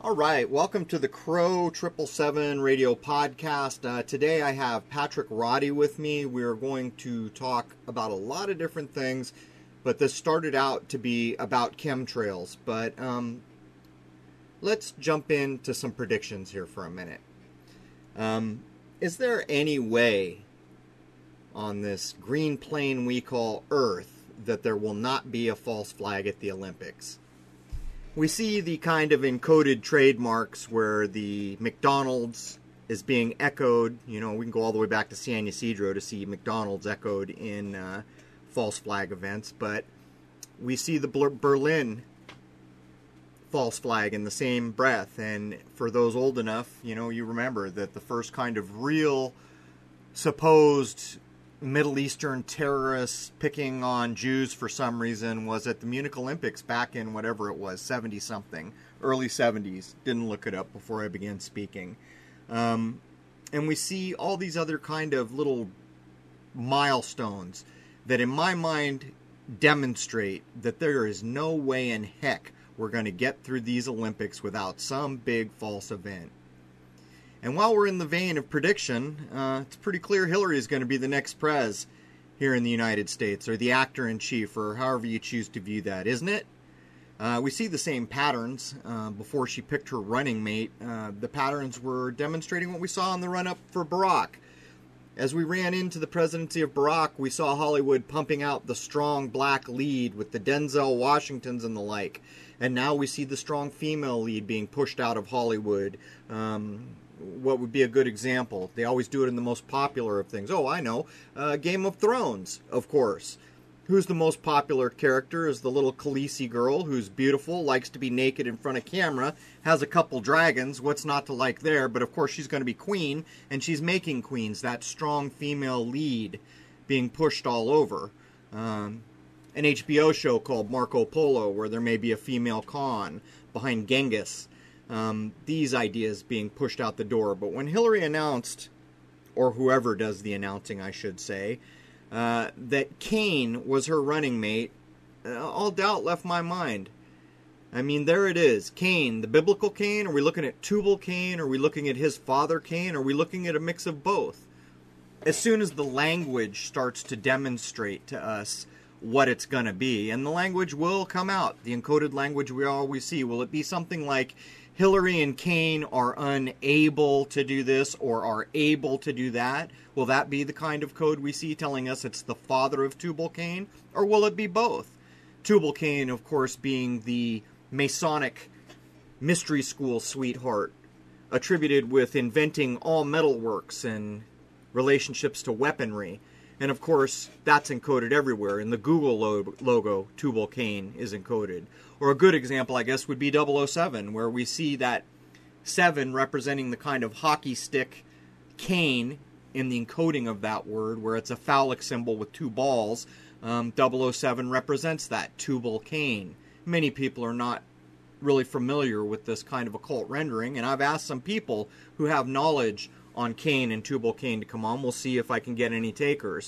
All right, welcome to the Crow 777 radio podcast. Today I have Patrick Roddy with me. We're going to talk about a lot of different things, but this started out to be about chemtrails. But let's jump into some predictions here for a minute. Is there any way on this green plane we call Earth that there will not be a false flag at the Olympics? We see the kind of encoded trademarks where the McDonald's is being echoed. You know, we can go all the way back to San Ysidro to see McDonald's echoed in false flag events. But we see the Berlin false flag in the same breath. And for those old enough, you know, you remember that the first kind of real supposed Middle Eastern terrorists picking on Jews for some reason was at the Munich Olympics back in whatever it was, 70-something, early 70s. Didn't look it up before I began speaking. And we see all these other kind of little milestones that in my mind demonstrate that there is no way in heck we're going to get through these Olympics without some big false event. And while we're in the vein of prediction, it's pretty clear Hillary is going to be the next prez here in the United States, or the actor-in-chief, or however you choose to view that, isn't it? We see the same patterns before she picked her running mate. The patterns were demonstrating what we saw in the run-up for Barack. As we ran into the presidency of Barack, we saw Hollywood pumping out the strong black lead with the Denzel Washingtons and the like. And now we see the strong female lead being pushed out of Hollywood. What would be a good example? They always do it in the most popular of things. Oh, I know. Game of Thrones, of course. Who's the most popular character is the little Khaleesi girl who's beautiful, likes to be naked in front of camera, has a couple dragons. What's not to like there? But of course she's going to be queen, and she's making queens. That strong female lead being pushed all over. An HBO show called Marco Polo, where there may be a female Khan behind Genghis. These ideas being pushed out the door. But when Hillary announced, or whoever does the announcing, I should say, that Cain was her running mate, all doubt left my mind. I mean, there it is. Cain, the biblical Cain? Are we looking at Tubal Cain? Are we looking at his father Cain? Are we looking at a mix of both? As soon as the language starts to demonstrate to us what it's going to be, and the language will come out, the encoded language we always see, will it be something like Hillary and Cain are unable to do this or are able to do that? Will that be the kind of code we see telling us it's the father of Tubal Cain? Or will it be both? Tubal Cain, of course, being the Masonic mystery school sweetheart, attributed with inventing all metalworks and relationships to weaponry. And of course, that's encoded everywhere. In the Google logo, Tubal Cain is encoded. Or a good example, I guess, would be 007, where we see that 7 representing the kind of hockey stick cane in the encoding of that word, where it's a phallic symbol with 2 balls. 007 represents that, Tubal Cain. Many people are not really familiar with this kind of occult rendering, and I've asked some people who have knowledge on Cain and Tubal Cain to come on. We'll see if I can get any takers.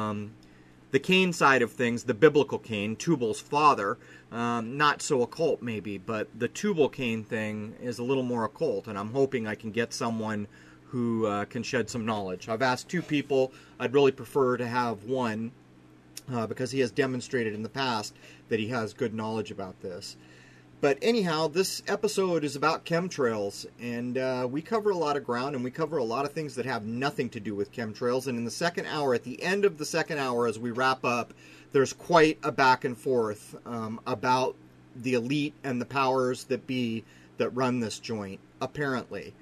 The Cain side of things, the biblical Cain, Tubal's father, not so occult maybe, but the Tubal Cain thing is a little more occult, and I'm hoping I can get someone who can shed some knowledge. I've asked 2 people. I'd really prefer to have one because he has demonstrated in the past that he has good knowledge about this. But anyhow, this episode is about chemtrails, and we cover a lot of ground, and we cover a lot of things that have nothing to do with chemtrails. And in the second hour, at the end of the second hour, as we wrap up, there's quite a back and forth about the elite and the powers that be that run this joint, apparently.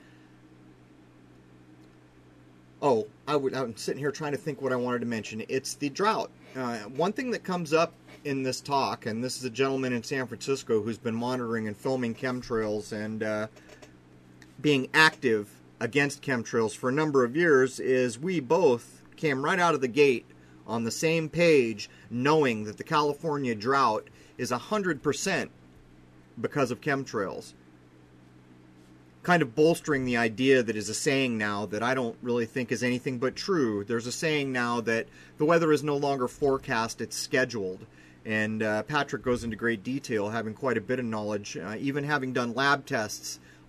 Oh, I'm sitting here trying to think what I wanted to mention. It's the drought. One thing that comes up in this talk, and this is a gentleman in San Francisco who's been monitoring and filming chemtrails and being active against chemtrails for a number of years, is we both came right out of the gate on the same page, knowing that the California drought is 100% because of chemtrails. Kind of bolstering the idea that is a saying now that I don't really think is anything but true. There's a saying now that the weather is no longer forecast, it's scheduled. And Patrick goes into great detail, having quite a bit of knowledge, even having done lab tests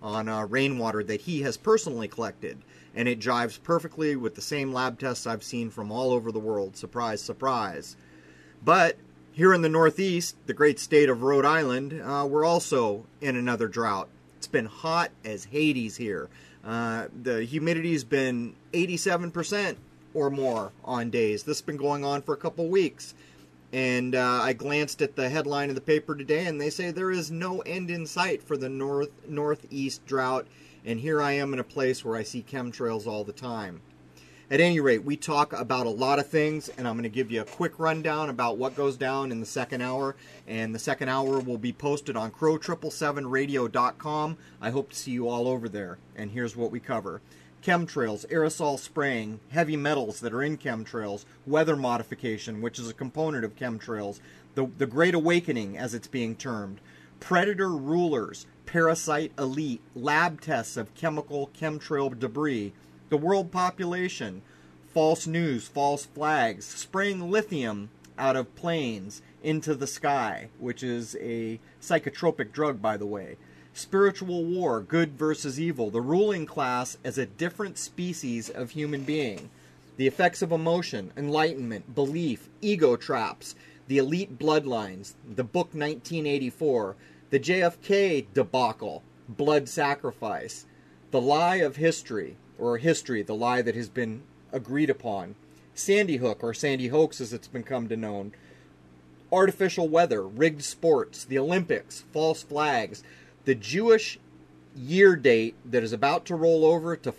on rainwater that he has personally collected. And it jives perfectly with the same lab tests I've seen from all over the world. Surprise, surprise. But here in the Northeast, the great state of Rhode Island, we're also in another drought. It's been hot as Hades here. The humidity's been 87% or more on days. This has been going on for a couple weeks. And I glanced at the headline of the paper today, and they say there is no end in sight for the northeast drought. And here I am in a place where I see chemtrails all the time. At any rate, we talk about a lot of things, and I'm going to give you a quick rundown about what goes down in the second hour. And the second hour will be posted on crow777radio.com. I hope to see you all over there. And here's what we cover. Chemtrails, aerosol spraying, heavy metals that are in chemtrails, weather modification, which is a component of chemtrails, the Great Awakening, as it's being termed, predator rulers, parasite elite, lab tests of chemtrail debris, the world population, false news, false flags, spraying lithium out of planes into the sky, which is a psychotropic drug, by the way. Spiritual war, good versus evil, the ruling class as a different species of human being, the effects of emotion, enlightenment, belief, ego traps, the elite bloodlines, the book 1984, the JFK debacle, blood sacrifice, the lie of history, or history, the lie that has been agreed upon, Sandy Hook, or Sandy Hoax as it's become to known, artificial weather, rigged sports, the Olympics, false flags, the Jewish year date that is about to roll over to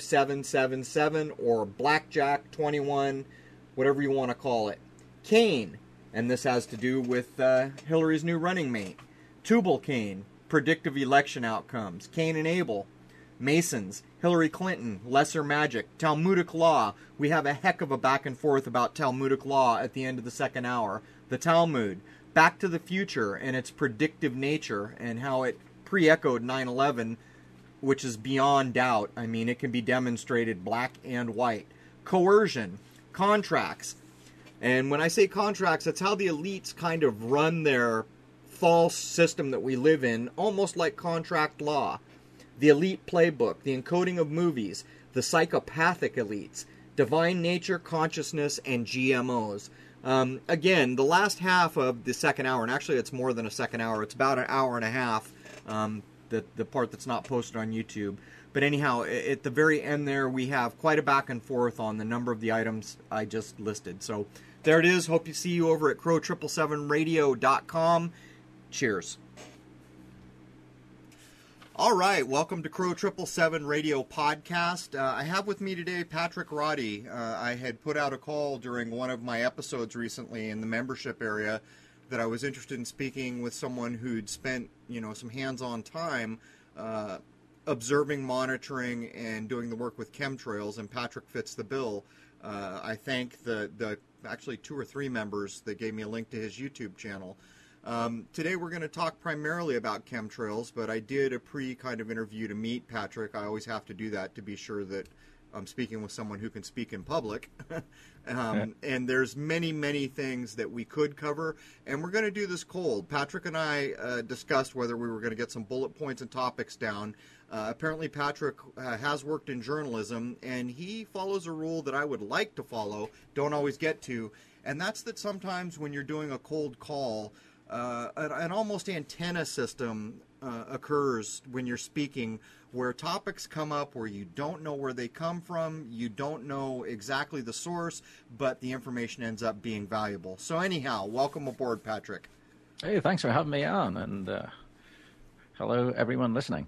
5777 or Blackjack 21, whatever you want to call it. Cain, and this has to do with Hillary's new running mate. Tubal-Cain, predictive election outcomes. Cain and Abel. Masons, Hillary Clinton, lesser magic, Talmudic law. We have a heck of a back and forth about Talmudic law at the end of the second hour. The Talmud, Back to the Future and its predictive nature and how it pre-echoed 9/11, which is beyond doubt. I mean, it can be demonstrated black and white. Coercion, contracts. And when I say contracts, that's how the elites kind of run their false system that we live in, almost like contract law. The elite playbook, the encoding of movies, the psychopathic elites, divine nature, consciousness, and GMOs. Again, the last half of the second hour, and actually it's more than a second hour, it's about an hour and a half, the part that's not posted on YouTube. But anyhow, at the very end there, we have quite a back and forth on the number of the items I just listed. So there it is. Hope to see you over at crow777radio.com. Cheers. All right, welcome to Crow 777 Radio Podcast. I have with me today Patrick Roddy. I had put out a call during one of my episodes recently in the membership area that I was interested in speaking with someone who'd spent, some hands-on time observing, monitoring, and doing the work with chemtrails, and Patrick fits the bill. I thank the actually 2 or 3 members that gave me a link to his YouTube channel. Today we're going to talk primarily about chemtrails, but I did a kind of interview to meet Patrick. I always have to do that to be sure that I'm speaking with someone who can speak in public. And there's many, many things that we could cover, and we're going to do this cold. Patrick and I discussed whether we were going to get some bullet points and topics down. Apparently Patrick has worked in journalism, and he follows a rule that I would like to follow, don't always get to, and that's that sometimes when you're doing a cold call, an almost antenna system occurs when you're speaking, where topics come up where you don't know where they come from, you don't know exactly the source, but the information ends up being valuable. So anyhow, welcome aboard, Patrick. Hey, thanks for having me on, and hello everyone listening.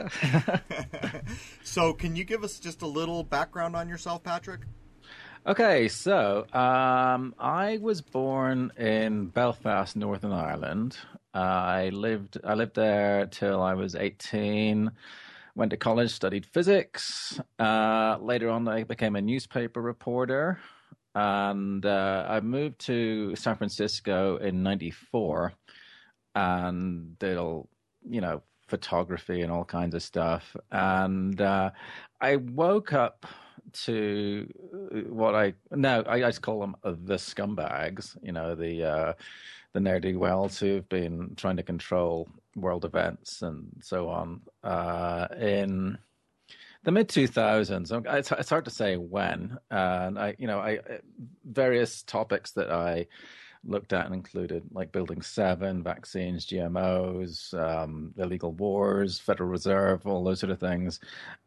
So can you give us just a little background on yourself, Patrick? Okay, so I was born in Belfast, Northern Ireland. I lived there till I was 18. Went to college, studied physics. Later on, I became a newspaper reporter, and I moved to San Francisco in '94, and did photography and all kinds of stuff. And I woke up to what I just call them the scumbags, the ne'er-do-wells who've been trying to control world events and so on in the mid 2000s. It's hard to say when. And various topics that I looked at and included like Building 7, vaccines, GMOs, illegal wars, Federal Reserve, all those sort of things,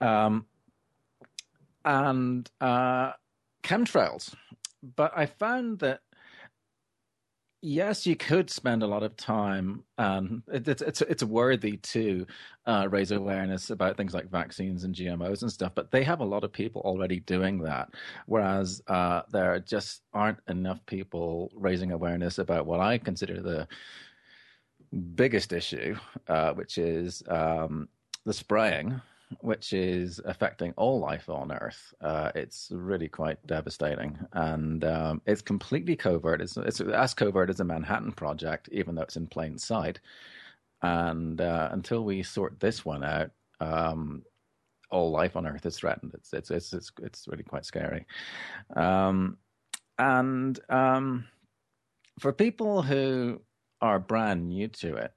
and chemtrails. But I found that yes, you could spend a lot of time, and it's worthy to raise awareness about things like vaccines and GMOs and stuff. But they have a lot of people already doing that, whereas there just aren't enough people raising awareness about what I consider the biggest issue, which is the spraying, which is affecting all life on Earth. It's really quite devastating, and it's completely covert. It's as covert as the Manhattan Project, even though it's in plain sight. And until we sort this one out, all life on Earth is threatened. It's really quite scary. And for people who are brand new to it,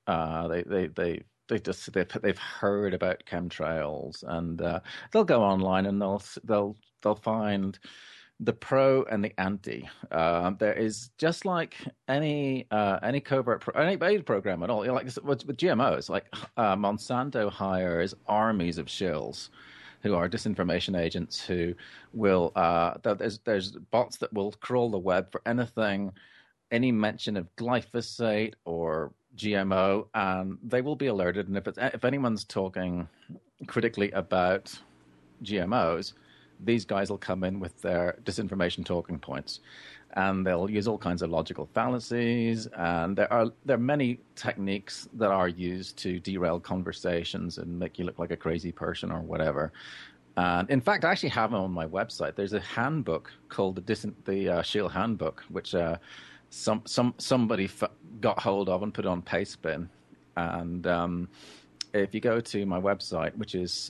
they've heard about chemtrails, and they'll go online and they'll find the pro and the anti. There is just like any covert any program at all. Like with GMOs, like Monsanto hires armies of shills who are disinformation agents who will there's bots that will crawl the web for any mention of glyphosate or GMO, and they will be alerted. And if anyone's talking critically about GMOs, these guys will come in with their disinformation talking points, and they'll use all kinds of logical fallacies. And there are many techniques that are used to derail conversations and make you look like a crazy person or whatever. And in fact, I actually have them on my website. There's a handbook called the Shield Handbook, which somebody got hold of and put on Pastebin. And if you go to my website, which is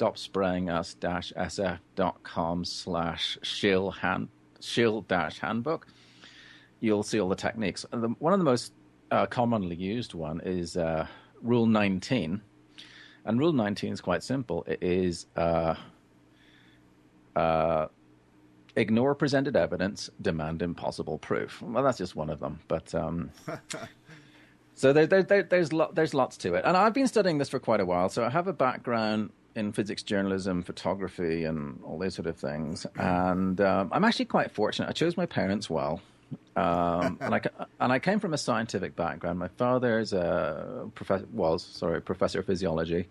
stopsprayingus-sf.com/shield-handbook, you'll see all the techniques. And one of the most commonly used one is Rule 19. And Rule 19 is quite simple. It is ignore presented evidence, demand impossible proof. Well, that's just one of them. But so there's lots to it. And I've been studying this for quite a while. So I have a background in physics, journalism, photography, and all those sort of things. And I'm actually quite fortunate. I chose my parents well. And I came from a scientific background. My father is professor of physiology.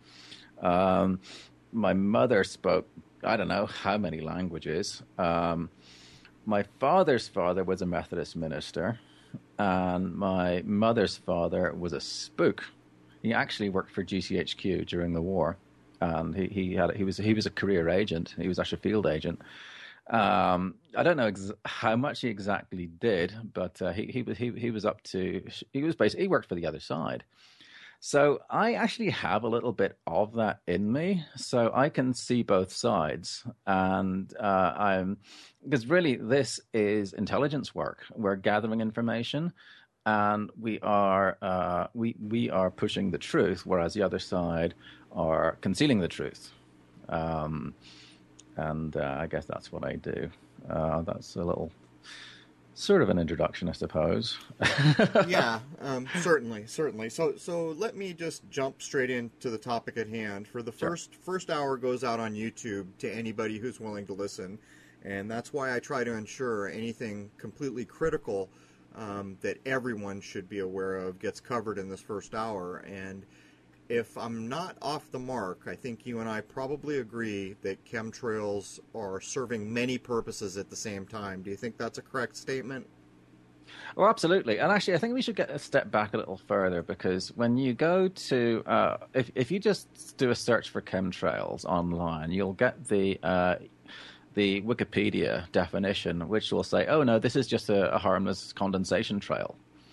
My mother spoke I don't know how many languages. My father's father was a Methodist minister, and my mother's father was a spook. He actually worked for GCHQ during the war, and he was a career agent. He was actually a field agent. I don't know how much he exactly did, but he worked for the other side. So I actually have a little bit of that in me, so I can see both sides. And because really this is intelligence work. We're gathering information, and we are pushing the truth, whereas the other side are concealing the truth. And I guess that's what I do. That's a little sort of an introduction, I suppose. Yeah, certainly. So let me just jump straight into the topic at hand. For the first hour goes out on YouTube to anybody who's willing to listen, and that's why I try to ensure anything completely critical that everyone should be aware of gets covered in this first hour. And if I'm not off the mark, I think you and I probably agree that chemtrails are serving many purposes at the same time. Do you think that's a correct statement? Well, absolutely. And actually, I think we should get a step back a little further, because when you go to, if you just do a search for chemtrails online, you'll get the Wikipedia definition, which will say, oh, no, this is just a harmless condensation trail.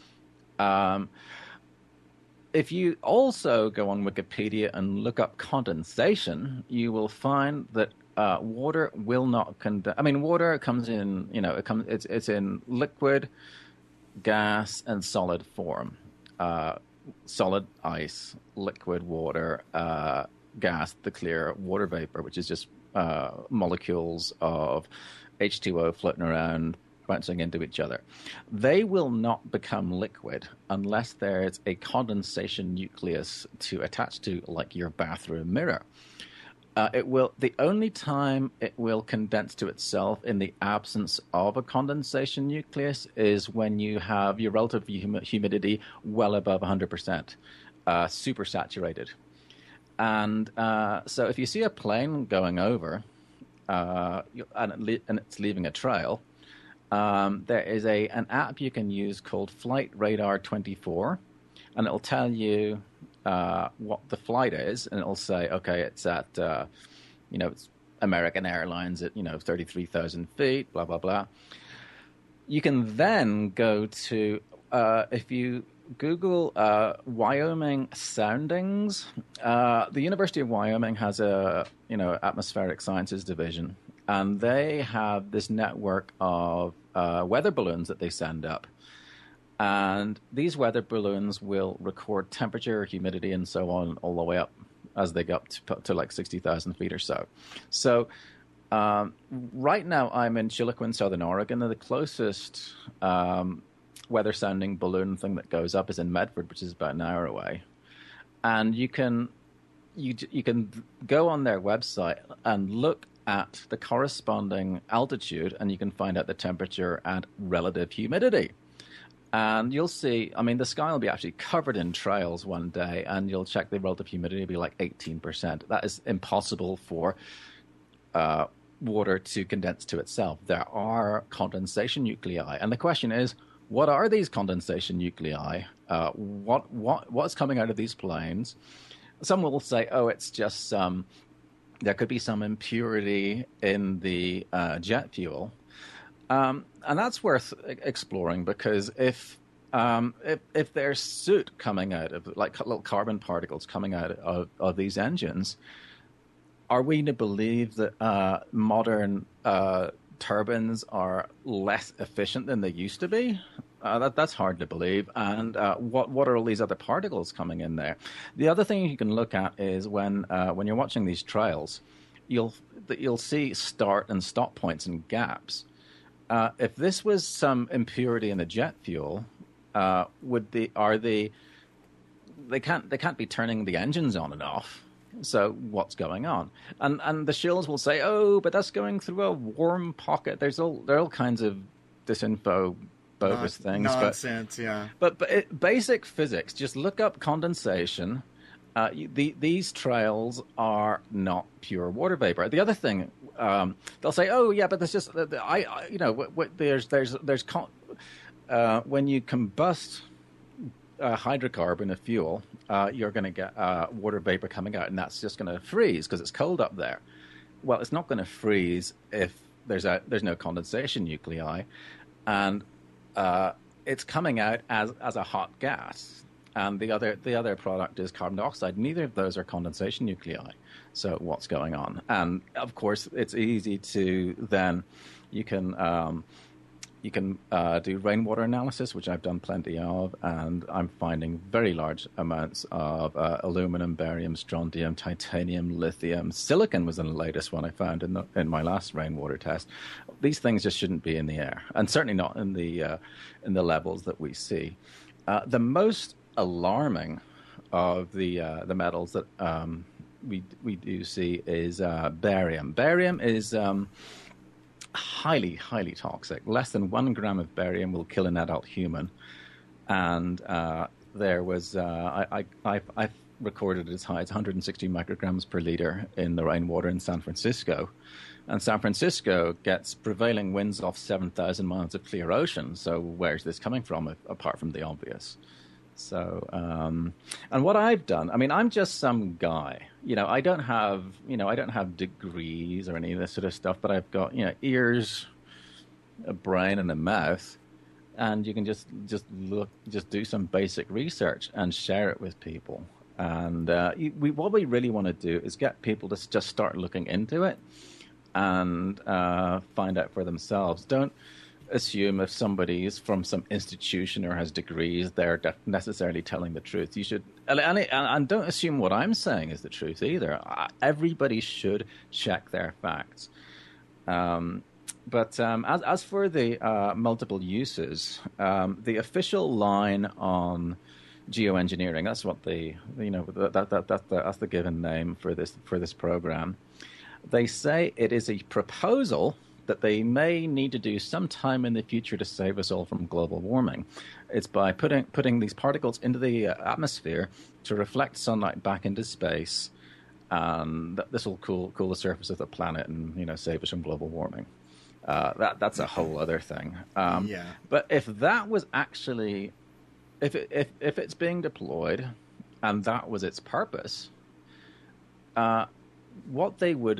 If you also go on Wikipedia and look up condensation, you will find that water will not condense. I mean, water comes in, it's in liquid, gas, and solid form. Solid ice, liquid water, gas, the clear water vapor, which is just molecules of H2O floating around, bouncing into each other. They will not become liquid unless there's a condensation nucleus to attach to, like your bathroom mirror. It will. The only time it will condense to itself in the absence of a condensation nucleus is when you have your relative humidity well above 100%, super saturated. And so if you see a plane going over and it's leaving a trail, there is an app you can use called Flight Radar 24, and it'll tell you what the flight is, and it'll say, okay, it's at, it's American Airlines at, 33,000 feet, blah, blah, blah. You can then go to, if you Google Wyoming soundings, the University of Wyoming has a, atmospheric sciences division, and they have this network of weather balloons that they send up. And these weather balloons will record temperature, humidity, and so on all the way up as they go up to like 60,000 feet or so. So right now I'm in Chiloquin, Southern Oregon, and the closest weather sounding balloon thing that goes up is in Medford, which is about an hour away. And you can go on their website and look at the corresponding altitude, and you can find out the temperature and relative humidity. And you'll see, the sky will be actually covered in trails one day, and you'll check the relative humidity will be like 18%. That is impossible for water to condense to itself. There are condensation nuclei. And the question is, what are these condensation nuclei? What's coming out of these planes? Some will say, it's just there could be some impurity in the jet fuel. And that's worth exploring, because if there's soot coming out of, like little carbon particles coming out of these engines, are we to believe that modern turbines are less efficient than they used to be? That's hard to believe. And what are all these other particles coming in there? The other thing you can look at is when you're watching these trials, you'll see start and stop points and gaps. If this was some impurity in the jet fuel, they can't be turning the engines on and off. So what's going on? And the shills will say, but that's going through a warm pocket. There are all kinds of disinfo, bogus things. Nonsense, yeah. But basic physics, just look up condensation. These trails are not pure water vapor. The other thing, they'll say, but there's just when you combust hydrocarbon, a fuel, you're going to get water vapor coming out, and that's just going to freeze because it's cold up there. Well, it's not going to freeze if there's no condensation nuclei, and it's coming out as a hot gas. And the other product is carbon dioxide. Neither of those are condensation nuclei. So what's going on? And of course, it's easy to then you can do rainwater analysis, which I've done plenty of, and I'm finding very large amounts of aluminum, barium, strontium, titanium, lithium. Silicon was the latest one I found in my last rainwater test. These things just shouldn't be in the air, and certainly not in the levels that we see. The most alarming of the metals that we do see is barium. Barium is highly, highly toxic. Less than 1 gram of barium will kill an adult human. And there was I've recorded as high as 160 micrograms per liter in the rainwater in San Francisco. And San Francisco gets prevailing winds off 7,000 miles of clear ocean. So where's this coming from, apart from the obvious? So, and what I've done, I'm just some guy, I don't have degrees or any of this sort of stuff, but I've got, ears, a brain, and a mouth, and you can just do some basic research and share it with people. And what we really want to do is get people to just start looking into it and find out for themselves. assume if somebody's from some institution or has degrees, they're necessarily telling the truth. You should, and don't assume what I'm saying is the truth either. Everybody should check their facts. But as for the multiple uses, the official line on geoengineering, that's what that's the given name for this program. They say it is a proposal that they may need to do sometime in the future to save us all from global warming. It's by putting these particles into the atmosphere to reflect sunlight back into space, and this will cool the surface of the planet and save us from global warming. That's a whole other thing. But if that was actually, if it's being deployed, and that was its purpose, what they would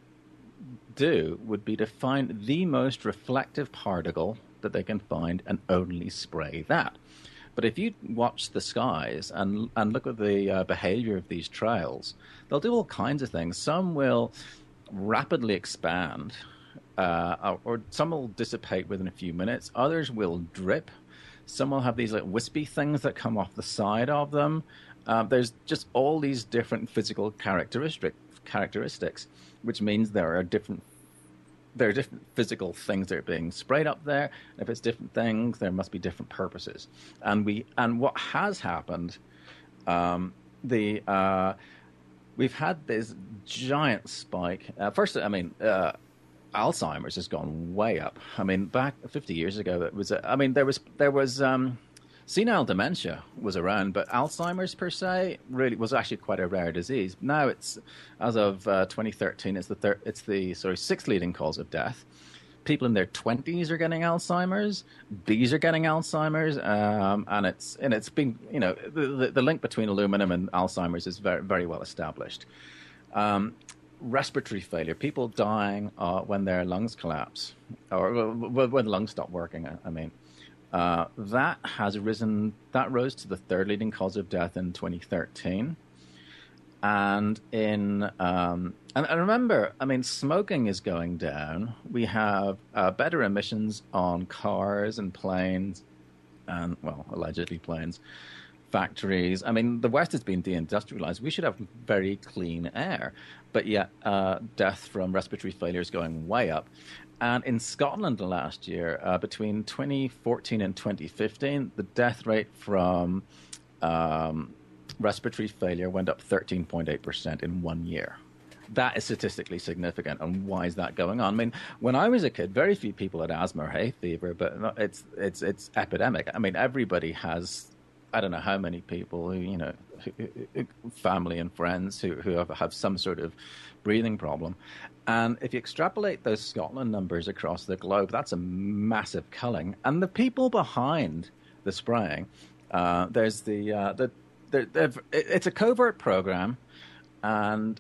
do would be to find the most reflective particle that they can find and only spray that. But if you watch the skies and look at the behavior of these trails, they'll do all kinds of things. Some will rapidly expand, or some will dissipate within a few minutes. Others will drip. Some will have these like wispy things that come off the side of them. There's just all these different physical characteristics, which means there are different physical things that are being sprayed up there. If it's different things, there must be different purposes. And what has happened, we've had this giant spike. First, Alzheimer's has gone way up. I mean, back 50 years ago, there was senile dementia was around, but Alzheimer's per se really was actually quite a rare disease. Now it's, as of 2013, it's the sixth leading cause of death. People in their 20s are getting Alzheimer's. Bees are getting Alzheimer's, and it's been the link between aluminum and Alzheimer's is very very well established. Respiratory failure, people dying when their lungs collapse or when the lungs stop working. That rose to the third leading cause of death in 2013. And and remember, smoking is going down. We have better emissions on cars and planes, and allegedly planes, factories. The West has been deindustrialized. We should have very clean air, but yet death from respiratory failure is going way up. And in Scotland last year, between 2014 and 2015, the death rate from respiratory failure went up 13.8% in 1 year. That is statistically significant. And why is that going on? When I was a kid, very few people had asthma or hay fever, but it's epidemic. Everybody has. I don't know how many people, family and friends who have some sort of breathing problem. And if you extrapolate those Scotland numbers across the globe, that's a massive culling. And the people behind the spraying, it's a covert program, but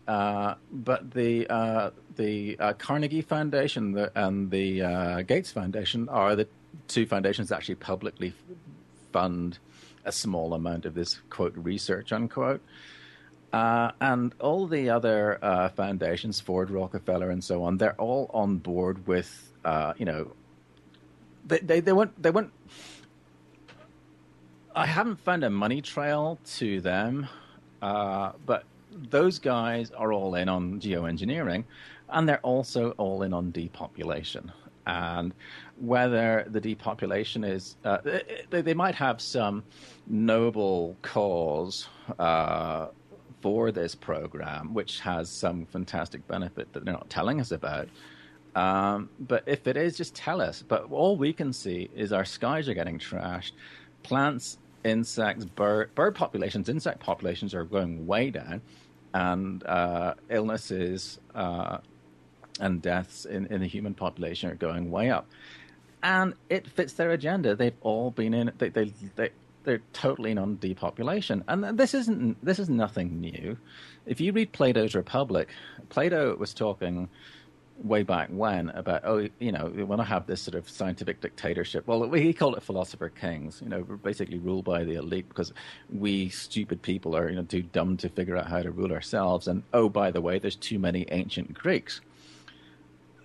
the Carnegie Foundation and the Gates Foundation are the two foundations that actually publicly fund a small amount of this, quote, research, unquote. And all the other foundations, Ford, Rockefeller, and so on, they're all on board with, they won't. I haven't found a money trail to them, but those guys are all in on geoengineering, and they're also all in on depopulation. And whether the depopulation is, they might have some noble cause for this program, which has some fantastic benefit that they're not telling us about. But if it is, just tell us. But all we can see is our skies are getting trashed. Plants, insects, bird populations, insect populations are going way down, and illnesses and deaths in the human population are going way up. And it fits their agenda. They've all been in. They're totally in on depopulation, and this is nothing new. If you read Plato's Republic, Plato was talking way back when about we want to have this sort of scientific dictatorship. Well, he called it philosopher kings. We're basically ruled by the elite because we stupid people are too dumb to figure out how to rule ourselves. And by the way, there's too many ancient Greeks.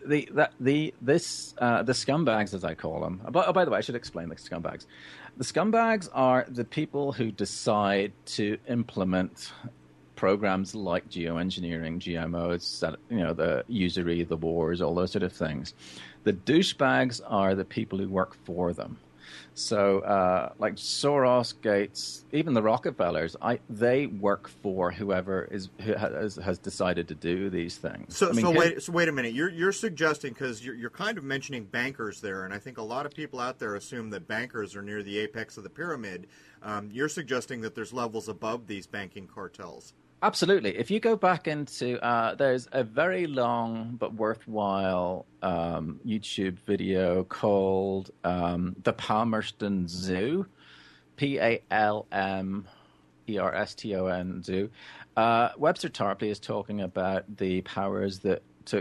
the scumbags, as I call them. By the way, I should explain the scumbags. The scumbags are the people who decide to implement programs like geoengineering, GMOs, the usury, the wars, all those sort of things. The douchebags are the people who work for them. So, like Soros, Gates, even the Rockefellers, they work for whoever has decided to do these things. So wait a minute. You're suggesting, because you're kind of mentioning bankers there, and I think a lot of people out there assume that bankers are near the apex of the pyramid. You're suggesting that there's levels above these banking cartels. Absolutely. If you go back into, there's a very long but worthwhile YouTube video called The Palmerston Zoo, Palmerston Zoo. Webster Tarpley is talking about the powers that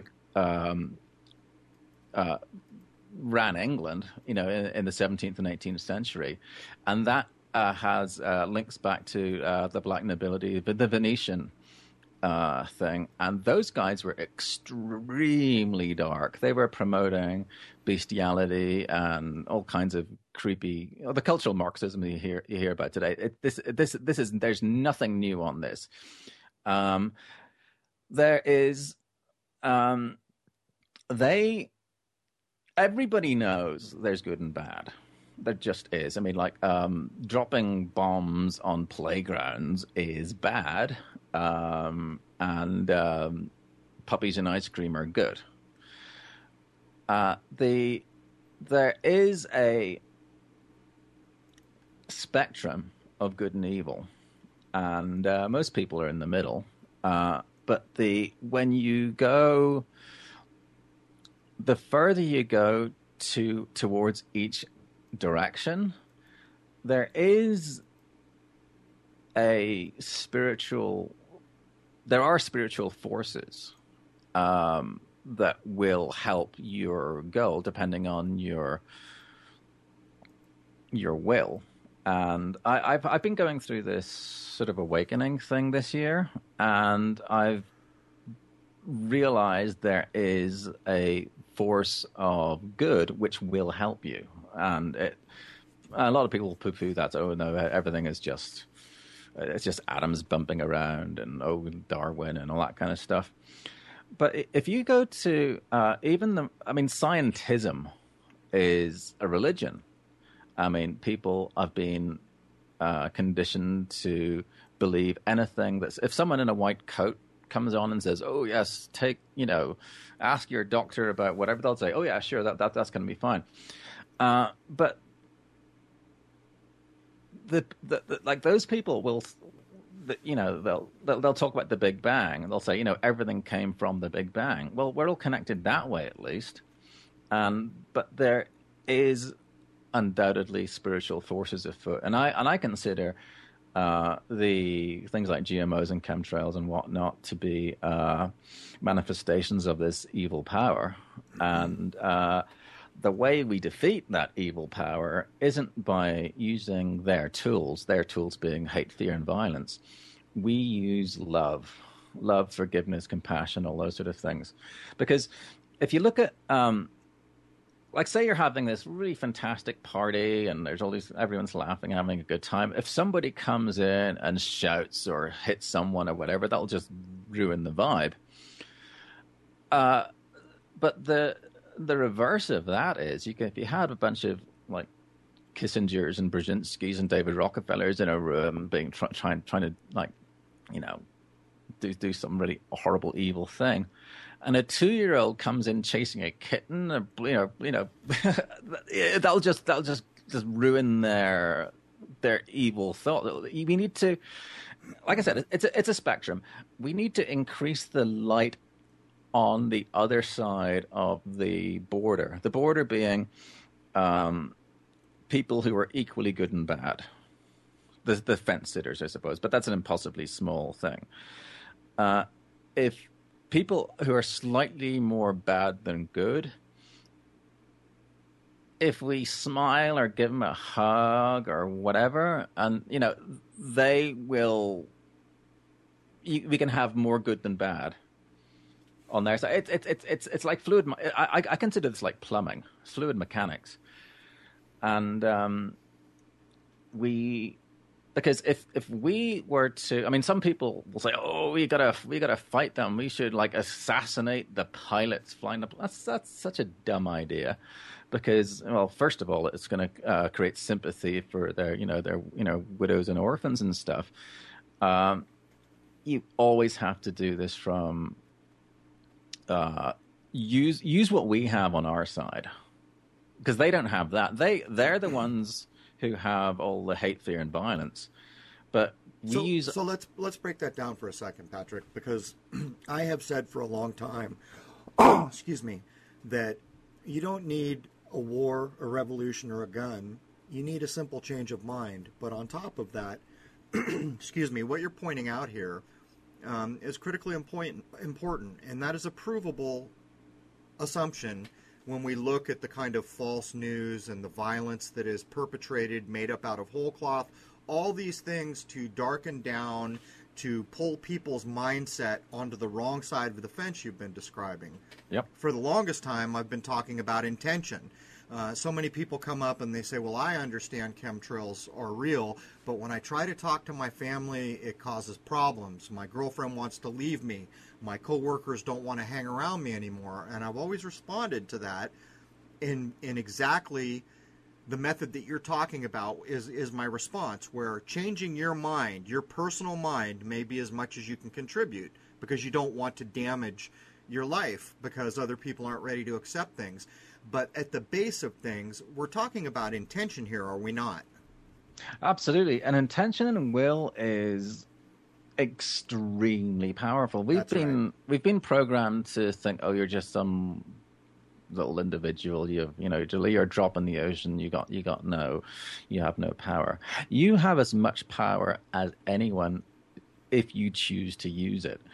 ran England, in the 17th and 18th century, and that has links back to the black nobility, the Venetian thing. And those guys were extremely dark. They were promoting bestiality and all kinds of creepy, the cultural Marxism you hear about today. There's nothing new on this. There is, everybody knows there's good and bad. There just is. I mean, like, dropping bombs on playgrounds is bad, and puppies and ice cream are good. There is a spectrum of good and evil, and most people are in the middle. But when you go, the further you go towards each direction, there are spiritual forces that will help your goal depending on your will. And I've been going through this sort of awakening thing this year, and I've realized there is a force of good which will help you. And a lot of people poo-poo that. Oh no, everything is it's just atoms bumping around, and Darwin and all that kind of stuff. But if you go to scientism is a religion. I mean, people have been conditioned to believe anything if someone in a white coat comes on and says, "Oh yes, ask your doctor about whatever," they'll say, "Oh yeah, sure, that's going to be fine." But like those people will, they'll talk about the Big Bang, and they'll say, everything came from the Big Bang. Well, we're all connected that way, at least. But there is undoubtedly spiritual forces afoot, and I consider the things like GMOs and chemtrails and whatnot to be manifestations of this evil power, and the way we defeat that evil power isn't by using their tools being hate, fear, and violence. We use love, forgiveness, compassion, all those sort of things. Because if you look at, like, say you're having this really fantastic party and everyone's laughing, having a good time. If somebody comes in and shouts or hits someone or whatever, that'll just ruin the vibe. But the reverse of that is, if you had a bunch of like Kissingers and Brzezinskis and David Rockefellers in a room being trying to do some really horrible evil thing, and a 2-year-old comes in chasing a kitten, that'll just ruin their evil thought. We need to, like I said, it's a spectrum. We need to increase the light on the other side of the border. The border being people who are equally good and bad. The fence sitters, I suppose, but that's an impossibly small thing. If people who are slightly more bad than good, if we smile or give them a hug or whatever, and they will, we can have more good than bad. on there. So it's like fluid. I consider this like plumbing, fluid mechanics, and we because if we were to, I mean, some people will say, oh, we gotta fight them. We should like assassinate the pilots flying up. That's such a dumb idea, because, well, first of all, it's going to create sympathy for their widows and orphans and stuff. You always have to do this from use what we have on our side, because they don't have that. They're the ones who have all the hate, fear, and violence. But so let's break that down for a second, Patrick, because I have said for a long time, excuse me, that you don't need a war, a revolution, or a gun. You need a simple change of mind. But on top of that, excuse me, what you're pointing out here is critically important, and that is a provable assumption when we look at the kind of false news and the violence that is perpetrated, made up out of whole cloth, all these things to darken down, to pull people's mindset onto the wrong side of the fence you've been describing. Yep. For the longest time, I've been talking about intention. So many people come up and they say, well, I understand chemtrails are real, but when I try to talk to my family, it causes problems. My girlfriend wants to leave me. My coworkers don't want to hang around me anymore. And I've always responded to that in exactly the method that you're talking about is my response, where changing your mind, your personal mind, may be as much as you can contribute, because you don't want to damage your life because other people aren't ready to accept things. But at the base of things, we're talking about intention here, are we not? Absolutely. And intention and will is extremely powerful. We've been programmed to think, oh, you're just some little individual. You you're a drop in the ocean. You have no power. You have as much power as anyone if you choose to use it.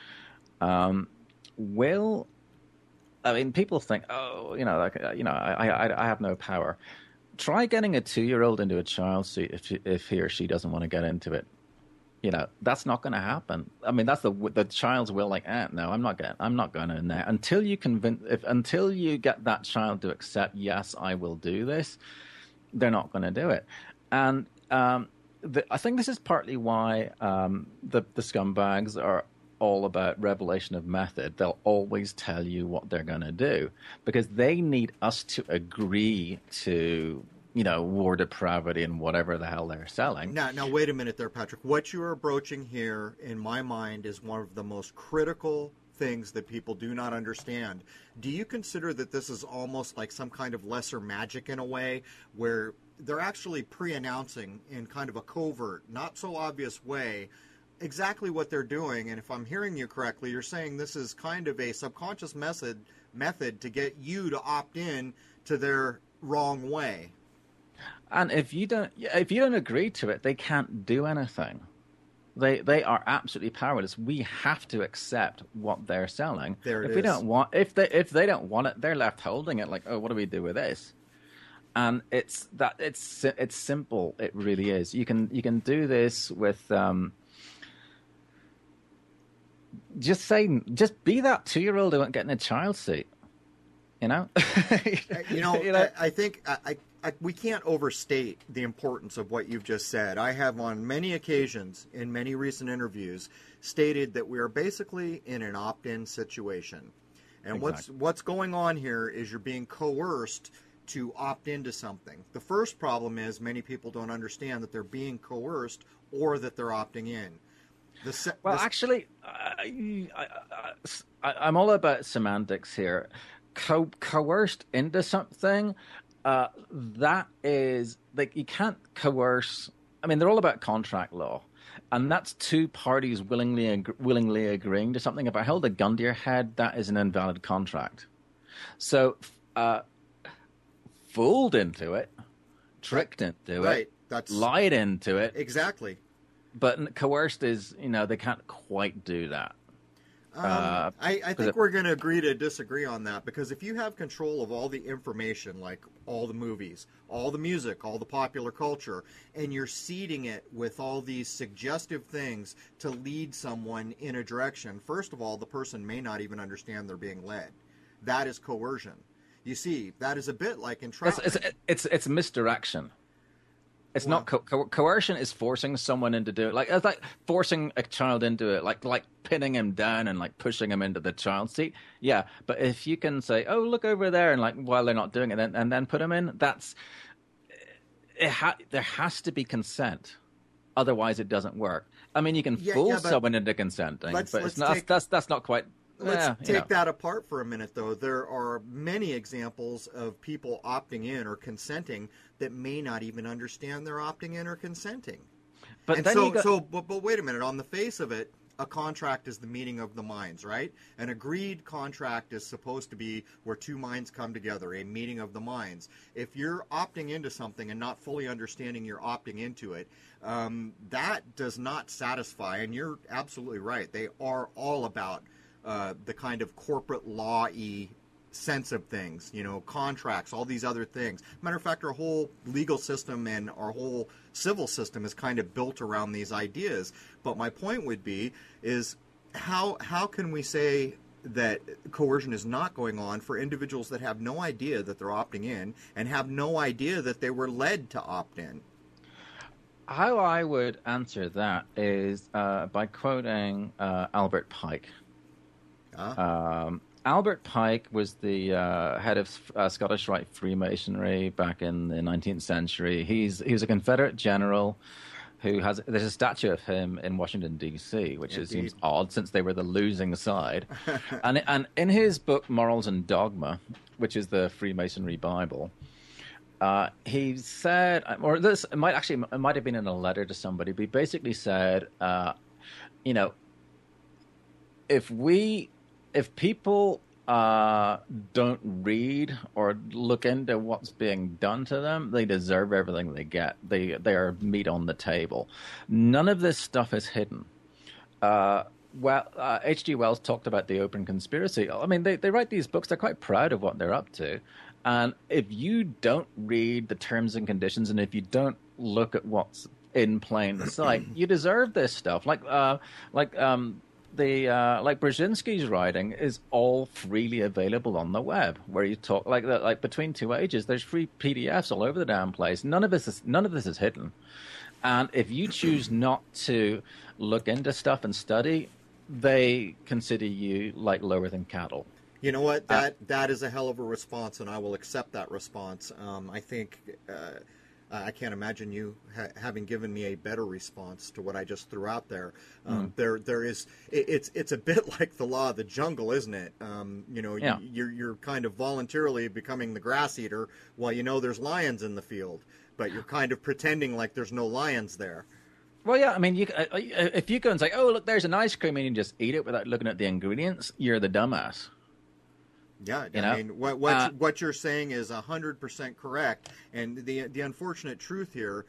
I mean, people think, oh, I have no power. Try getting a 2-year-old into a child seat if he or she doesn't want to get into it. That's not going to happen. I mean, that's the child's will. Like, no, I'm not going in there until you get that child to accept, yes, I will do this. They're not going to do it, and I think this is partly why the scumbags are all about revelation of method. They'll always tell you what they're going to do because they need us to agree to, war depravity and whatever the hell they're selling. Now, wait a minute there, Patrick. What you are broaching here, in my mind, is one of the most critical things that people do not understand. Do you consider that this is almost like some kind of lesser magic in a way, where they're actually pre-announcing in kind of a covert, not so obvious way exactly what they're doing? And if I'm hearing you correctly, you're saying this is kind of a subconscious method to get you to opt in to their wrong way. And if you don't agree to it, they can't do anything. They are absolutely powerless. We have to accept what they're selling. If they don't want it, they're left holding it. Like, oh, what do we do with this? And it's simple. It really is. You can do this with. Just be that 2-year-old who won't get in a child seat. I think we can't overstate the importance of what you've just said. I have on many occasions in many recent interviews stated that we are basically in an opt-in situation. And exactly. What's going on here is you're being coerced to opt into something. The first problem is many people don't understand that they're being coerced or that they're opting in. Actually, I'm all about semantics here. Coerced into something, that is, like, you can't coerce. I mean, they're all about contract law, and that's two parties willingly agreeing to something. If I held a gun to your head, that is an invalid contract. So, fooled into it, tricked into it, lied into it. Exactly. But coerced is, they can't quite do that. I think we're going to agree to disagree on that, because if you have control of all the information, like all the movies, all the music, all the popular culture, and you're seeding it with all these suggestive things to lead someone in a direction, first of all, the person may not even understand they're being led. That is coercion. You see, that is a bit like entrapment. It's misdirection. It's not coercion is forcing someone into do it. It's like forcing a child into it, like pinning him down and like pushing him into the child seat. Yeah, but if you can say, "Oh, look over there," and like while they're not doing it, and then put them in, there has to be consent. Otherwise, it doesn't work. I mean, you can fool someone into consenting, but that's not quite. Let's take that apart for a minute, though. There are many examples of people opting in or consenting that may not even understand they're opting in or consenting. But wait a minute. On the face of it, a contract is the meeting of the minds, right? An agreed contract is supposed to be where two minds come together, a meeting of the minds. If you're opting into something and not fully understanding you're opting into it, that does not satisfy. And you're absolutely right. They are all about the kind of corporate law-y sense of things, contracts, all these other things. Matter of fact, our whole legal system and our whole civil system is kind of built around these ideas. But my point would be is how can we say that coercion is not going on for individuals that have no idea that they're opting in and have no idea that they were led to opt in? How I would answer that is by quoting Albert Pike. Albert Pike was the head of Scottish Rite Freemasonry back in the 19th century. He was a Confederate general there's a statue of him in Washington, D.C., which seems odd since they were the losing side. and in his book, Morals and Dogma, which is the Freemasonry Bible, he said, it might have been in a letter to somebody, but he basically said, if people don't read or look into what's being done to them, they deserve everything they get. They are meat on the table. None of this stuff is hidden. H.G. Wells talked about the open conspiracy. I mean, they write these books. They're quite proud of what they're up to. And if you don't read the terms and conditions, and if you don't look at what's in plain sight, you deserve this stuff. Like Brzezinski's writing is all freely available on the web, where you talk like Between Two Ages. There's free PDFs all over the damn place. None of this is hidden, and if you choose not to look into stuff and study, they consider you like lower than cattle. You know what? That is a hell of a response, and I will accept that response. I think. I can't imagine you having given me a better response to what I just threw out there. There is, it's a bit like the law of the jungle, isn't it? You're kind of voluntarily becoming the grass eater while there's lions in the field, but you're kind of pretending like there's no lions there. Well, yeah, I mean, if you go and say, "Oh, look, there's an ice cream," and you just eat it without looking at the ingredients, you're the dumbass. Yeah, I mean, what you're saying is 100% correct, and the unfortunate truth here,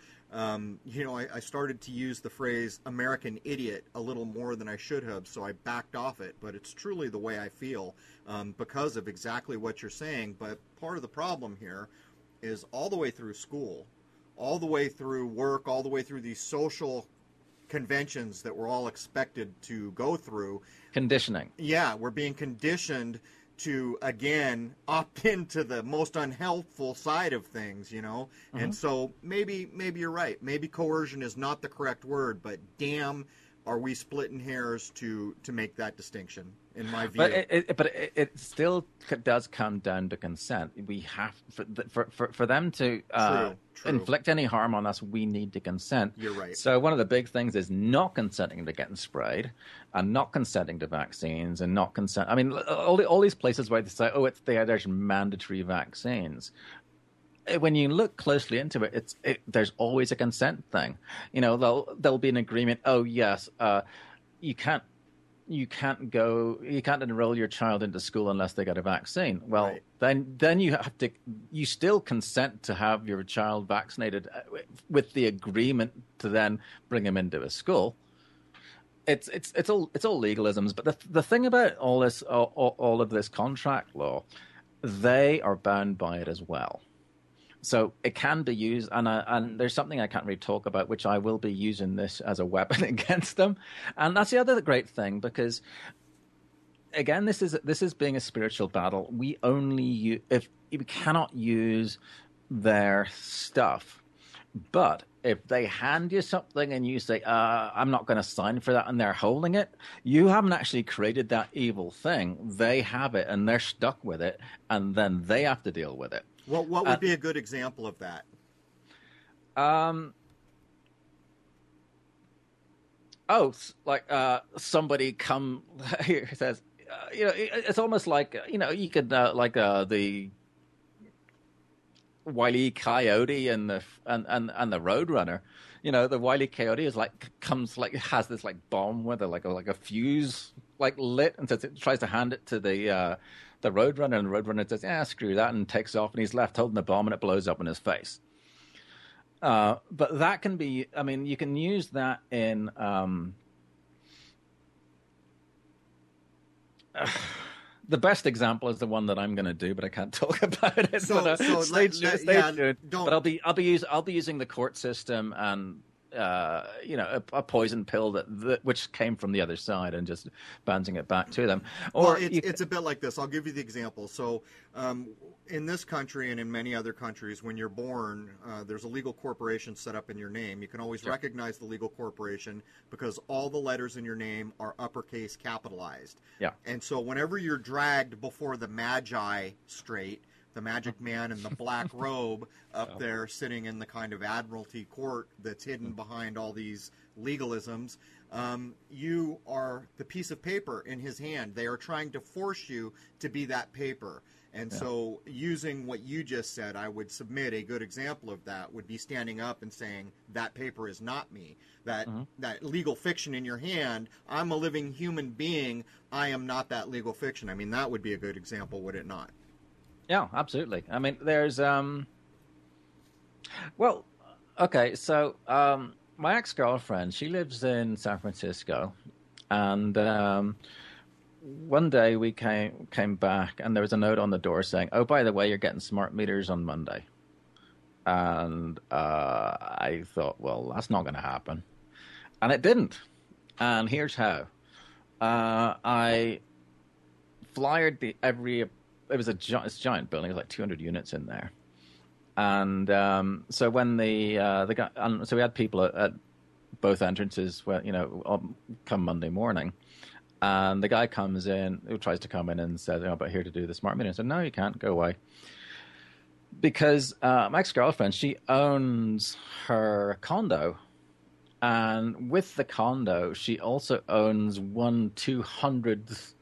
I started to use the phrase "American idiot" a little more than I should have, so I backed off it. But it's truly the way I feel because of exactly what you're saying. But part of the problem here is all the way through school, all the way through work, all the way through these social conventions that we're all expected to go through. Conditioning. Yeah, we're being conditioned to, again, opt into the most unhelpful side of things, And so maybe you're right. Maybe coercion is not the correct word, but damn, are we splitting hairs to make that distinction, in my view. But it still does come down to consent. We have, for them to True. Inflict any harm on us, we need to consent. You're right. So one of the big things is not consenting to getting sprayed, and not consenting to vaccines, and not consent. I mean, all these places where they say, "Oh, there's mandatory vaccines." When you look closely into it, there's always a consent thing. There'll be an agreement. Oh yes, you can't enroll your child into school unless they get a vaccine. Well, right. then you still consent to have your child vaccinated with the agreement to then bring him into a school. it's all legalisms. But the thing about all of this contract law, they are bound by it as well. So it can be used, and there's something I can't really talk about, which I will be using this as a weapon against them. And that's the other great thing, because again, this is being a spiritual battle. We only if we cannot use their stuff, but if they hand you something and you say, I'm not going to sign for that, and they're holding it, you haven't actually created that evil thing. They have it, and they're stuck with it, and then they have to deal with it. What would be a good example of that? Somebody come here says, it's almost like, you could the Wile E. Coyote and the Roadrunner. The Wile E. Coyote is has this bomb with a fuse lit, and says it tries to hand it to the Roadrunner, and the Roadrunner says, "Yeah, screw that," and takes off, and he's left holding the bomb, and it blows up in his face. But that can be, you can use that in the best example is the one that I'm going to do, but I can't talk about it. Stay tuned. But I'll be using the court system and a poison pill which came from the other side, and just bouncing it back to them. Or it's a bit like this. I'll give you the example. So in this country and in many other countries, when you're born, there's a legal corporation set up in your name. You can always recognize the legal corporation because all the letters in your name are uppercase capitalized. Yeah. And so whenever you're dragged before the Magi straight, the magic man in the black robe up there sitting in the kind of admiralty court that's hidden behind all these legalisms, you are the piece of paper in his hand. They are trying to force you to be that paper. And so using what you just said, I would submit a good example of that would be standing up and saying, that paper is not me. That legal fiction in your hand, I'm a living human being. I am not that legal fiction. That would be a good example, would it not? Yeah, absolutely. There's so my ex-girlfriend, she lives in San Francisco, and one day we came back, and there was a note on the door saying, "Oh, by the way, you're getting smart meters on Monday." And I thought, well, that's not going to happen, and it didn't. And here's how: I flyered it was it's a giant building. It was 200 units in there, and so when the guy, so we had people at both entrances, come Monday morning, and the guy comes in, who tries to come in and says, "Oh, but here to do the smart meter." I said, "No, you can't. Go away." Because my ex-girlfriend, she owns her condo, and with the condo, she also owns 1/200th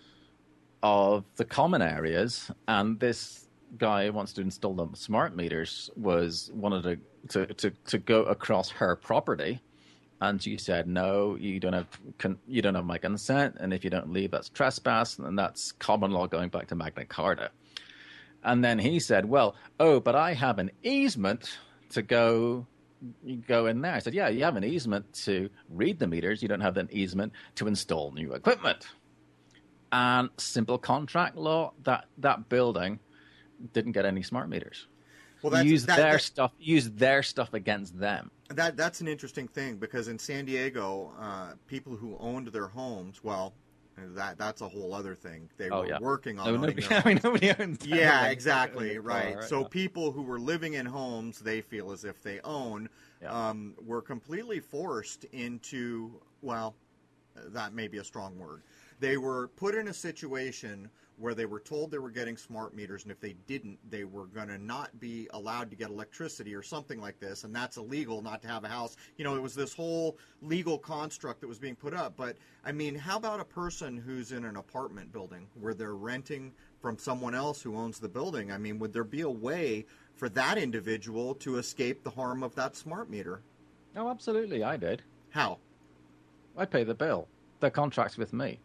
of the common areas, and this guy who wants to install the smart meters wanted to go across her property, and she said, "No, you don't have my consent, and if you don't leave, that's trespass, and that's common law going back to Magna Carta." And then he said, "Well, but I have an easement to go in there." I said, "Yeah, you have an easement to read the meters. You don't have an easement to install new equipment." And simple contract law, that building didn't get any smart meters. Well, use their stuff against them. That's an interesting thing, because in San Diego, people who owned their homes, well, that's a whole other thing. They were working on owning their homes. Nobody owns. Yeah, exactly, right. So people who were living in homes they feel as if they own were completely forced into, well, that may be a strong word. They were put in a situation where they were told they were getting smart meters, and if they didn't, they were going to not be allowed to get electricity or something like this, and that's illegal not to have a house. It was this whole legal construct that was being put up. But, how about a person who's in an apartment building where they're renting from someone else who owns the building? Would there be a way for that individual to escape the harm of that smart meter? Oh, absolutely, I did. How? I pay the bill. The contract's with me.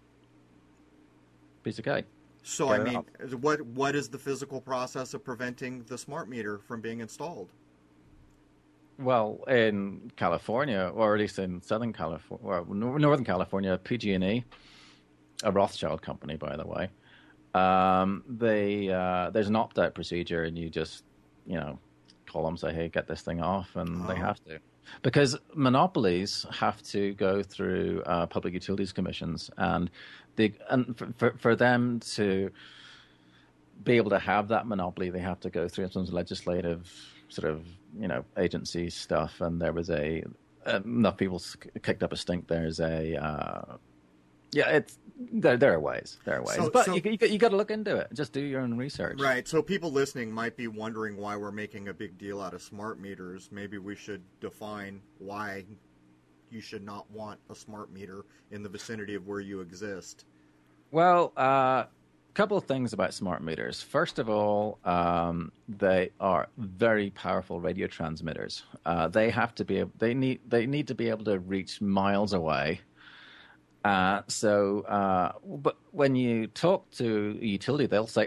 Piece of cake. So, what is the physical process of preventing the smart meter from being installed? Well, in California, or at least in Southern California, or Northern California, PG&E, a Rothschild company, by the way, there's an opt-out procedure, and you just, you know, call them, say, hey, get this thing off, and they have to. Because monopolies have to go through public utilities commissions, and for them to be able to have that monopoly, they have to go through some legislative sort of, you know, agency stuff. And there was enough people kicked up a stink. There's there are ways. But you got to look into it. Just do your own research. Right. So people listening might be wondering why we're making a big deal out of smart meters. Maybe we should define why you should not want a smart meter in the vicinity of where you exist. Well, couple of things about smart meters. First of all, they are very powerful radio transmitters. They need to be able to reach miles away. But when you talk to a utility, they'll say,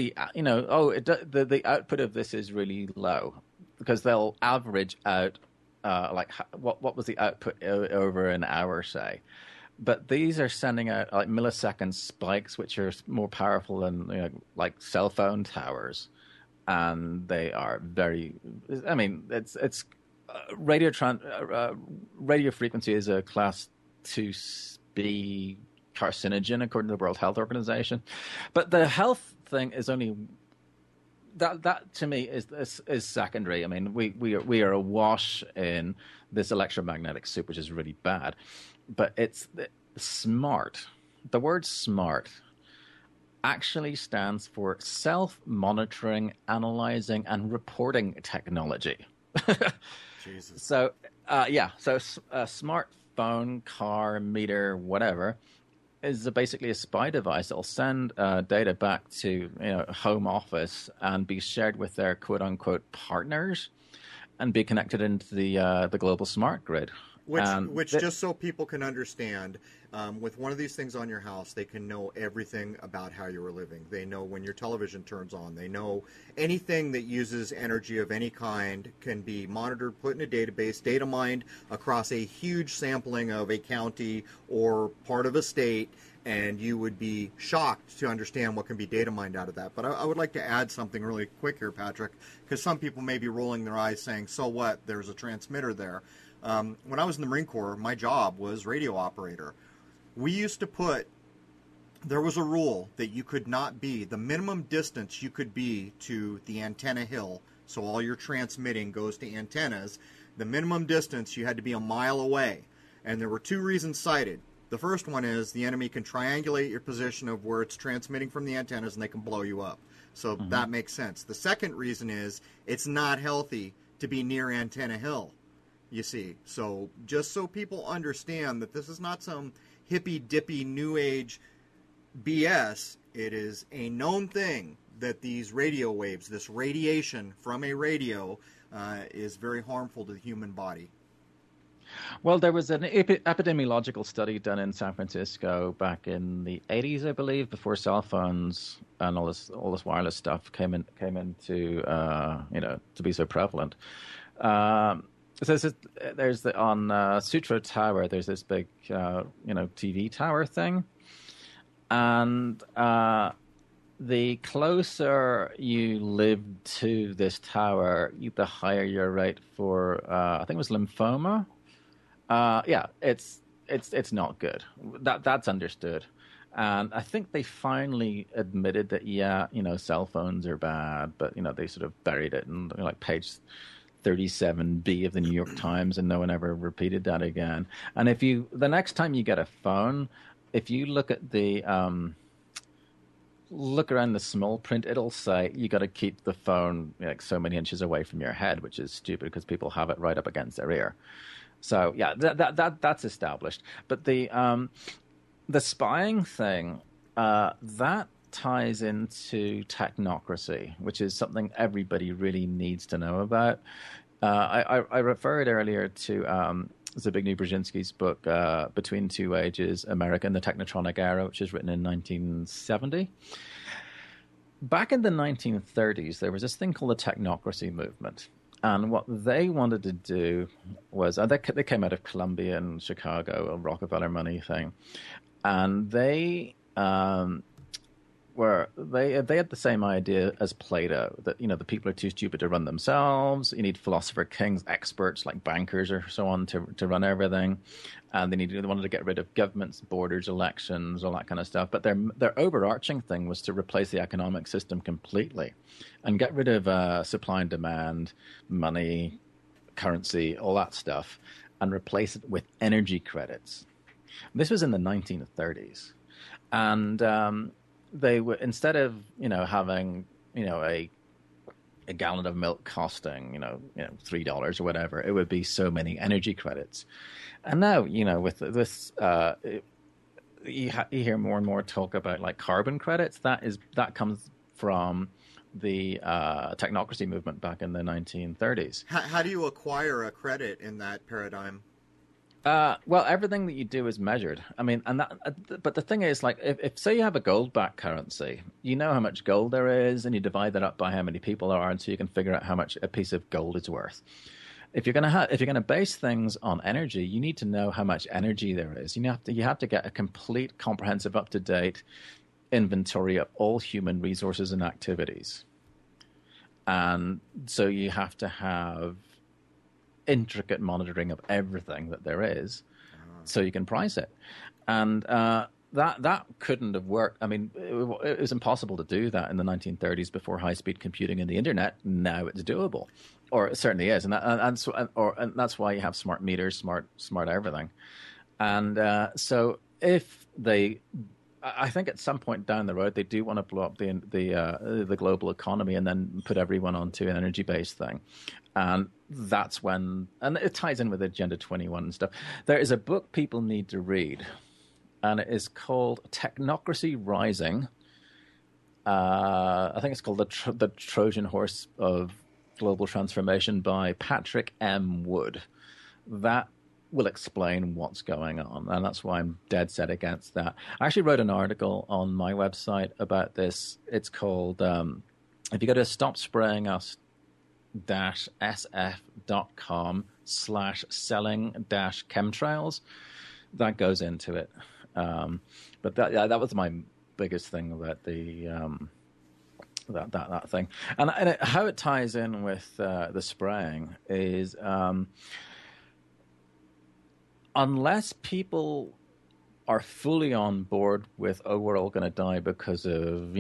the output of this is really low, because they'll average out what was the output over an hour, say. But these are sending out like millisecond spikes, which are more powerful than, you know, like cell phone towers, and they are very. I mean, it's radio frequency is a class 2B carcinogen according to the World Health Organization, but the health thing is only. That to me is secondary. I mean, we are awash in this electromagnetic soup, which is really bad. But it's smart. The word smart actually stands for self-monitoring, analyzing, and reporting technology. Jesus. So, a smartphone, car, meter, whatever, is basically a spy device that will send data back to, you know, home office and be shared with their quote-unquote partners and be connected into the global smart grid. Which just so people can understand, with one of these things on your house, they can know everything about how you are living. They know when your television turns on. They know anything that uses energy of any kind can be monitored, put in a database, data mined across a huge sampling of a county or part of a state, and you would be shocked to understand what can be data mined out of that. But I would like to add something really quick here, Patrick, because some people may be rolling their eyes saying, so what, there's a transmitter there. When I was in the Marine Corps, my job was radio operator. We used to there was a rule that you could not be, the minimum distance you could be to the antenna hill, so all your transmitting goes to antennas, the minimum distance you had to be a mile away. And there were two reasons cited. The first one is the enemy can triangulate your position of where it's transmitting from the antennas and they can blow you up. So that makes sense. The second reason is it's not healthy to be near Antenna Hill. You see, so just so people understand that this is not some hippy-dippy New Age BS, it is a known thing that these radio waves, this radiation from a radio, is very harmful to the human body. Well, there was an epidemiological study done in San Francisco back in the 80s, I believe, before cell phones and all this wireless stuff came into to be so prevalent. So there's on Sutro Tower. There's this big, TV tower thing, and the closer you lived to this tower, the higher your rate for I think it was lymphoma. It's not good. That's understood, and I think they finally admitted that cell phones are bad, but they sort of buried it in like page 37B of the New York Times, and no one ever repeated that again. And the next time you get a phone, if you look at look around the small print, it'll say you got to keep the phone like so many inches away from your head, which is stupid because people have it right up against their ear. So yeah, that's established. But the spying thing that ties into technocracy, which is something everybody really needs to know about. I referred earlier to Zbigniew Brzezinski's book, Between Two Ages, America in the Technotronic Era, which is written in 1970. Back in the 1930s, there was this thing called the technocracy movement. And what they wanted to do was, they came out of Columbia and Chicago, a Rockefeller money thing, and they had the same idea as Plato, that the people are too stupid to run themselves. You need philosopher kings, experts like bankers or so on to run everything, and they wanted to get rid of governments, borders, elections, all that kind of stuff. But their overarching thing was to replace the economic system completely, and get rid of supply and demand, money, currency, all that stuff, and replace it with energy credits. This was in the 1930s, and they were, instead of having a gallon of milk costing $3 or whatever, it would be so many energy credits. And now with this you hear more and more talk about like carbon credits. That comes from the technocracy movement back in the 1930s. How do you acquire a credit in that paradigm? Well, everything that you do is measured. I mean, but the thing is, like, if say you have a gold-backed currency, you know how much gold there is, and you divide that up by how many people there are, and so you can figure out how much a piece of gold is worth. If you're gonna base things on energy, you need to know how much energy there is. You have to get a complete, comprehensive, up-to-date inventory of all human resources and activities, and so you have to have intricate monitoring of everything that there is, so you can price it. And that couldn't have worked. I mean, it was impossible to do that in the 1930s before high-speed computing and the internet. Now it's doable, or it certainly is, and that's why you have smart meters, smart everything. And so if they, I think at some point down the road they do want to blow up the global economy and then put everyone onto an energy-based thing. And that's when, and it ties in with Agenda 21 and stuff. There is a book people need to read, and it is called Technocracy Rising. I think it's called the Trojan Horse of Global Transformation by Patrick M. Wood. That will explain what's going on, and that's why I'm dead set against that. I actually wrote an article on my website about this. It's called, if you go to stopsprayingus.com/selling-chemtrails, that goes into it. But that was my biggest thing about the that thing, and how it ties in with the spraying is, unless people are fully on board with, we're all going to die because of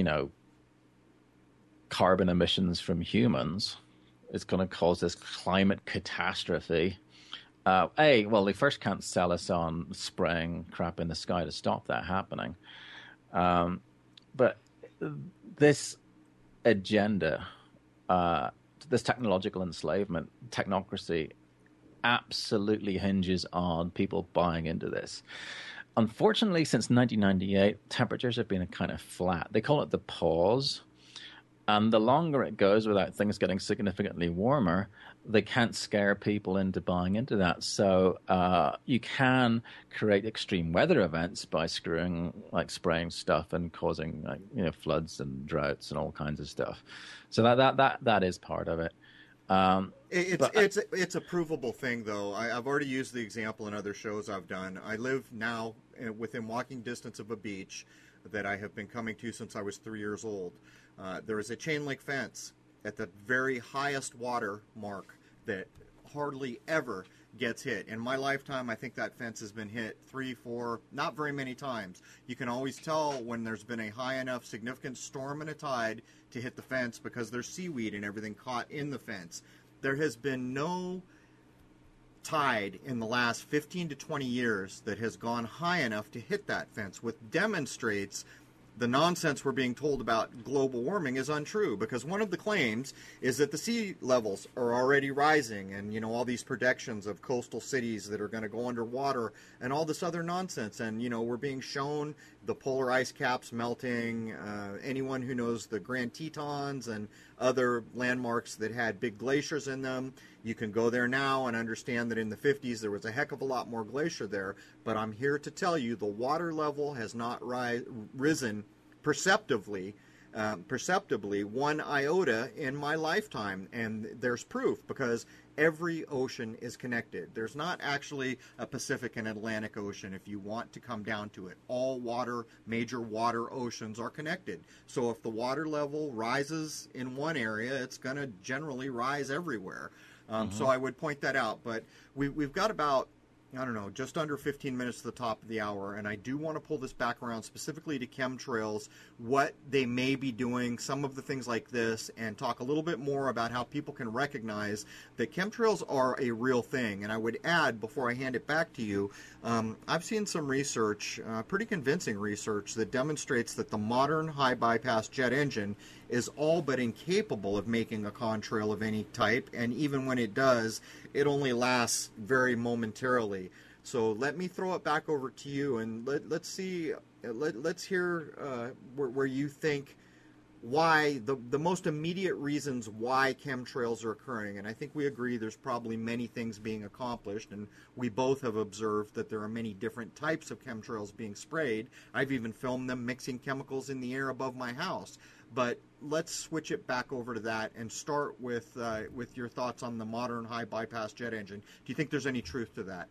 carbon emissions from humans, it's going to cause this climate catastrophe. Well, they first can't sell us on spraying crap in the sky to stop that happening. But this agenda, this technological enslavement, technocracy, absolutely hinges on people buying into this. Unfortunately, since 1998, temperatures have been kind of flat. They call it the pause. And the longer it goes without things getting significantly warmer, they can't scare people into buying into that. So you can create extreme weather events by spraying stuff and causing floods and droughts and all kinds of stuff. So that is part of it. It's a provable thing, though. I've already used the example in other shows I've done. I live now within walking distance of a beach that I have been coming to since I was 3 years old. There is a chain link fence at the very highest water mark that hardly ever gets hit. In my lifetime, I think that fence has been hit 3, 4, not very many times. You can always tell when there's been a high enough significant storm and a tide to hit the fence because there's seaweed and everything caught in the fence. There has been no tide in the last 15 to 20 years that has gone high enough to hit that fence, which demonstrates the nonsense we're being told about global warming is untrue, because one of the claims is that the sea levels are already rising, and all these projections of coastal cities that are going to go underwater and all this other nonsense. And we're being shown the polar ice caps melting. Anyone who knows the Grand Tetons and other landmarks that had big glaciers in them, you can go there now and understand that in the 50s there was a heck of a lot more glacier there. But I'm here to tell you the water level has not risen perceptively perceptibly 1 iota in my lifetime. And there's proof, because every ocean is connected. There's not actually a Pacific and Atlantic Ocean if you want to come down to it. All major water oceans are connected. So if the water level rises in one area, it's going to generally rise everywhere. So I would point that out. But we've got about, I don't know, just under 15 minutes to the top of the hour, and I do want to pull this back around specifically to chemtrails, what they may be doing, some of the things like this, and talk a little bit more about how people can recognize that chemtrails are a real thing. And I would add, before I hand it back to you, I've seen some research, pretty convincing research, that demonstrates that the modern high bypass jet engine is all but incapable of making a contrail of any type, and even when it does, it only lasts very momentarily. So let me throw it back over to you, and let's see, let's hear where you think why the most immediate reasons why chemtrails are occurring. And I think we agree there's probably many things being accomplished, and we both have observed that there are many different types of chemtrails being sprayed. I've even filmed them mixing chemicals in the air above my house. But let's switch it back over to that and start with your thoughts on the modern high bypass jet engine. Do you think there's any truth to that?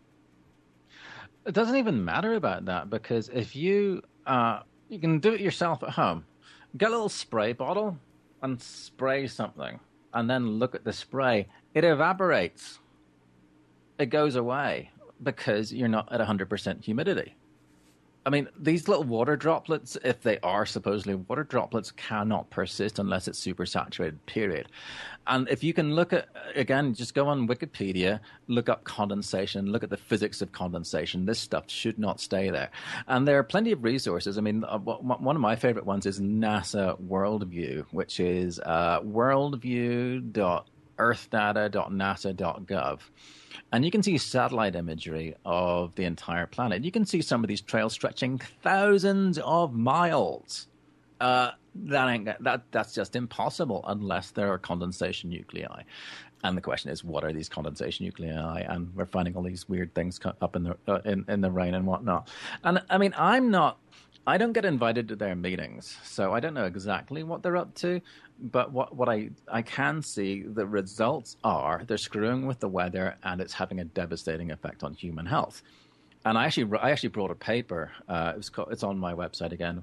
It doesn't even matter about that, because if you can do it yourself at home. Get a little spray bottle and spray something, and then look at the spray. It evaporates. It goes away because you're not at 100% humidity. I mean, these little water droplets, if they are supposedly water droplets, cannot persist unless it's supersaturated, period. And if you can look at, again, just go on Wikipedia, look up condensation, look at the physics of condensation. This stuff should not stay there. And there are plenty of resources. I mean, one of my favorite ones is NASA Worldview, which is worldview.earthdata.nasa.gov. And you can see satellite imagery of the entire planet. You can see some of these trails stretching thousands of miles. That's just impossible unless there are condensation nuclei. And the question is, what are these condensation nuclei? And we're finding all these weird things up in the rain and whatnot. And I mean, I don't get invited to their meetings, so I don't know exactly what they're up to. But what I can see, the results are they're screwing with the weather, and it's having a devastating effect on human health. And I actually brought a paper. It's on my website again,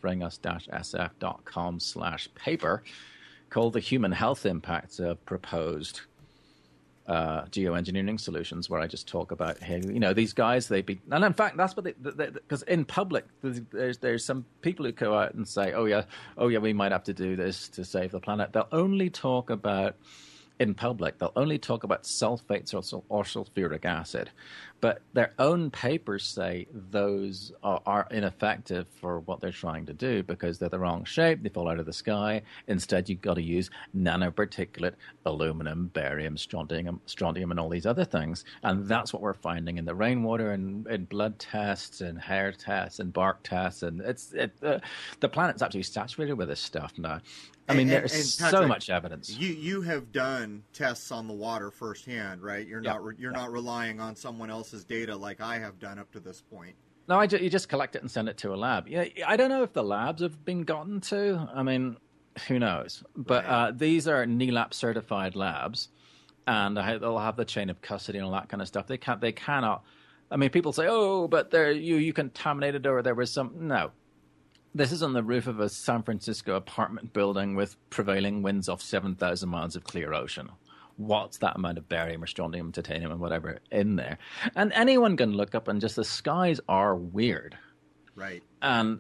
stopsprayingus-sf.com/paper, called "The Human Health Impacts of Proposed Geoengineering Solutions," where I just talk about, hey, these guys, and in fact, that's what because in public, there's some people who go out and say, oh yeah, we might have to do this to save the planet. They'll only talk about, in public, sulfates or sulfuric acid. But their own papers say those are ineffective for what they're trying to do because they're the wrong shape, they fall out of the sky. Instead, you've got to use nanoparticulate aluminum, barium, strontium, and all these other things. And that's what we're finding in the rainwater and in blood tests and hair tests and bark tests. And the planet's absolutely saturated with this stuff now. I mean, there's Patrick, so much evidence. You have done tests on the water firsthand, right? You're not relying on someone else's data like I have done up to this point. No, you just collect it and send it to a lab. Yeah, I don't know if the labs have been gotten to. I mean, who knows? But right. These are NELAP certified labs, and they'll have the chain of custody and all that kind of stuff. They cannot. I mean, people say, "Oh, but you contaminated, or there was some." No. This is on the roof of a San Francisco apartment building with prevailing winds off 7,000 miles of clear ocean. What's that amount of barium or strontium, titanium, and whatever in there? And anyone can look up and just the skies are weird, right? And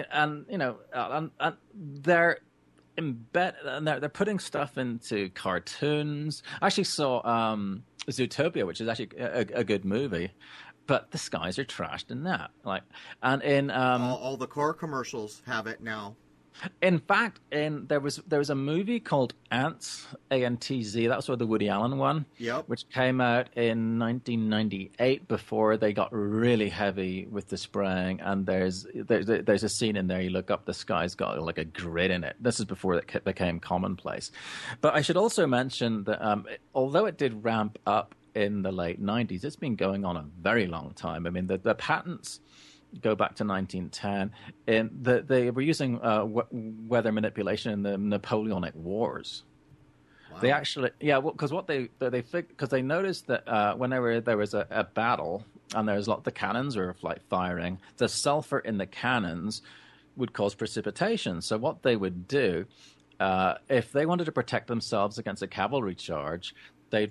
they're embedded, and they're putting stuff into cartoons. I actually saw Zootopia, which is actually a good movie. But the skies are trashed in that, and in all the car commercials have it now. In fact, there was a movie called Ants, A-N-T-Z. That was the Woody Allen one, yep, which came out in 1998 before they got really heavy with the spraying. And there's a scene in there. You look up, the sky's got like a grid in it. This is before it became commonplace. But I should also mention that although it did ramp up in the late 90s, it's been going on a very long time. I mean, the patents go back to 1910. They were using weather manipulation in the Napoleonic Wars. Wow. They actually, because because they noticed that whenever there was a battle and there was the cannons were firing, the sulfur in the cannons would cause precipitation. So what they would do, if they wanted to protect themselves against a cavalry charge, they'd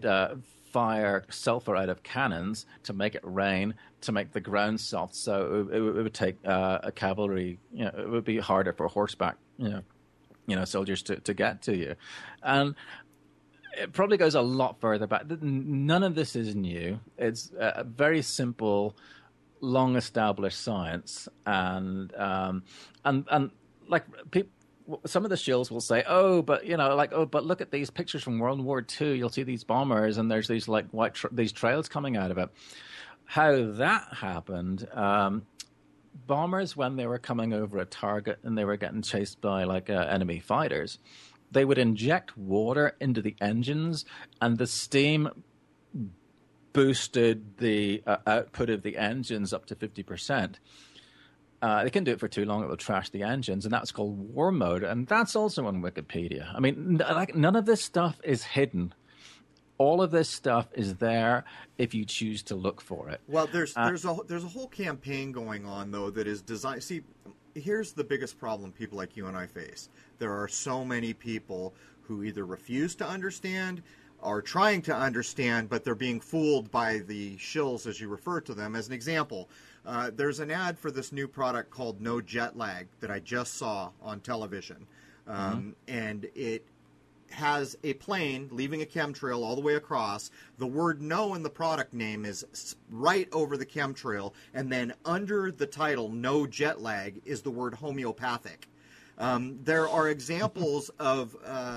fire sulfur out of cannons to make it rain, to make the ground soft. So it would take a cavalry, it would be harder for horseback, soldiers to get to you. And it probably goes a lot further back. None of this is new. It's a very simple, long-established science, and like people. Some of the shills will say, but look at these pictures from World War II. You'll see these bombers, and there's these these trails coming out of it. How that happened? Bombers, when they were coming over a target and they were getting chased by enemy fighters, they would inject water into the engines, and the steam boosted the output of the engines up to 50%. They can do it for too long; it will trash the engines, and that's called war mode. And that's also on Wikipedia. I mean, none of this stuff is hidden. All of this stuff is there if you choose to look for it. Well, there's a whole campaign going on though that is designed. See, here's the biggest problem people like you and I face. There are so many people who either refuse to understand, are trying to understand, but they're being fooled by the shills, as you refer to them. As an example. There's an ad for this new product called No Jet Lag that I just saw on television. And it has a plane leaving a chemtrail all the way across. The word no in the product name is right over the chemtrail. And then under the title, No Jet Lag, is the word homeopathic. There are examples of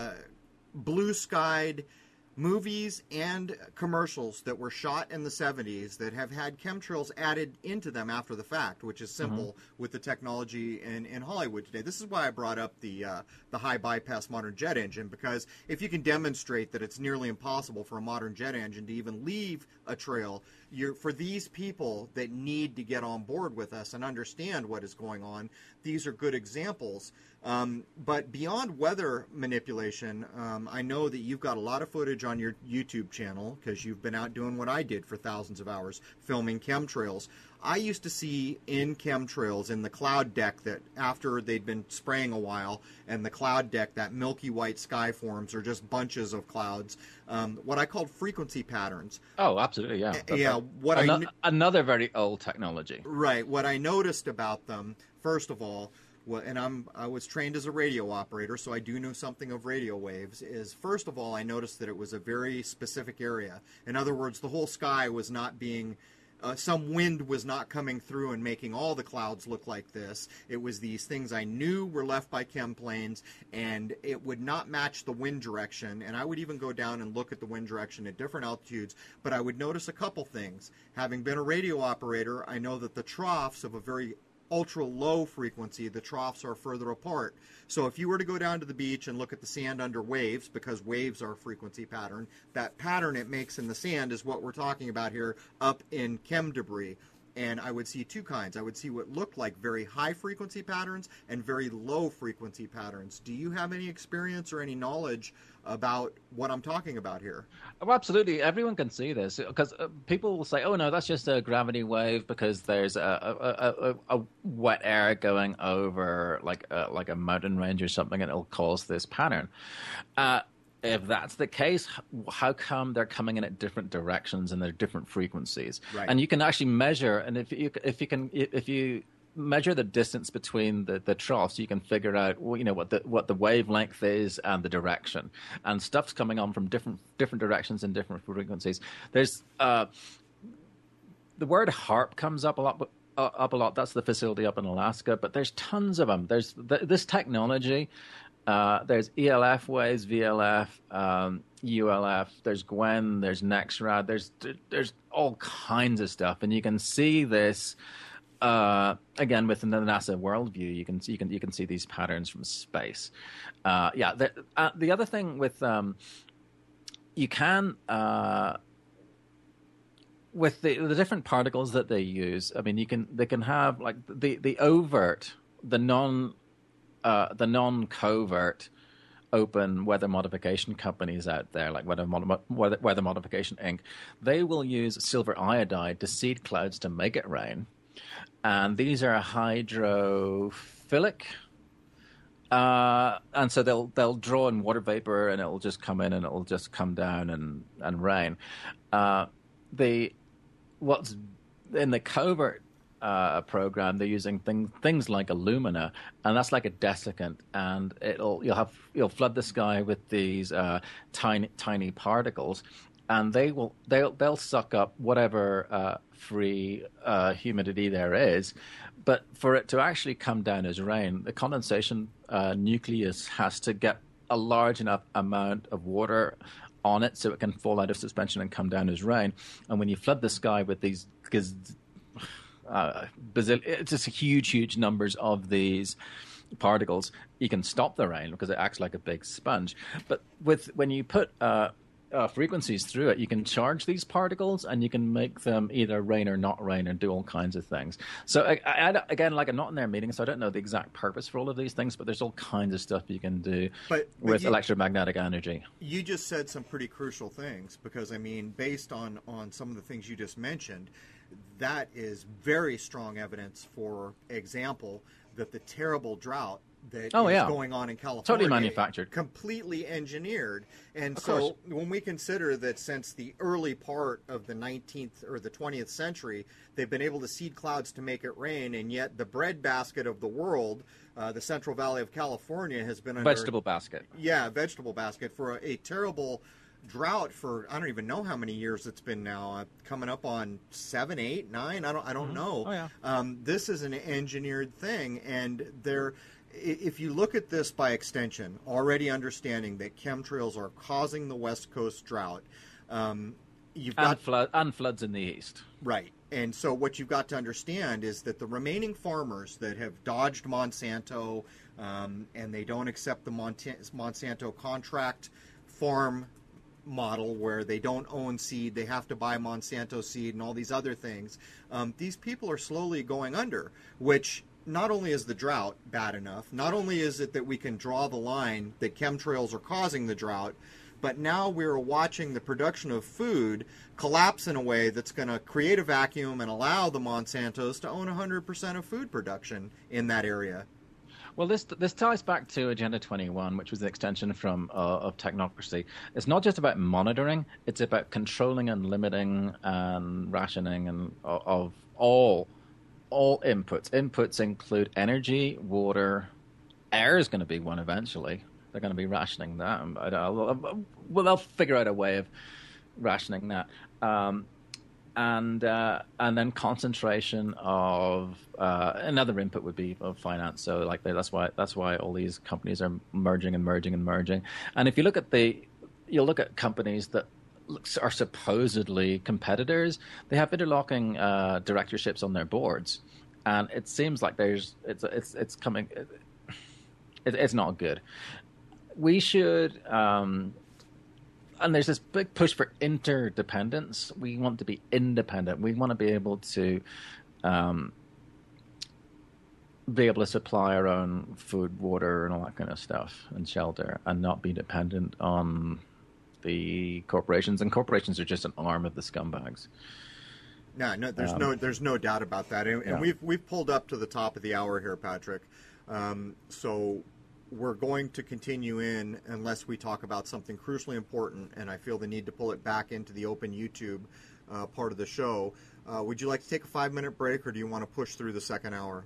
blue-skied movies and commercials that were shot in the 70s that have had chemtrails added into them after the fact, which is simple with the technology in Hollywood today. This is why I brought up the high bypass modern jet engine, because if you can demonstrate that it's nearly impossible for a modern jet engine to even leave a trail, for these people that need to get on board with us and understand what is going on, these are good examples. But beyond weather manipulation, I know that you've got a lot of footage on your YouTube channel because you've been out doing what I did for thousands of hours, filming chemtrails. I used to see in chemtrails in the cloud deck that after they'd been spraying a while, and the cloud deck, that milky white sky forms are just bunches of clouds, what I called frequency patterns. Oh, absolutely, yeah. Yeah. Another very old technology. Right. What I noticed about them, first of all, and I was trained as a radio operator, so I do know something of radio waves, is first of all, I noticed that it was a very specific area. In other words, the whole sky was not being, some wind was not coming through and making all the clouds look like this. It was these things I knew were left by chem planes, and it would not match the wind direction. And I would even go down and look at the wind direction at different altitudes, but I would notice a couple things. Having been a radio operator, I know that the troughs of a very ultra low frequency, the troughs are further apart. So if you were to go down to the beach and look at the sand under waves, because waves are a frequency pattern, that pattern it makes in the sand is what we're talking about here up in chem debris. And I would see two kinds. I would see what looked like very high frequency patterns and very low frequency patterns. Do you have any experience or any knowledge about what I'm talking about here? Oh, absolutely. Everyone can see this because people will say, "Oh no, that's just a gravity wave because there's a wet air going over like a mountain range or something, and it'll cause this pattern." If that's the case, how come they're coming in at different directions and they're different frequencies? Right. And you can actually measure, and if you measure the distance between the troughs, you can figure out what the wavelength is and the direction. And stuff's coming on from different directions and different frequencies. There's the word HAARP comes up a lot. That's the facility up in Alaska, but there's tons of them. There's this technology. There's ELF waves, VLF, ULF. There's Gwen. There's NexRad. There's all kinds of stuff, and you can see this again within the NASA worldview. You can see these patterns from space. The other thing with you can with the different particles that they use, I mean, they can have like the overt, the non covert open weather modification companies out there, like Weather Modification Inc. They will use silver iodide to seed clouds to make it rain, and these are hydrophilic. And so they'll draw in water vapor, and it'll just come in, and it'll just come down and rain. The what's in the covert program, they're using things like alumina, and that's like a desiccant, and you'll flood the sky with these tiny particles, and they'll suck up whatever free humidity there is. But for it to actually come down as rain, the condensation nucleus has to get a large enough amount of water on it so it can fall out of suspension and come down as rain. And when you flood the sky with these, because it's just huge numbers of these particles, you can stop the rain because it acts like a big sponge. But when you put frequencies through it, you can charge these particles, and you can make them either rain or not rain, and do all kinds of things. So again, like, I'm not in their meeting, so I don't know the exact purpose for all of these things, but there's all kinds of stuff you can do with electromagnetic energy. You just said some pretty crucial things, because I mean, based on some of the things you just mentioned, that is very strong evidence, for example, that the terrible drought that is going on in California, totally manufactured, completely engineered. And so when we consider that since the early part of the 19th or the 20th century, they've been able to seed clouds to make it rain, and yet the breadbasket of the world, the Central Valley of California, has been under vegetable basket for a terrible drought for I don't even know how many years it's been now, coming up on 7, 8, 9. I don't know. This is an engineered thing, and if you look at this by extension, already understanding that chemtrails are causing the West Coast drought, you've got floods in the east, right? And so what you've got to understand is that the remaining farmers that have dodged Monsanto, and they don't accept the Monsanto contract farm model where they don't own seed, they have to buy Monsanto seed and all these other things, these people are slowly going under, which not only is the drought bad enough, not only is it that we can draw the line that chemtrails are causing the drought, but now we're watching the production of food collapse in a way that's going to create a vacuum and allow the Monsantos to own 100% of food production in that area. Well, this ties back to Agenda 21, which was the extension of technocracy. It's not just about monitoring; it's about controlling and limiting and rationing and of all inputs. Inputs include energy, water, air is going to be one eventually. They're going to be rationing that. They'll figure out a way of rationing that. And then concentration of another input would be of finance. So like that's why all these companies are merging. And if you look at you'll look at companies that are supposedly competitors. They have interlocking directorships on their boards, and it seems like it's coming. It's not good. We should. And there's this big push for interdependence. We want to be independent. We want to be able to supply our own food, water, and all that kind of stuff, and shelter, and not be dependent on the corporations. And corporations are just an arm of the scumbags. No, there's no doubt about that. And we've pulled up to the top of the hour here, Patrick. So we're going to continue in unless we talk about something crucially important, and I feel the need to pull it back into the open YouTube part of the show. Would you like to take a 5-minute break, or do you want to push through the second hour?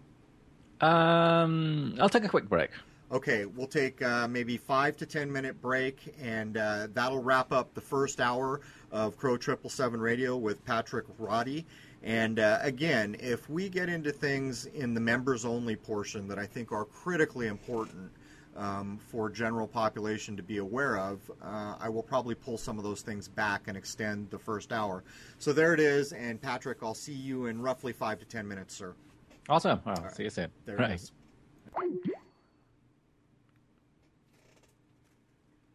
I'll take a quick break. Okay, we'll take maybe 5 to 10 minute break, and that'll wrap up the first hour of Crow 777 Radio with Patrick Roddy. And again, if we get into things in the members only portion that I think are critically important for general population to be aware of, I will probably pull some of those things back and extend the first hour. So there it is, and Patrick, I'll see you in roughly 5 to 10 minutes, sir. Awesome. Well, see you soon. There it is.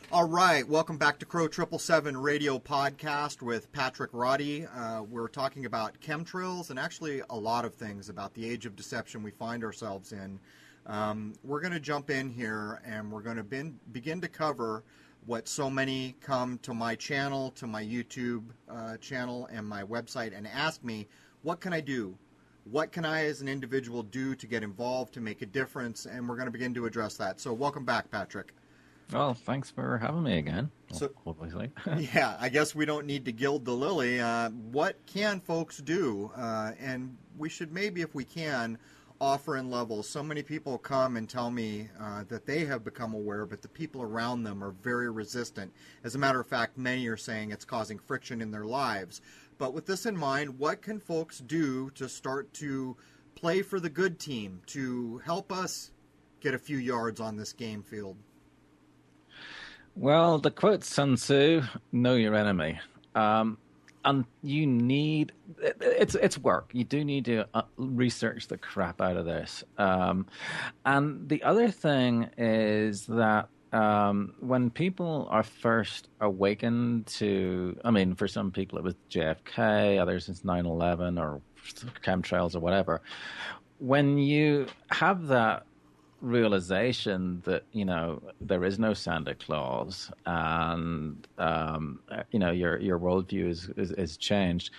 All right, welcome back to Crow 777 Radio Podcast with Patrick Roddy. We're talking about chemtrails and actually a lot of things about the age of deception we find ourselves in. We're going to jump in here and we're going to begin to cover what so many come to my channel, to my YouTube channel and my website and ask me, what can I do? What can I as an individual do to get involved, to make a difference? And we're going to begin to address that. So welcome back, Patrick. Well, thanks for having me again. So, obviously. Yeah, I guess we don't need to gild the lily. What can folks do? And we should maybe, if we can, offer in levels. So many people come and tell me that they have become aware, but the people around them are very resistant. As a matter of fact, many are saying it's causing friction in their lives. But with this in mind, what can folks do to start to play for the good team, to help us get a few yards on this game field? Well, to quote Sun Tzu, know your enemy. And you need, it's work. You do need to research the crap out of this. And the other thing is that when people are first awakened to, I mean, for some people it was JFK, others it's 9/11 or chemtrails or whatever. When you have that realization that, you know, there is no Santa Claus and, you know, your worldview is changed,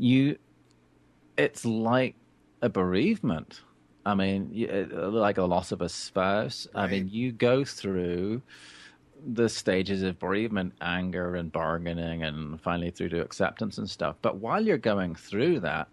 it's like a bereavement. I mean, like a loss of a spouse. Right. I mean, you go through the stages of bereavement, anger and bargaining, and finally through to acceptance and stuff. But while you're going through that,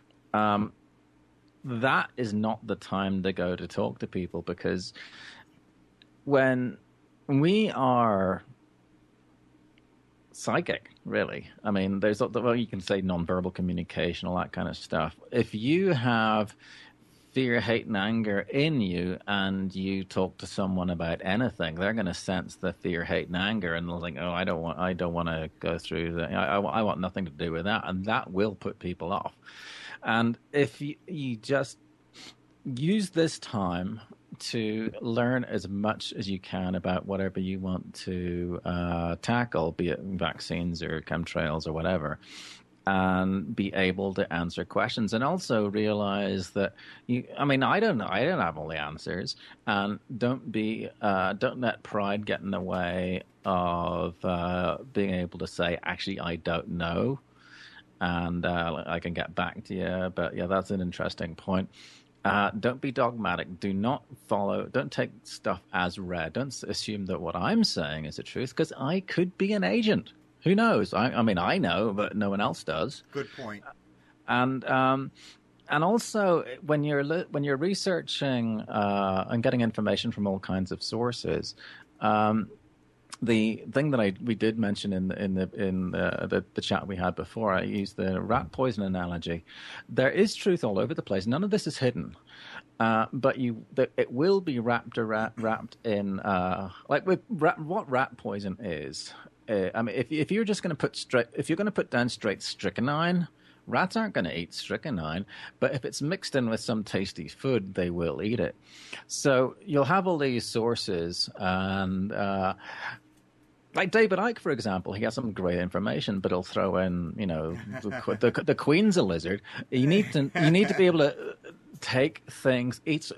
that is not the time to go to talk to people, because when we are psychic, really, I mean, there's, well, you can say nonverbal communication, all that kind of stuff. If you have fear, hate, and anger in you, and you talk to someone about anything, they're going to sense the fear, hate, and anger, and they'll think, "Oh, I don't want to go through that. I want nothing to do with that," and that will put people off. And if you just use this time to learn as much as you can about whatever you want to tackle, be it vaccines or chemtrails or whatever, and be able to answer questions, and also realize that I don't have all the answers, and don't let pride get in the way of being able to say, actually, I don't know. And I can get back to you. But yeah, that's an interesting point. Don't be dogmatic. Don't take stuff as read. Don't assume that what I'm saying is the truth, because I could be an agent. Who knows? I mean, I know, but no one else does. Good point. And also when you're researching and getting information from all kinds of sources, the thing that we did mention in the chat we had before, I used the rat poison analogy. There is truth all over the place. None of this is hidden, but it will be wrapped in like with what rat poison is. I mean, if you're just going to put down straight strychnine, rats aren't going to eat strychnine, but if it's mixed in with some tasty food, they will eat it. So you'll have all these sources, and like David Icke, for example, he has some great information, but he'll throw in, you know, the Queen's a lizard. You need to be able to take things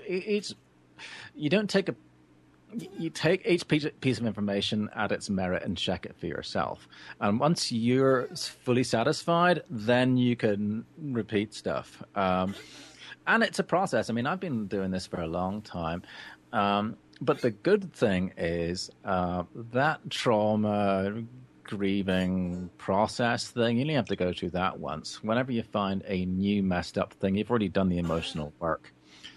you take each piece of information at its merit and check it for yourself. And once you're fully satisfied, then you can repeat stuff. And it's a process. I mean, I've been doing this for a long time. But the good thing is that trauma, grieving process thing, you only have to go through that once. Whenever you find a new messed up thing, you've already done the emotional work.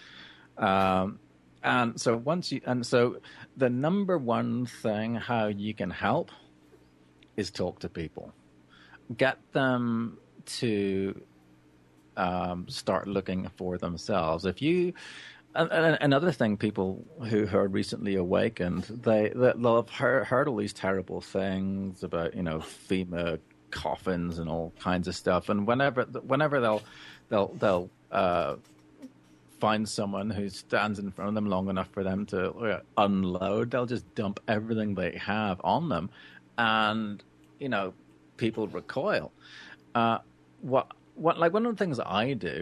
And so the number one thing how you can help is talk to people. Get them to start looking for themselves. If you another thing, people who are recently awakened, they'll have heard all these terrible things about, you know, FEMA coffins and all kinds of stuff, and whenever they'll find someone who stands in front of them long enough for them to unload, they'll just dump everything they have on them, and people recoil. Like one of the things that I do,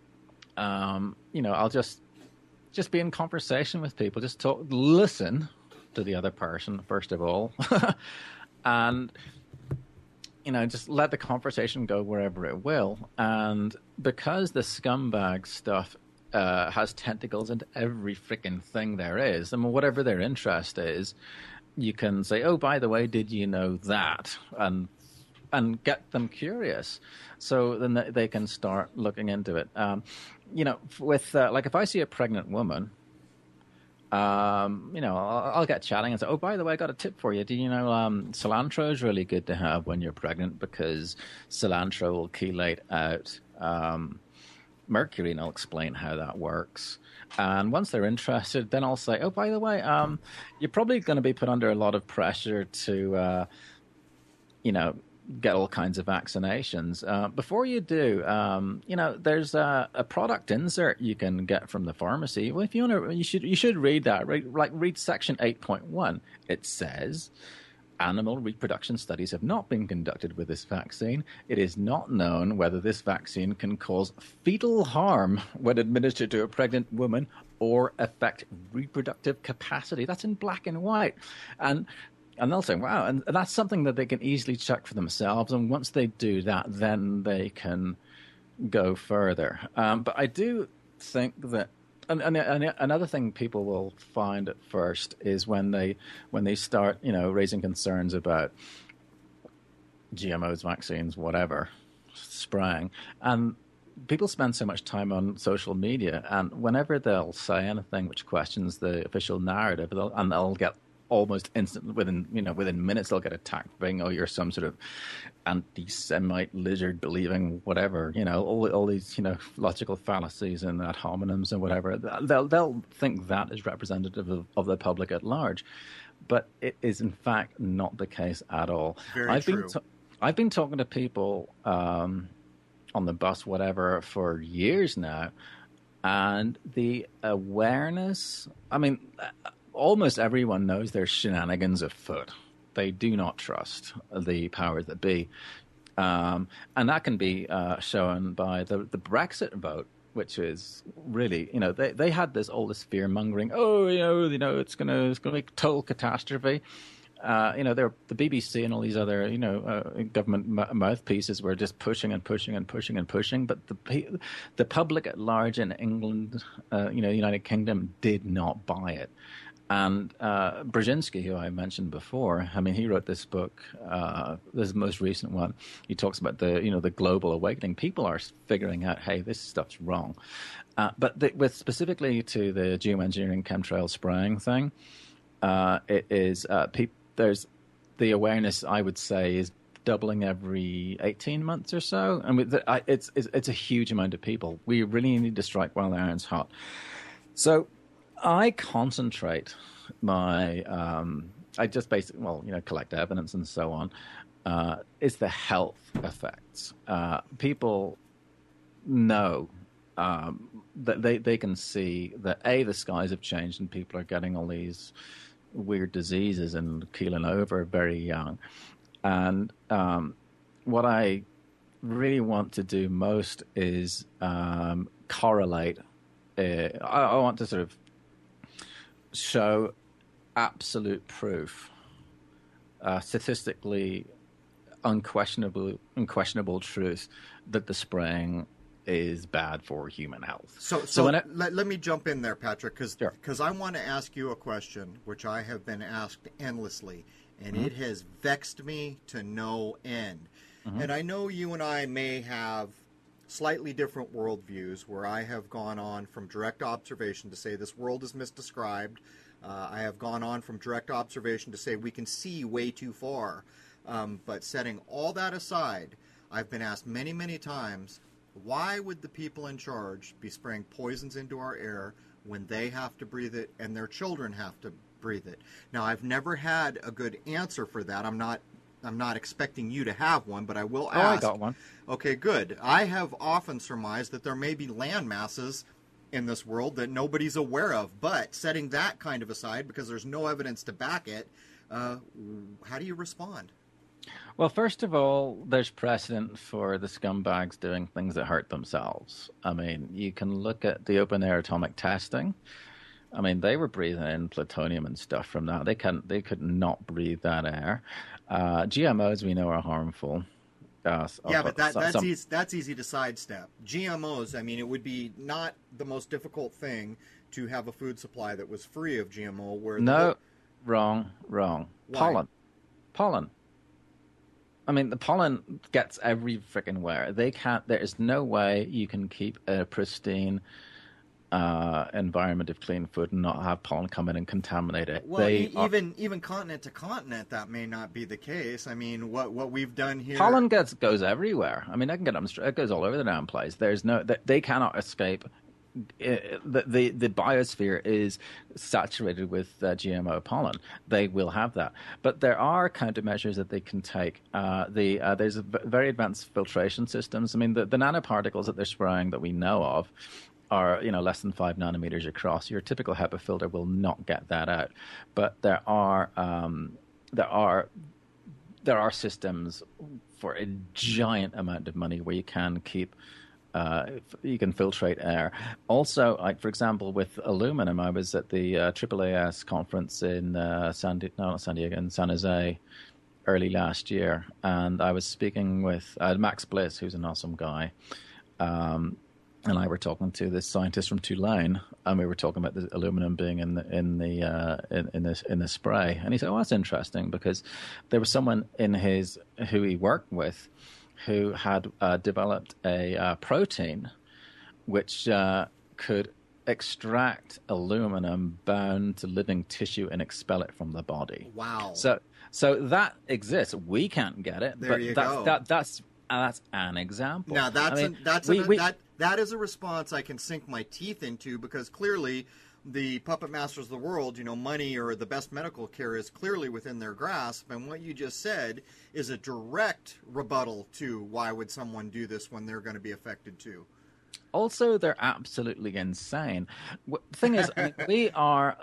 I'll just be in conversation with people, just listen to the other person first of all, and just let the conversation go wherever it will. And because the scumbag stuff has tentacles into every freaking thing there is, I mean, whatever their interest is, you can say, "Oh, by the way, did you know that?" and get them curious, so then they can start looking into it. With like if I see a pregnant woman, I'll get chatting and say, "Oh, by the way, I got a tip for you. Do you know cilantro is really good to have when you're pregnant because cilantro will chelate out mercury," and I'll explain how that works. And once they're interested, then I'll say, "Oh, by the way, you're probably going to be put under a lot of pressure to, get all kinds of vaccinations. Before you do, there's a product insert you can get from the pharmacy. Well, if you want to, you should read that. Read section 8.1. It says, animal reproduction studies have not been conducted with this vaccine. It is not known whether this vaccine can cause fetal harm when administered to a pregnant woman or affect reproductive capacity." That's in black and white. And they'll say, wow, and that's something that they can easily check for themselves. And once they do that, then they can go further. But I do think that, and another thing people will find at first is when they start, raising concerns about GMOs, vaccines, whatever, spraying, and people spend so much time on social media, and whenever they'll say anything which questions the official narrative, they'll get almost instantly, within minutes, they'll get attacked being, "Oh, you're some sort of anti-Semite lizard believing whatever," all these, logical fallacies and ad hominems and whatever. They'll think that is representative of the public at large, but it is in fact not the case at all. Very true. I've been talking to people on the bus, whatever, for years now, and the awareness, I mean, almost everyone knows there's shenanigans afoot. They do not trust the powers that be. And that can be shown by the Brexit vote, which is really, they had all this fear mongering. "Oh, it's going to be total catastrophe." The BBC and all these other, government mouthpieces were just pushing and pushing and pushing and pushing. But the public at large in England, United Kingdom, did not buy it. And Brzezinski, who I mentioned before, I mean, he wrote this book, this most recent one. He talks about the global awakening. People are figuring out, hey, this stuff's wrong. But with specifically to the geoengineering chemtrail spraying thing, it is there's the awareness, I would say, is doubling every 18 months or so. And it's a huge amount of people. We really need to strike while the iron's hot. So I concentrate my, I just basically, collect evidence and so on, is the health effects. People know that they can see that, A, the skies have changed and people are getting all these weird diseases and keeling over very young. And what I really want to do most is correlate. I want to sort of show absolute proof, statistically unquestionable truth that the spraying is bad for human health. So let me jump in there, Patrick, because I want to ask you a question which I have been asked endlessly, and it has vexed me to no end. And I know you and I may have slightly different worldviews, where I have gone on from direct observation to say this world is misdescribed. I have gone on from direct observation to say we can see way too far. But setting all that aside, I've been asked many, many times, why would the people in charge be spraying poisons into our air when they have to breathe it and their children have to breathe it? Now, I've never had a good answer for that. I'm not expecting you to have one, but I will ask. I got one. Okay, good. I have often surmised that there may be land masses in this world that nobody's aware of. But setting that kind of aside, because there's no evidence to back it, how do you respond? Well, first of all, there's precedent for the scumbags doing things that hurt themselves. I mean, you can look at the open air atomic testing. I mean, they were breathing in plutonium and stuff from that. They could not breathe that air. GMOs, we know, are harmful. Yeah, but that's easy to sidestep. GMOs, I mean, it would be not the most difficult thing to have a food supply that was free of GMO. Wrong. Why? Pollen. I mean, the pollen gets every freaking where. There is no way you can keep a pristine environment of clean food and not have pollen come in and contaminate it. Well, even continent to continent, that may not be the case. I mean, what we've done here, pollen goes everywhere. I mean, I can get them. It goes all over the damn place. They cannot escape. The biosphere is saturated with GMO pollen. They will have that, but there are countermeasures that they can take. There's very advanced filtration systems. I mean, the nanoparticles that they're spraying that we know of are less than 5 nanometers across. Your typical HEPA filter will not get that out, but there are systems for a giant amount of money where you can keep. You can filtrate air. Also, like for example, with aluminum, I was at the AAAS conference in San Jose early last year, and I was speaking with Max Bliss, who's an awesome guy, and I were talking to this scientist from Tulane, and we were talking about the aluminum being in the spray, and he said, "Oh, that's interesting," because there was someone who he worked with who had developed a protein which could extract aluminum bound to living tissue and expel it from the body. Wow! So that exists. We can't get it. There you go. That's an example. Now that is a response I can sink my teeth into, because clearly the puppet masters of the world, money or the best medical care is clearly within their grasp. And what you just said is a direct rebuttal to why would someone do this when they're going to be affected too. Also, they're absolutely insane. The thing is, we are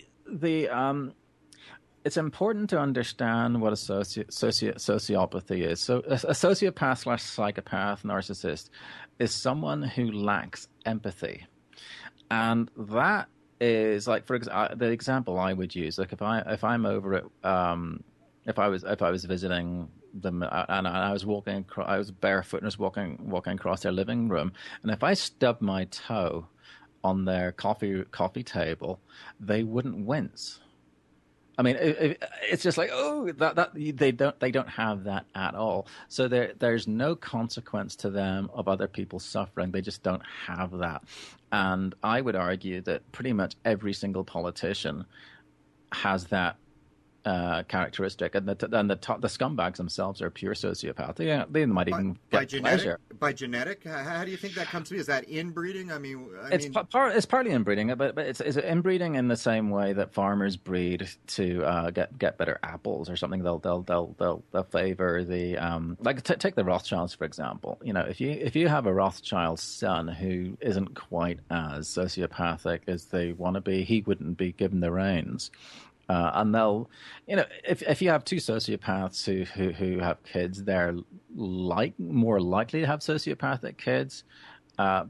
it's important to understand what a sociopathy is. So a sociopath / psychopath narcissist is someone who lacks empathy. And that is like, for example, the example I would use, like if I'm over at if I was visiting them and I was I was barefoot and was walking across their living room, and if I stubbed my toe on their coffee table, they wouldn't wince. I mean, it's just like, oh, that they don't have that at all. So there's no consequence to them of other people suffering. They just don't have that. And I would argue that pretty much every single politician has that characteristic, and the scumbags themselves are pure sociopath. They might even get pleasure. By genetic, how do you think that comes to be? Is that inbreeding? It's partly inbreeding, but it's inbreeding in the same way that farmers breed to get better apples or something. They'll favor the take the Rothschilds for example. If you have a Rothschild son who isn't quite as sociopathic as they want to be, he wouldn't be given the reins. And they'll, if you have two sociopaths who have kids, they're more likely to have sociopathic kids, but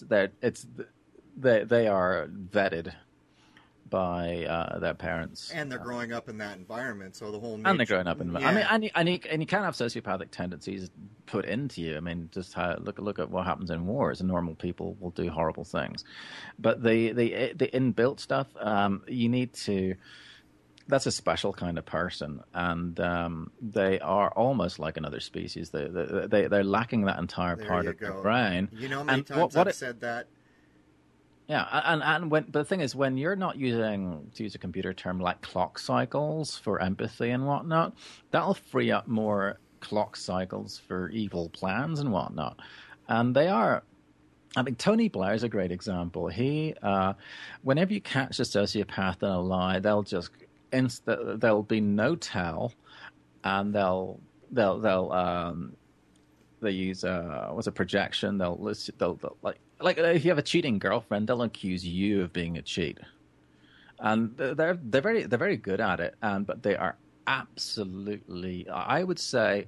they are vetted by their parents, and they're growing up in that environment. So the whole and they're growing up in. Yeah. I mean, and you can have sociopathic tendencies put into you. I mean, just look at what happens in wars. And normal people will do horrible things, but the inbuilt stuff, you need to. That's a special kind of person, and they are almost like another species. They're lacking that entire part of their brain. You know how many times I've said that? Yeah, but the thing is, when you're not to use a computer term like clock cycles for empathy and whatnot, that'll free up more clock cycles for evil plans and whatnot. And they are. I think Tony Blair is a great example. He, whenever you catch a sociopath in a lie, there'll be no tell, and they'll use what's a projection. They'll like if you have a cheating girlfriend, they'll accuse you of being a cheat, and they're very good at it. And but they are absolutely, I would say,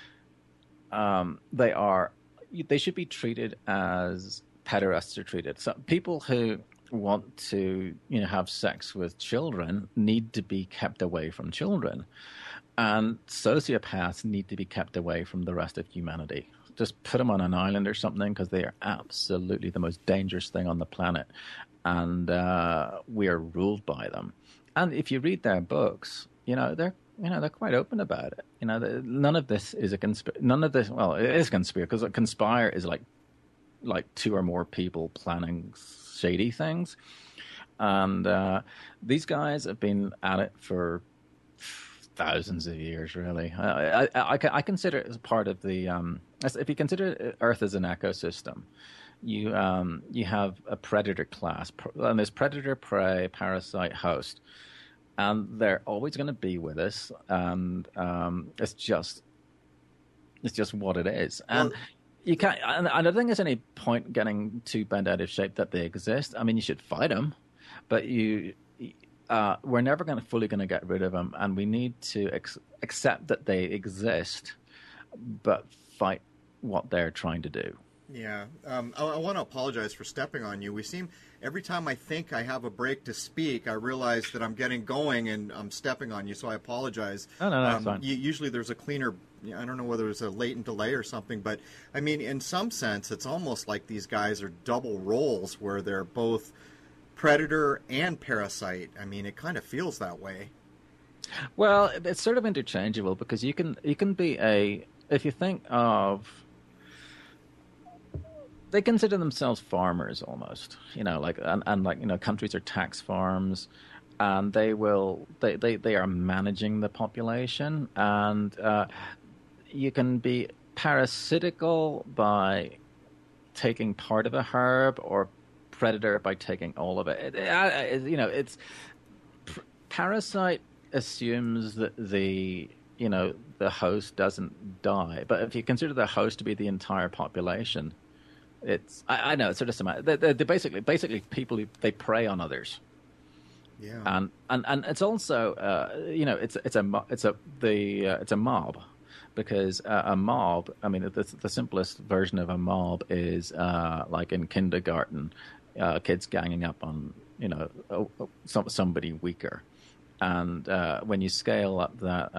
they are they should be treated as pederasts are treated. So people who want to have sex with children need to be kept away from children, and sociopaths need to be kept away from the rest of humanity. Just put them on an island or something, because they are absolutely the most dangerous thing on the planet, and we are ruled by them. And if you read their books, they're quite open about it. None of this is a none of this. Well, it is conspire, because a conspire is like two or more people planning shady things, and these guys have been at it for thousands of years. Really, I consider it as part of the. If you consider Earth as an ecosystem, you have a predator class, and there's predator, prey, parasite, host. And they're always going to be with us, and it's just what it is. And you can't. And I don't think there's any point getting too bent out of shape that they exist. I mean, you should fight them, but we're never fully going to get rid of them, and we need to accept that they exist, but fight what they're trying to do. Yeah. I want to apologize for stepping on you. Every time I think I have a break to speak, I realize that I'm getting going and I'm stepping on you, so I apologize. Oh, no, that's fine. Usually there's a cleaner, I don't know whether it's a latent delay or something, but I mean, in some sense, it's almost like these guys are double roles where they're both predator and parasite. I mean, it kind of feels that way. Well, it's sort of interchangeable, because you can be if you think of, they consider themselves farmers almost, countries are tax farms, and they are managing the population, and you can be parasitical by taking part of a herb, or predator by taking all of it. It's parasite assumes that the host doesn't die, but if you consider the host to be the entire population, I know it's sort of similar. They're basically people who they prey on others. Yeah. And it's also it's a mob, because a mob. I mean, the simplest version of a mob is like in kindergarten, kids ganging up on somebody weaker, and when you scale up that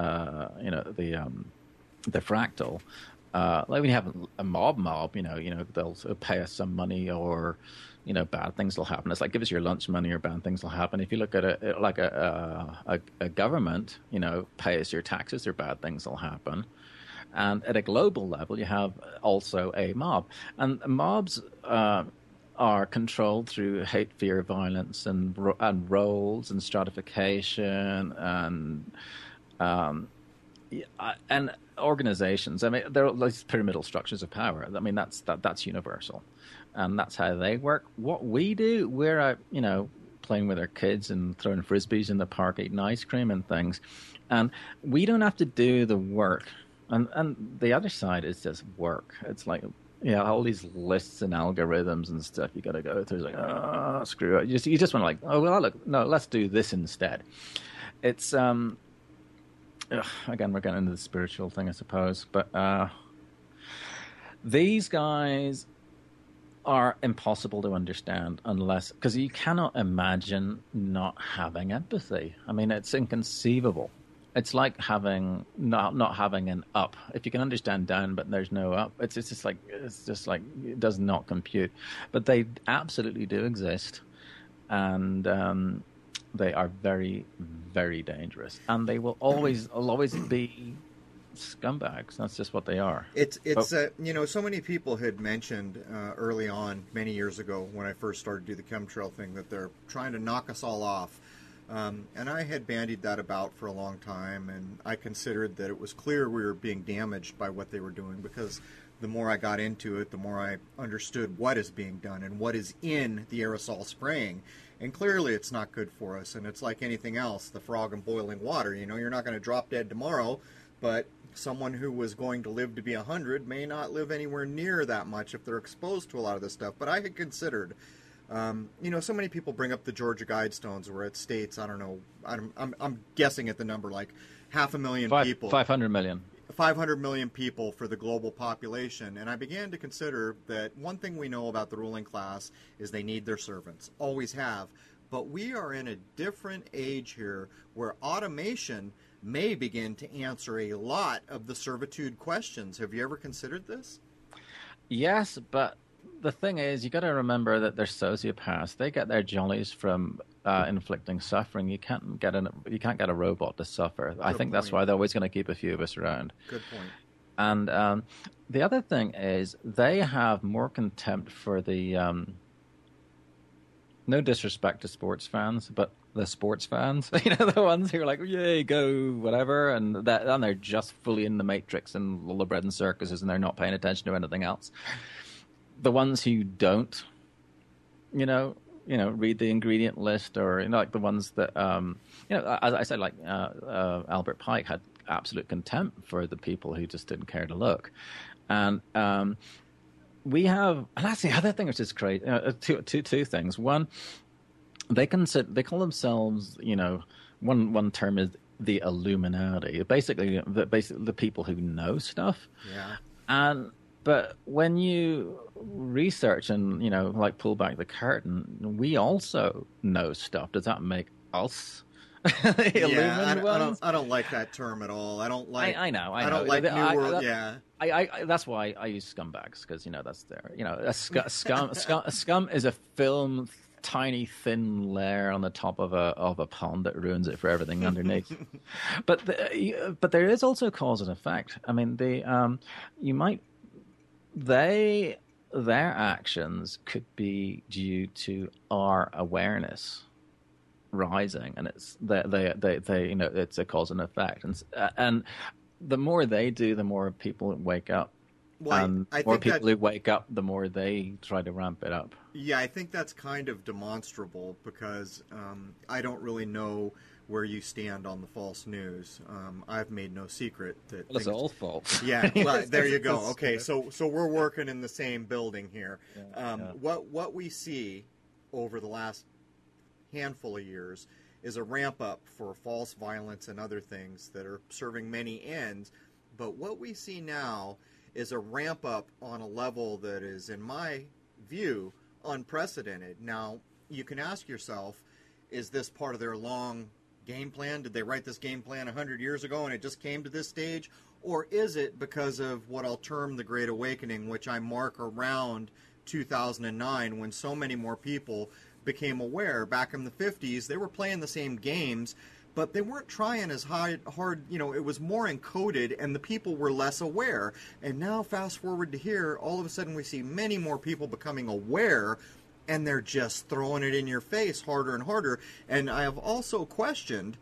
the fractal. Like when you have a mob, they'll pay us some money, or bad things will happen. It's like, give us your lunch money, or bad things will happen. If you look at it like a government, pay us your taxes, or bad things will happen. And at a global level, you have also a mob, and mobs are controlled through hate, fear, violence, and roles, and stratification, and organizations. I mean, there are these pyramidal structures of power. I mean, that's universal, and that's how they work. What we do, we're out, playing with our kids and throwing frisbees in the park, eating ice cream and things, and we don't have to do the work. And the other side is just work. It's like, all these lists and algorithms and stuff you got to go through. It's like, screw it. You just want to look, no, let's do this instead. It's again, we're getting into the spiritual thing, I suppose. But these guys are impossible to understand because you cannot imagine not having empathy. I mean, it's inconceivable. It's like not having an up. If you can understand down, but there's no up, it's just like it does not compute. But they absolutely do exist, and they are very, very dangerous, and they will always be scumbags. That's just what they are. It's so many people had mentioned early on, many years ago, when I first started to do the chemtrail thing, that they're trying to knock us all off. And I had bandied that about for a long time, and I considered that it was clear we were being damaged by what they were doing, because the more I got into it, the more I understood what is being done and what is in the aerosol spraying. And clearly it's not good for us, and it's like anything else, the frog in boiling water. You're not going to drop dead tomorrow, but someone who was going to live to be 100 may not live anywhere near that much if they're exposed to a lot of this stuff. But I had considered, so many people bring up the Georgia Guidestones where it states, I don't know, I'm guessing at the number, like 500,000 people. 500 million. 500 million people for the global population. And I began to consider that one thing we know about the ruling class is they need their servants, always have. But we are in a different age here where automation may begin to answer a lot of the servitude questions. Have you ever considered this? Yes, but the thing is, you got to remember that they're sociopaths. They get their jollies from inflicting suffering. You can't get a robot to suffer. I think that's why they're always going to keep a few of us around. Good point. And the other thing is, they have more contempt for the no disrespect to sports fans, but the sports fans, the ones who are like, yay, go, whatever, and they're just fully in the Matrix and all the bread and circuses, and they're not paying attention to anything else. The ones who don't, read the ingredient list, or like the ones that, as I said, like Albert Pike had absolute contempt for the people who just didn't care to look, and we have, and that's the other thing which is crazy. Two things. One, they call themselves, one term is the Illuminati. Basically, the people who know stuff. Yeah. But when you research and pull back the curtain, we also know stuff. Does that make us? I don't like that term at all. I don't like. I know. I don't like New World. Yeah. I that's why I use scumbags, because that's there. Scum is a film, tiny thin layer on the top of a pond that ruins it for everything underneath. But there is also cause and effect. I mean, their actions could be due to our awareness rising, and it's it's a cause and effect, and the more they do, the more people wake up. Well, and more people who wake up, the more they try to ramp it up. Yeah, I think that's kind of demonstrable, because I don't really know where you stand on the false news. I've made no secret that it's all false. Yeah, well, there you go. Okay, so we're working in the same building here. What we see over the last handful of years is a ramp up for false violence and other things that are serving many ends. But what we see now is a ramp up on a level that is, in my view, unprecedented. Now, you can ask yourself, is this part of their long game plan? Did they write this game plan 100 years ago and it just came to this stage? Or is it because of what I'll term the Great Awakening, which I mark around 2009, when so many more people became aware? Back in the 50s, they were playing the same games, but they weren't trying as hard, it was more encoded, and the people were less aware. And now, fast forward to here, all of a sudden we see many more people becoming aware, and they're just throwing it in your face harder and harder. And I have also questioned,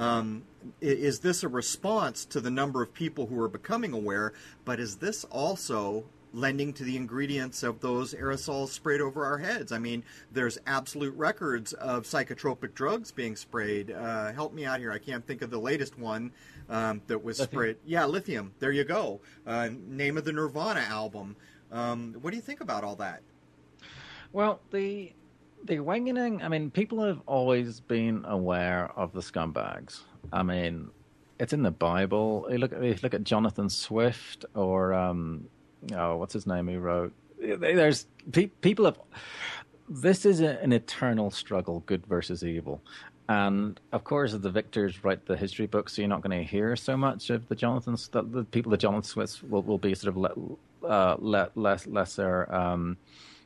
is this a response to the number of people who are becoming aware, but is this also lending to the ingredients of those aerosols sprayed over our heads? I mean, there's absolute records of psychotropic drugs being sprayed. Help me out here. I can't think of the latest one that was sprayed. Yeah, lithium. There you go. Name of the Nirvana album. What do you think about all that? Well, the awakening, I mean, people have always been aware of the scumbags. I mean, it's in the Bible. You look at Jonathan Swift, or what's his name who wrote? There's people have. This is an eternal struggle, good versus evil, and of course, the victors write the history books, so you're not going to hear so much of the people. The Jonathan Swifts will be sort of lesser.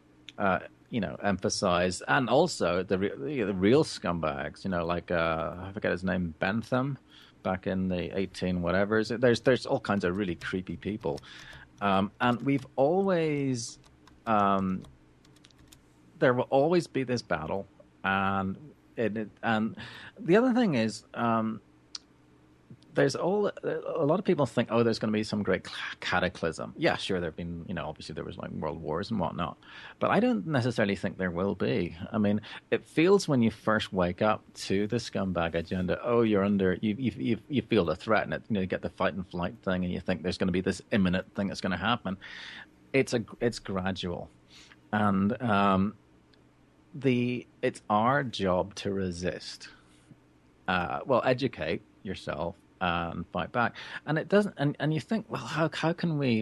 Emphasized, and also the real scumbags. Like I forget his name, Bentham, back in the 18 whatevers. There's all kinds of really creepy people. And we've always, there will always be this battle, and the other thing is, there's all a lot of people think, oh, there's going to be some great cataclysm. Yeah, sure, there've been, obviously there was like world wars and whatnot, but I don't necessarily think there will be. I mean, it feels when you first wake up to the scumbag agenda, oh, you're under, you feel the threat, and you get the fight and flight thing, and you think there's going to be this imminent thing that's going to happen. It's gradual, and it's our job to resist. Educate yourself and fight back. And it doesn't. And you think, well, how can we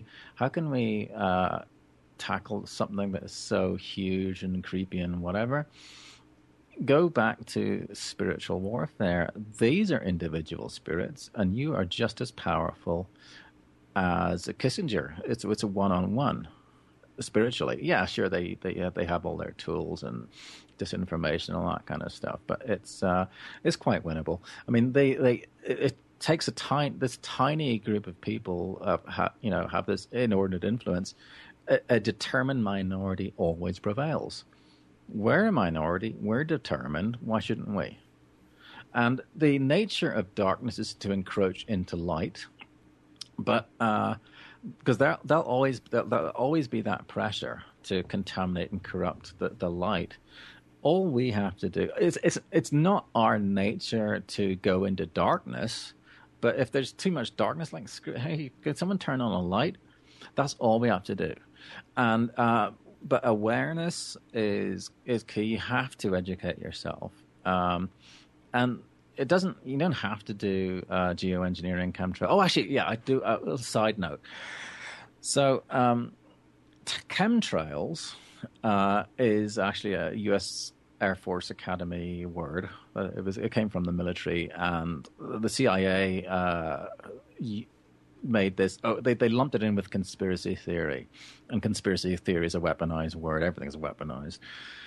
tackle something that is so huge and creepy and whatever? Go back to spiritual warfare. These are individual spirits, and you are just as powerful as a Kissinger. It's a one-on-one. Spiritually, yeah, sure, they have all their tools and disinformation and all that kind of stuff, but it's quite winnable. I mean, it takes this tiny group of people have this inordinate influence. A determined minority always prevails. We're a minority. We're determined. Why shouldn't we? And the nature of darkness is to encroach into light, but because there'll always be that pressure to contaminate and corrupt the light. All we have to do it's not our nature to go into darkness, but if there's too much darkness, like, hey, could someone turn on a light? That's all we have to do. And but awareness is key. You have to educate yourself, and it doesn't. You don't have to do geoengineering, chemtrail. Oh, actually, yeah, I do. A side note. So, chemtrails is actually a U.S. Air Force Academy word. It came from the military, and the CIA made this. Oh, they lumped it in with conspiracy theory, and conspiracy theory is a weaponized word. Everything's weaponized.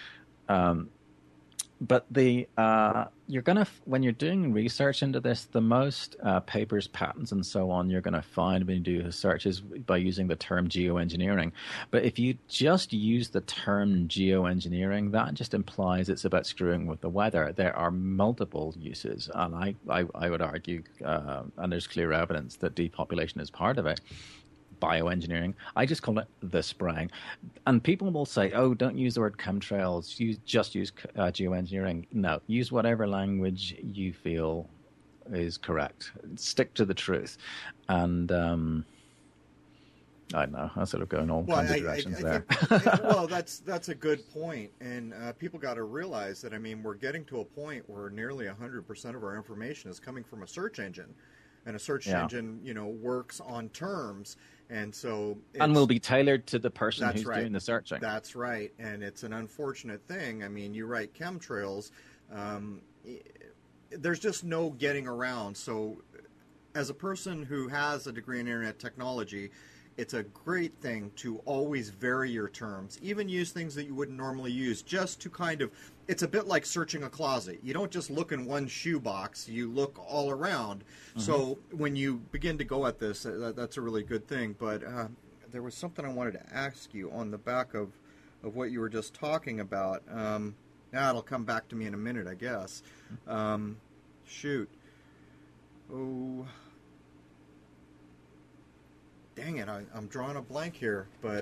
But you're gonna, when you're doing research into this, the most papers, patents, and so on you're gonna find when you do searches by using the term geoengineering. But if you just use the term geoengineering, that just implies it's about screwing with the weather. There are multiple uses, and I would argue, and there's clear evidence that depopulation is part of it. Bioengineering. I just call it the spraying. And people will say, oh, don't use the word chemtrails, just use geoengineering. No, use whatever language you feel is correct. Stick to the truth. And I don't know, I'm sort of going all kinds of directions there. Well, that's a good point. And people got to realize that, I mean, we're getting to a point where nearly 100% of our information is coming from a search engine. And a search engine, works on terms. And so and will be tailored to the person who's doing the searching. That's right. And it's an unfortunate thing. I mean, you write chemtrails, there's just no getting around. So as a person who has a degree in internet technology, it's a great thing to always vary your terms, even use things that you wouldn't normally use, just to kind of, it's a bit like searching a closet. You don't just look in one shoebox, you look all around. Mm-hmm. So when you begin to go at this, that's a really good thing. But there was something I wanted to ask you on the back of what you were just talking about. It'll come back to me in a minute, I guess. Shoot. Oh... Dang it, I'm drawing a blank here. But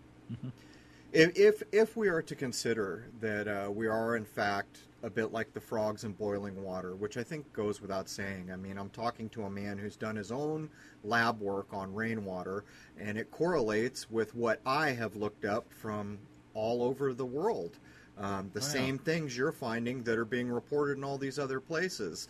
if we are to consider that we are, in fact, a bit like the frogs in boiling water, which I think goes without saying. I mean, I'm talking to a man who's done his own lab work on rainwater, and it correlates with what I have looked up from all over the world. Same things you're finding that are being reported in all these other places.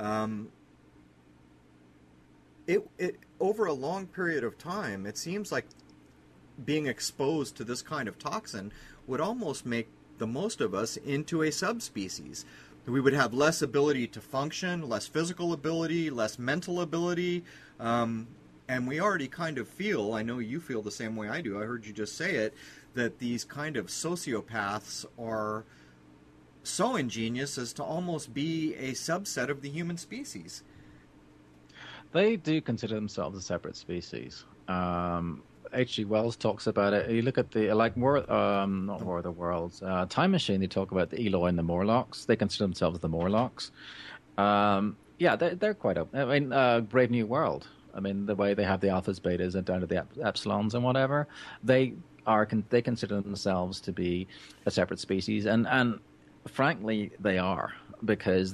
It over a long period of time, it seems like being exposed to this kind of toxin would almost make the most of us into a subspecies. We would have less ability to function, less physical ability, less mental ability, and we already kind of feel, I know you feel the same way I do, I heard you just say it, that these kind of sociopaths are so ingenious as to almost be a subset of the human species. They do consider themselves a separate species. H.G. Wells talks about it. You look at the, not War of the Worlds, Time Machine, they talk about the Eloi and the Morlocks. They consider themselves the Morlocks. Yeah, they're quite open. I mean, Brave New World. I mean, the way they have the alphas, betas, and down to the epsilons and whatever, they they consider themselves to be a separate species, and frankly, they are because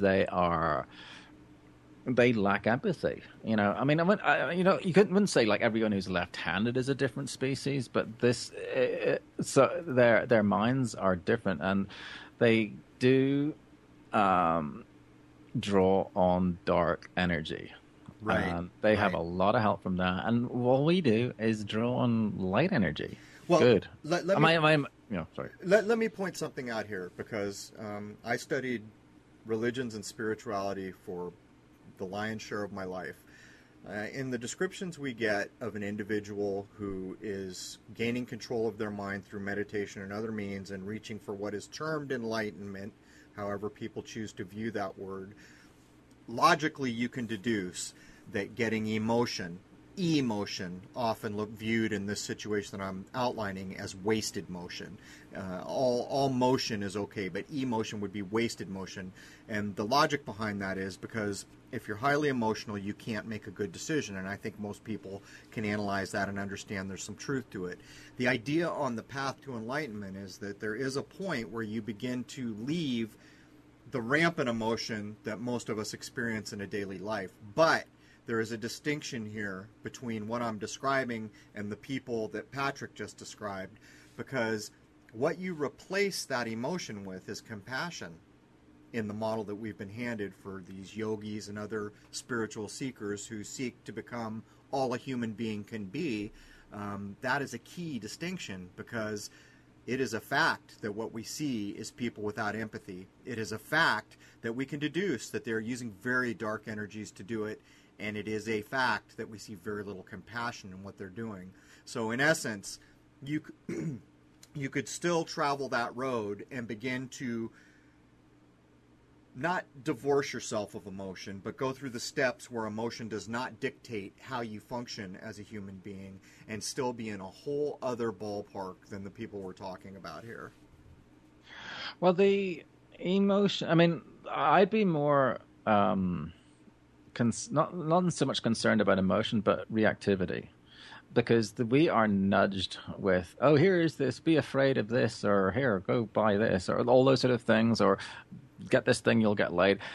they lack empathy. You know, I mean, you wouldn't say like everyone who's left-handed is a different species, but so their minds are different, and they do. Draw on dark energy. Right. They have a lot of help from that. And what we do is draw on light energy. Well, Good. Sorry. Let me point something out here because I studied religions and spirituality for the lion's share of my life. In the descriptions we get of an individual who is gaining control of their mind through meditation and other means and reaching for what is termed enlightenment, however people choose to view that word, logically you can deduce that getting emotion often viewed in this situation that I'm outlining as wasted motion. All motion is okay, but emotion would be wasted motion. And the logic behind that is because if you're highly emotional, you can't make a good decision. And I think most people can analyze that and understand there's some truth to it. The idea on the path to enlightenment is that there is a point where you begin to leave the rampant emotion that most of us experience in a daily life. But there is a distinction here between what I'm describing and the people that Patrick just described, because what you replace that emotion with is compassion in the model that we've been handed for these yogis and other spiritual seekers who seek to become all a human being can be. That is a key distinction because it is a fact that what we see is people without empathy. It is a fact that we can deduce that they're using very dark energies to do it, and it is a fact that we see very little compassion in what they're doing. So in essence, you could still travel that road and begin to not divorce yourself of emotion, but go through the steps where emotion does not dictate how you function as a human being and still be in a whole other ballpark than the people we're talking about here. Well, the emotion, I mean, I'd be more not so much concerned about emotion, but reactivity. Because we are nudged with, oh, here is this, be afraid of this, or here, go buy this, or all those sort of things, or get this thing, you'll get laid.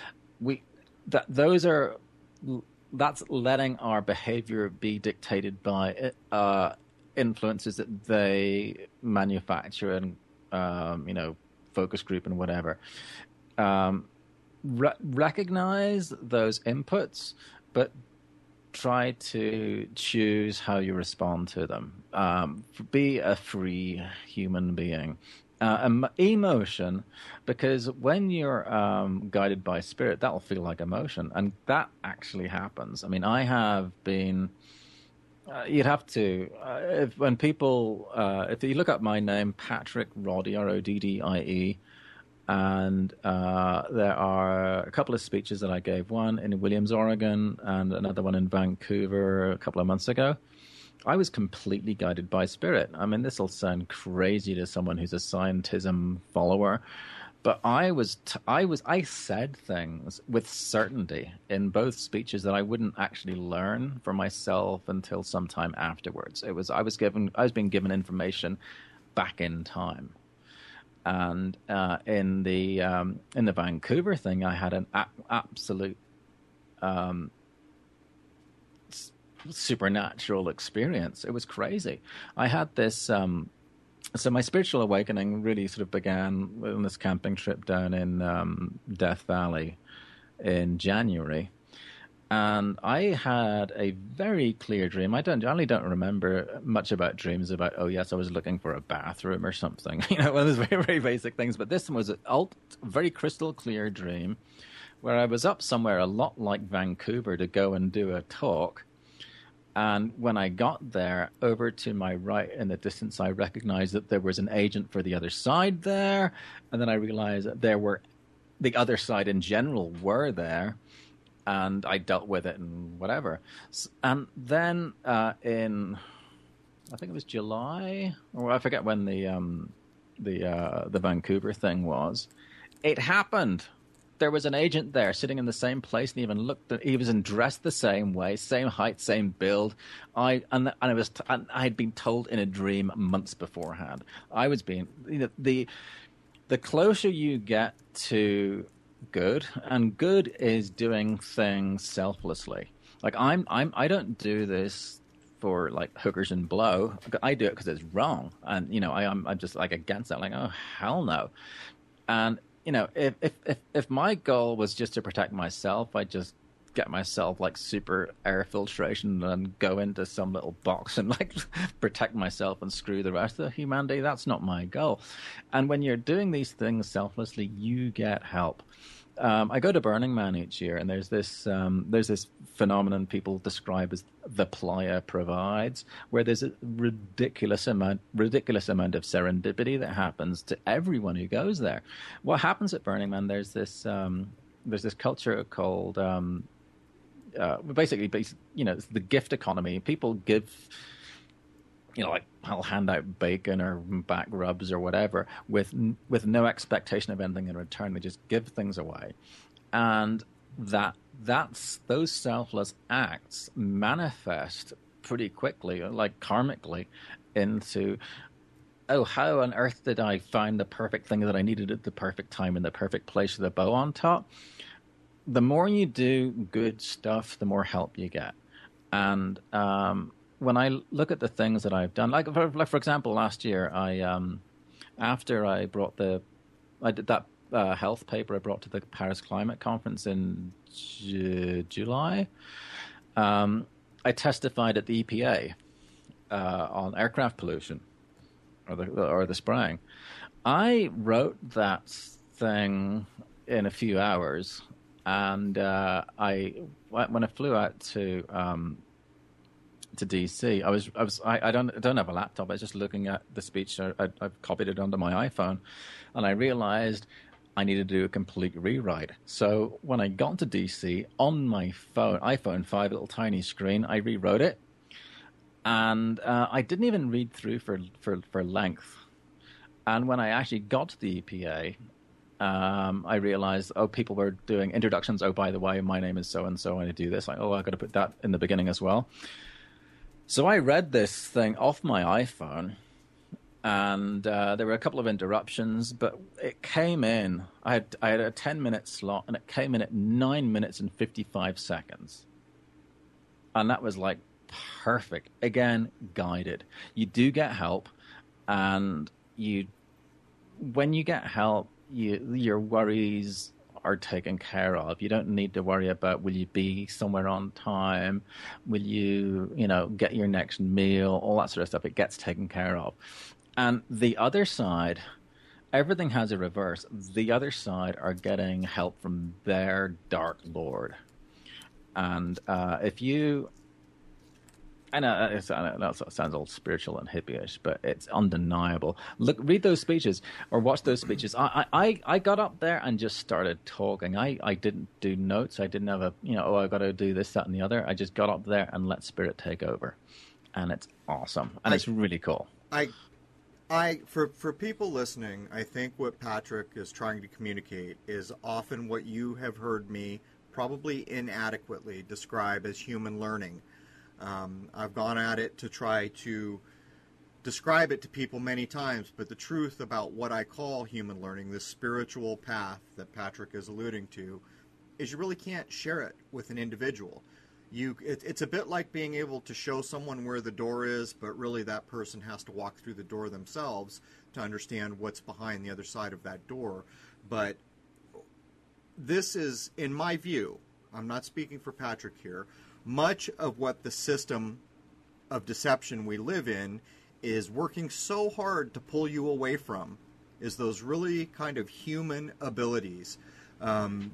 That's letting our behavior be dictated by influences that they manufacture and focus group and whatever. Recognize those inputs, but try to choose how you respond to them. Be a free human being. Emotion, because when you're guided by spirit, that'll feel like emotion, and that actually happens. I mean, I have been. You'd have to if you look up my name, Patrick Roddy, Roddie, and there are a couple of speeches that I gave, one in Williams, Oregon, and another one in Vancouver a couple of months ago. I was completely guided by spirit. I mean, this will sound crazy to someone who's a scientism follower, but I said things with certainty in both speeches that I wouldn't actually learn for myself until sometime afterwards. I was being given information back in time. And in the Vancouver thing, I had an absolute supernatural experience. It was crazy. I had this. So my spiritual awakening really sort of began on this camping trip down in Death Valley in January. And I had a very clear dream. I only don't remember much about dreams about, oh, yes, I was looking for a bathroom or something. One of those very, very basic things. But this one was a very crystal clear dream where I was up somewhere a lot like Vancouver to go and do a talk. And when I got there, over to my right in the distance, I recognized that there was an agent for the other side there. And then I realized that the other side in general were there. And I dealt with it and whatever. And then I think it was July, or I forget when the Vancouver thing was. It happened. there was an agent there sitting in the same place, and even looked. He was dressed the same way, same height, same build. I had been told in a dream months beforehand. I was being, the closer you get to good, and good is doing things selflessly. Like I don't do this for like hookers and blow. I do it because it's wrong, and I'm just like against that. Like, oh hell no. And if my goal was just to protect myself, I just get myself like super air filtration and go into some little box and like protect myself and screw the rest of humanity. That's not my goal. And when you're doing these things selflessly, you get help. I go to Burning Man each year, and there's this phenomenon people describe as the playa provides, where there's a ridiculous amount of serendipity that happens to everyone who goes there. What happens at Burning Man? There's this culture called basically, it's the gift economy. People give. Like I'll hand out bacon or back rubs or whatever with no expectation of anything in return. They just give things away, and those selfless acts manifest pretty quickly, like karmically, into how on earth did I find the perfect thing that I needed at the perfect time in the perfect place with a bow on top? The more you do good stuff, the more help you get, and when I look at the things that I've done, like for example, last year, after I did that health paper I brought to the Paris Climate Conference in July, I testified at the EPA on aircraft pollution or the spraying. I wrote that thing in a few hours, and when I flew out to DC, I don't have a laptop. I was just looking at the speech. I've copied it onto my iPhone, and I realized I needed to do a complete rewrite. So when I got to DC on my iPhone 5, little tiny screen, I rewrote it, and I didn't even read through for length. And when I actually got to the EPA, I realized, people were doing introductions. Oh, by the way, my name is so and so, and I do this. Like, I've got to put that in the beginning as well. So I read this thing off my iPhone, and there were a couple of interruptions, but it came in. I had a 10-minute slot, and it came in at 9 minutes and 55 seconds. And that was like perfect. Again, guided. You do get help, and when you get help, your worries are taken care of. You don't need to worry about, will you be somewhere on time? Will you, get your next meal? All that sort of stuff. It gets taken care of. And the other side, everything has a reverse. The other side are getting help from their Dark Lord. And if you... I know it sounds all spiritual and hippie-ish, but it's undeniable. Read those speeches or watch those speeches. I got up there and just started talking. I didn't do notes. I didn't have I've got to do this, that, and the other. I just got up there and let Spirit take over. And it's awesome. And it's really cool. For people listening, I think what Patrick is trying to communicate is often what you have heard me probably inadequately describe as human learning. I've gone at it to try to describe it to people many times, but the truth about what I call human learning, this spiritual path that Patrick is alluding to, is you really can't share it with an individual. It's a bit like being able to show someone where the door is, but really that person has to walk through the door themselves to understand what's behind the other side of that door. But this is, in my view, I'm not speaking for Patrick here, much of what the system of deception we live in is working so hard to pull you away from is those really kind of human abilities. And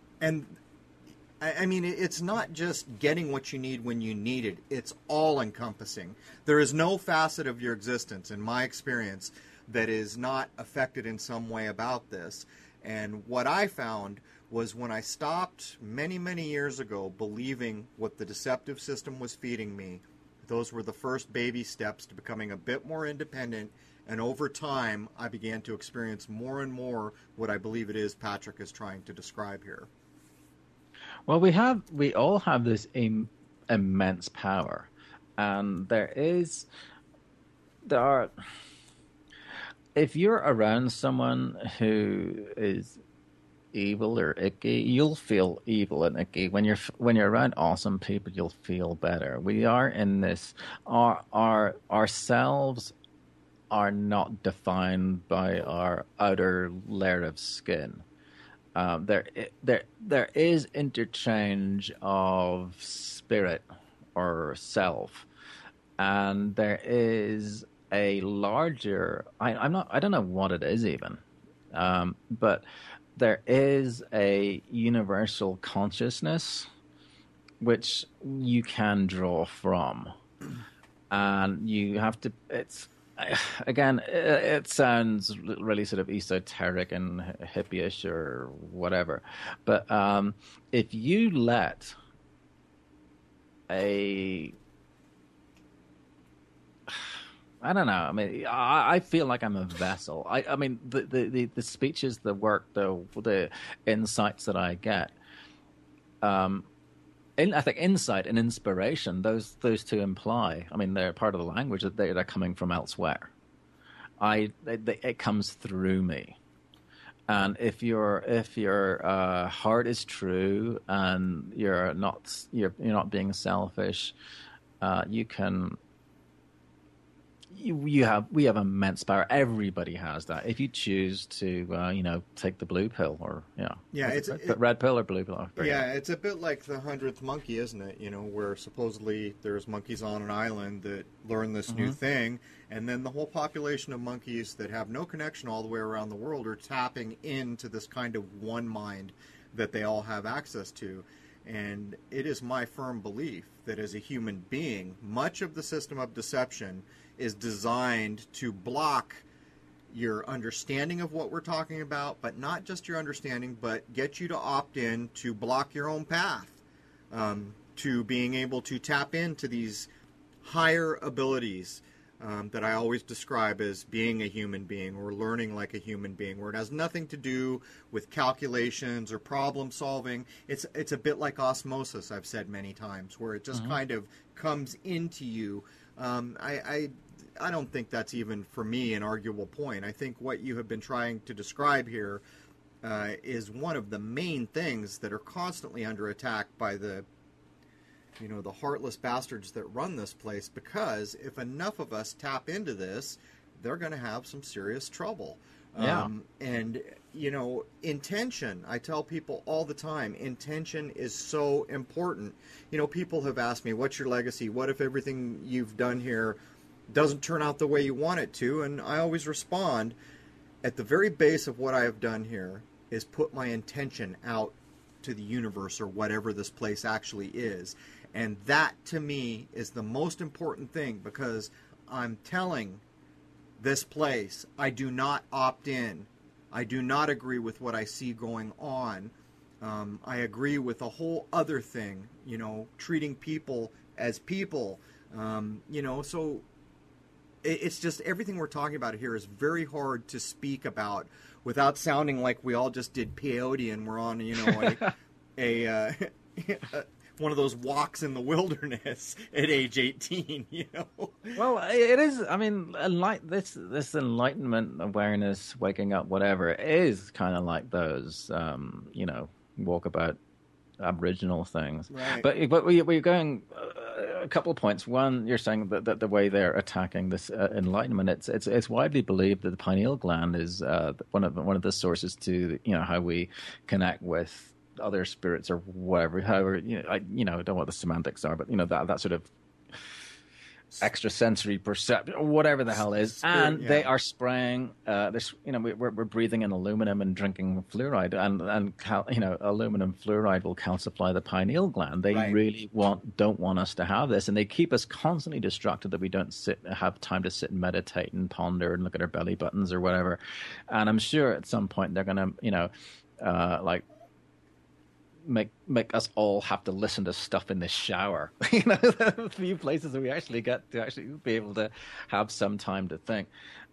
I mean, it's not just getting what you need when you need it. It's all-encompassing. There is no facet of your existence, in my experience, that is not affected in some way about this. And what I found was when I stopped many, many years ago believing what the deceptive system was feeding me, Those were the first baby steps to becoming a bit more independent. And over time, I began to experience more and more what I believe it is Patrick is trying to describe here. Well, we all have this immense power, and there are. If you're around someone who is evil or icky, you'll feel evil and icky. When you're around awesome people, you'll feel better. We are in this. Our ourselves are not defined by our outer layer of skin. There is interchange of spirit or self, and there is a larger. I don't know what it is even, but there is a universal consciousness which you can draw from, and you have to. It's again, it sounds really sort of esoteric and hippie-ish or whatever, but if you let I don't know. I mean, I feel like I'm a vessel. I mean, the speeches, the work, the insights that I get. I think insight and inspiration, those two imply. I mean, they're part of the language that they're coming from elsewhere. It comes through me, and if your heart is true and you're not being selfish, you can. We have immense power. Everybody has that. If you choose to, take the blue pill or it's red pill or blue pill. It's a bit like the 100th monkey, isn't it? Where supposedly there's monkeys on an island that learn this new thing, and then the whole population of monkeys that have no connection all the way around the world are tapping into this kind of one mind that they all have access to. And it is my firm belief that as a human being, much of the system of deception is designed to block your understanding of what we're talking about, but not just your understanding, but get you to opt in to block your own path, to being able to tap into these higher abilities that I always describe as being a human being or learning like a human being, where it has nothing to do with calculations or problem solving. It's a bit like osmosis, I've said many times, where it just kind of comes into you. I don't think that's even, for me, an arguable point. I think what you have been trying to describe here is one of the main things that are constantly under attack by the heartless bastards that run this place, because if enough of us tap into this, they're going to have some serious trouble. Yeah. And, intention, I tell people all the time, intention is so important. People have asked me, what's your legacy? What if everything you've done here doesn't turn out the way you want it to? And I always respond, at the very base of what I have done here is put my intention out to the universe or whatever this place actually is. And that, to me, is the most important thing, because I'm telling this place, I do not opt in. I do not agree with what I see going on. I agree with a whole other thing, treating people as people. So it's just everything we're talking about here is very hard to speak about without sounding like we all just did peyote and we're on, one of those walks in the wilderness at age 18, Well, it is. I mean, this enlightenment, awareness, waking up, whatever, is kind of like those, walkabout Aboriginal things. Right. But we're going a couple of points. One, you're saying that the way they're attacking this enlightenment, it's widely believed that the pineal gland is one of the sources to how we connect with other spirits or whatever. However, I don't know what the semantics are, but that sort of extrasensory perception, whatever the hell is, and they are spraying this. We're breathing in aluminum and drinking fluoride, and aluminum fluoride will calcify the pineal gland. They really don't want us to have this, and they keep us constantly distracted that we don't have time to sit and meditate and ponder and look at our belly buttons or whatever. And I'm sure at some point they're going to make us all have to listen to stuff in the shower. You know, a few places that we actually get to actually be able to have some time to think.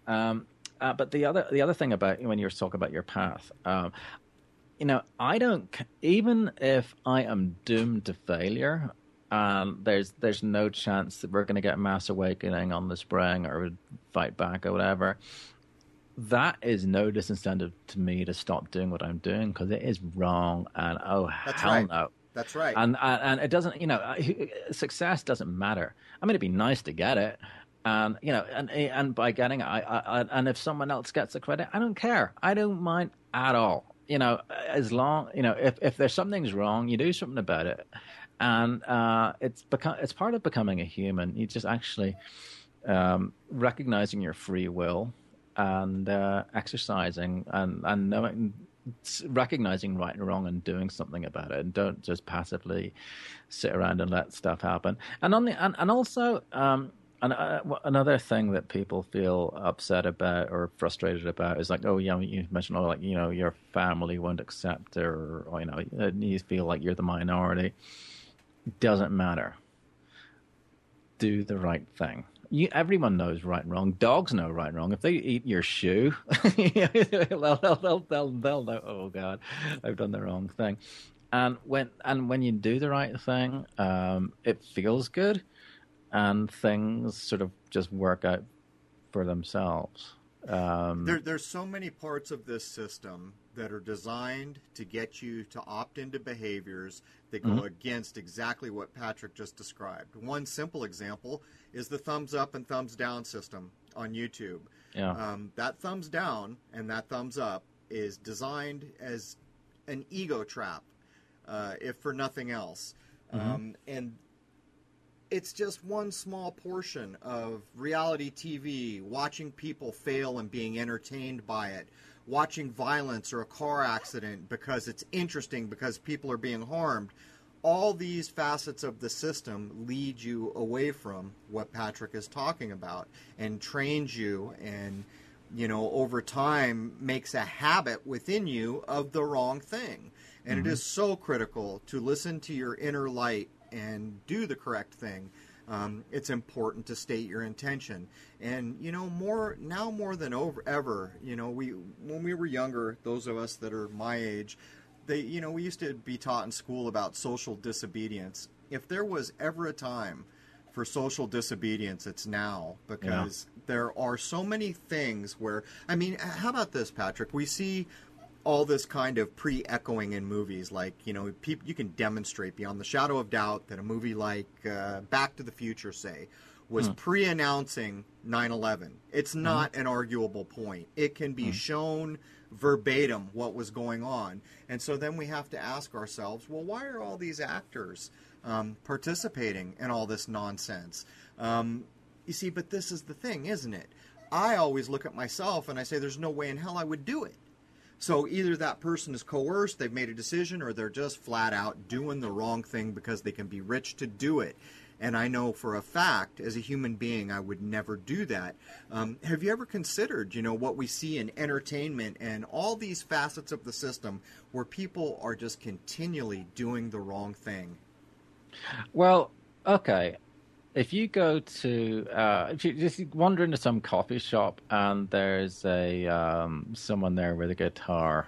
But the other thing about when you're talking about your path, you know, I don't, even if I am doomed to failure, there's no chance that we're going to get mass awakening on the spring or fight back or whatever. That is no disincentive to me to stop doing what I'm doing, because it is wrong, and That's hell right. no. That's right. And it doesn't, you know, success doesn't matter. I mean, it'd be nice to get it, and you know, and by getting it, and if someone else gets the credit, I don't care. I don't mind at all. You know, as long, you know, if there's something's wrong, you do something about it, and it's part of becoming a human. You just actually recognizing your free will and exercising and knowing, recognizing right and wrong and doing something about it, and don't just passively sit around and let stuff happen. And also another thing that people feel upset about or frustrated about is like, oh yeah, you mentioned, oh, like, you know, your family won't accept, or you know, you feel like you're the minority. Doesn't matter. Do the right thing. Everyone knows right and wrong. Dogs know right and wrong. If they eat your shoe, they'll know, oh God, I've done the wrong thing. And when you do the right thing, it feels good, and things sort of just work out for themselves. There's so many parts of this system that are designed to get you to opt into behaviors that go against exactly what Patrick just described. One simple example is the thumbs up and thumbs down system on YouTube. Yeah. That thumbs down and that thumbs up is designed as an ego trap, if for nothing else. And it's just one small portion of reality TV, watching people fail and being entertained by it, watching violence or a car accident because it's interesting, because people are being harmed. All these facets of the system lead you away from what Patrick is talking about, and trains you, and, you know, over time makes a habit within you of the wrong thing. And it is so critical to listen to your inner light and do the correct thing. It's important to state your intention. And, you know, more than ever, you know, when we were younger, those of us that are my age, we used to be taught in school about social disobedience. If there was ever a time for social disobedience, it's now, because there are so many things where, I mean, how about this, Patrick? We see all this kind of pre-echoing in movies, like, you know, you can demonstrate beyond the shadow of doubt that a movie like Back to the Future, say, was pre-announcing 9/11. It's not an arguable point. It can be shown verbatim what was going on. And so then we have to ask ourselves, well, why are all these actors participating in all this nonsense? You see, but this is the thing, isn't it? I always look at myself and I say, there's no way in hell I would do it. So either that person is coerced, they've made a decision, or they're just flat out doing the wrong thing because they can be rich to do it. And I know for a fact, as a human being, I would never do that. Have you ever considered, you know, what we see in entertainment and all these facets of the system where people are just continually doing the wrong thing? Well, okay. If you go to, if you just wander into some coffee shop and there's someone there with a guitar,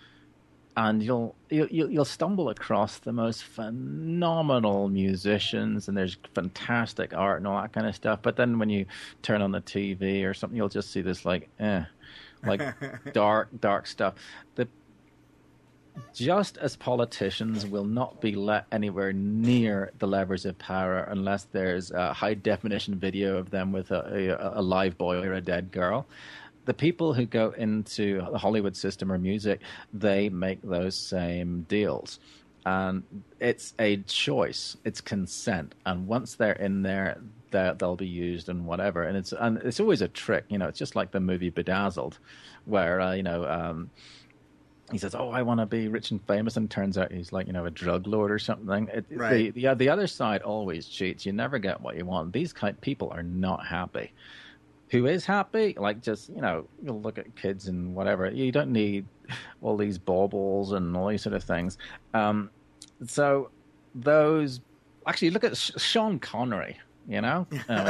and you'll stumble across the most phenomenal musicians, and there's fantastic art and all that kind of stuff. But then when you turn on the TV or something, you'll just see this like dark stuff. Just as politicians will not be let anywhere near the levers of power unless there's a high-definition video of them with a live boy or a dead girl, the people who go into the Hollywood system or music, they make those same deals. And it's a choice. It's consent. And once they're in there, they'll be used and whatever. And it's always a trick. You know, it's just like the movie Bedazzled, where, he says, "Oh, I want to be rich and famous," and turns out he's like, you know, a drug lord or something. Right. The other side always cheats. You never get what you want. These people are not happy. Who is happy? Like, just, you know, you'll look at kids and whatever. You don't need all these baubles and all these sort of things. So those actually look at Sean Connery. You know,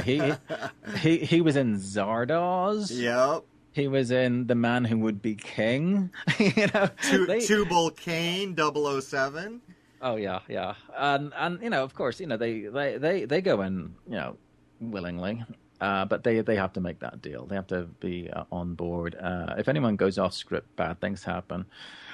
he was in Zardoz. Yep. He was in The Man Who Would Be King. You know, Tubal Cain, 007. Oh yeah, yeah, and you know, of course, you know, they go in, you know, willingly, but they have to make that deal. They have to be on board. If anyone goes off script, bad things happen.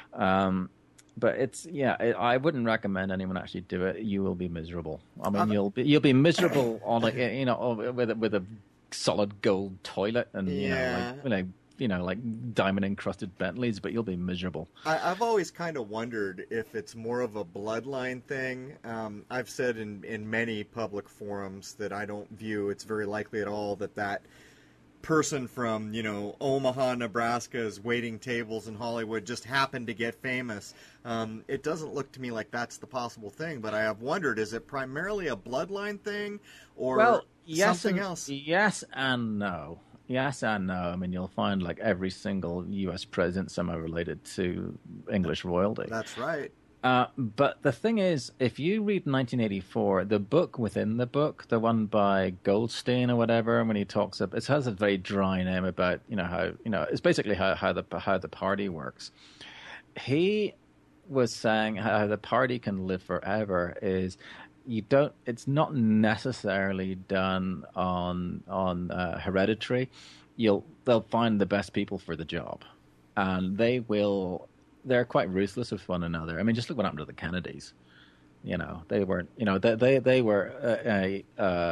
But it's I wouldn't recommend anyone actually do it. You will be miserable. I mean, you'll be miserable on you know, with a solid gold toilet and you know, like diamond encrusted Bentleys, but you'll be miserable. I've always kind of wondered if it's more of a bloodline thing. I've said in many public forums that I don't view it's very likely at all that person from, you know, Omaha, Nebraska is waiting tables in Hollywood just happened to get famous. It doesn't look to me like that's the possible thing, but I have wondered, is it primarily a bloodline thing or something else? Yes and no. Yes and no. I mean, you'll find like every single U.S. president somehow related to English royalty. That's right. But the thing is, if you read 1984, the book within the book, the one by Goldstein or whatever, when he talks about, it has a very dry name about, you know, how, you know, it's basically how the party works. He was saying how the party can live forever is it's not necessarily done on hereditary. They'll find the best people for the job, and they're quite ruthless with one another. I mean, just look what happened to the Kennedys. You know, they weren't, you know, they were a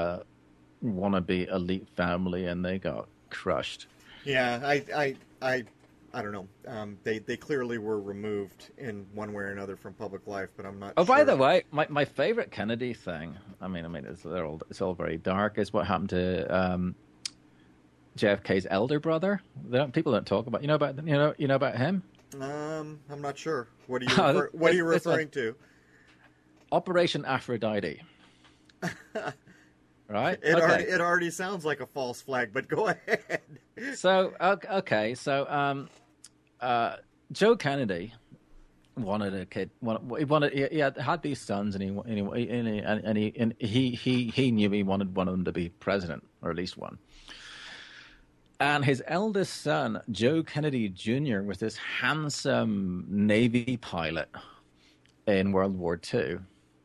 wannabe elite family, and they got crushed. Yeah, I don't know. They clearly were removed in one way or another from public life, but I'm not. Oh, sure. By the way, my favorite Kennedy thing. I mean, it's all very dark. Is what happened to JFK's elder brother. People don't talk about. You know about him. I'm not sure. What are you referring to? Operation Aphrodite. Right? It already sounds like a false flag, but go ahead. So okay, so Joe Kennedy wanted a kid. He had these sons, and he knew he wanted one of them to be president, or at least one. And his eldest son, Joe Kennedy Jr., was this handsome Navy pilot in World War II.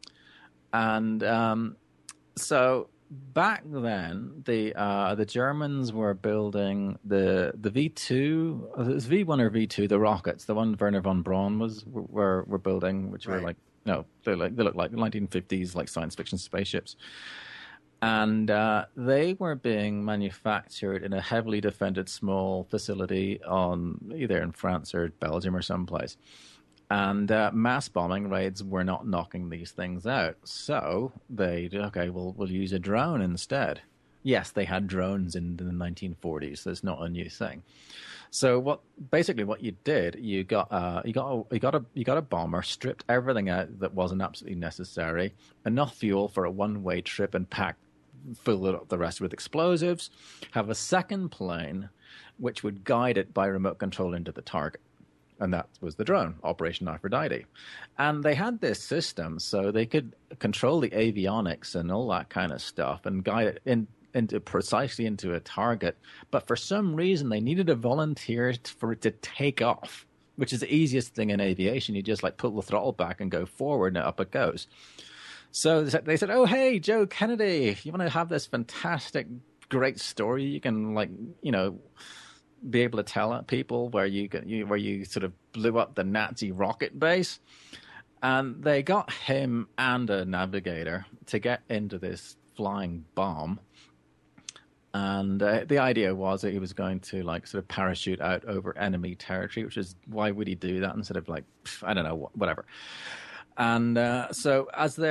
And so back then, the Germans were building the V2, it was V1 or V2, the rockets, the one Werner von Braun were building, which were like, no, they look like 1950s like science fiction spaceships. And they were being manufactured in a heavily defended small facility either in France or Belgium or someplace. And mass bombing raids were not knocking these things out. So they did, okay, we'll use a drone instead. Yes, they had drones in the 1940s. So it's not a new thing. So what you did, you got a bomber, stripped everything out that wasn't absolutely necessary, enough fuel for a one-way trip, and fill it up the rest with explosives, have a second plane which would guide it by remote control into the target. And that was the drone, Operation Aphrodite. And they had this system so they could control the avionics and all that kind of stuff and guide it precisely into a target. But for some reason, they needed a volunteer for it to take off, which is the easiest thing in aviation. You just like pull the throttle back and go forward, and up it goes. So they said, "Oh, hey, Joe Kennedy, you want to have this fantastic, great story? You can, like, you know, be able to tell people where you sort of blew up the Nazi rocket base." And they got him and a navigator to get into this flying bomb. And the idea was that he was going to, like, sort of parachute out over enemy territory, which is, why would he do that instead of, like, I don't know, whatever. And so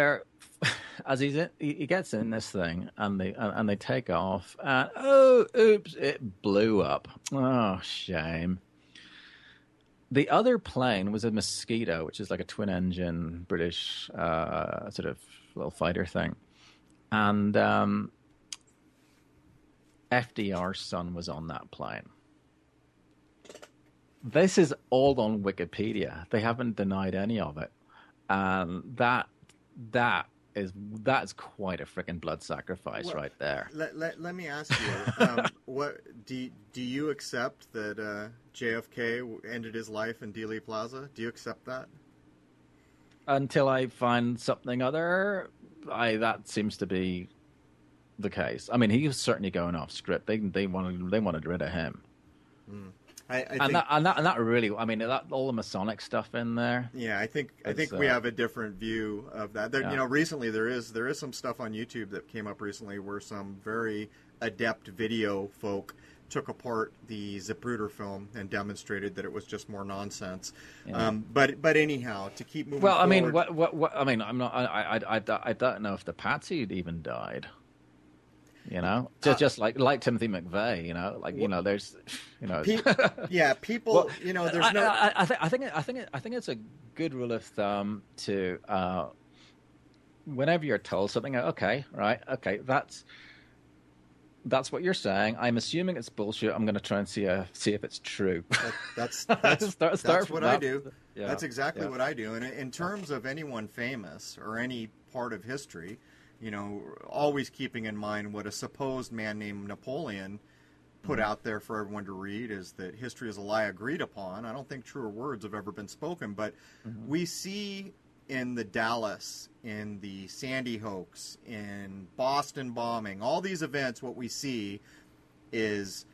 he gets in this thing, and they take off, and oops, it blew up. Oh, shame. The other plane was a Mosquito, which is like a twin-engine British sort of little fighter thing, and FDR's son was on that plane. This is all on Wikipedia. They haven't denied any of it. and that's quite a freaking blood sacrifice right there. Let me ask you, what do you accept that JFK ended his life in Dealey Plaza? Do you accept that? Until I find something other, that seems to be the case. I mean, he was certainly going off script. They wanted rid of him. I think, that really, I mean, that all the Masonic stuff in there. Yeah, I think we have a different view of that. There, recently there is some stuff on YouTube that came up recently where some very adept video folk took apart the Zapruder film and demonstrated that it was just more nonsense. Yeah. But anyhow, to keep moving. Well, forward, I mean, what I mean, I'm not. I don't know if the patsy had even died. Just like Timothy McVeigh, there's, people, well, there's no. I think it's a good rule of thumb to, whenever you're told something, okay, that's what you're saying. I'm assuming it's bullshit. I'm going to try and see if it's true. That's start what I do. Yeah, that's exactly what I do. And in terms of anyone famous or any part of history, always keeping in mind what a supposed man named Napoleon put out there for everyone to read is that history is a lie agreed upon. I don't think truer words have ever been spoken, but we see in the Dallas, in the Sandy hoax, in Boston bombing, all these events, what we see is,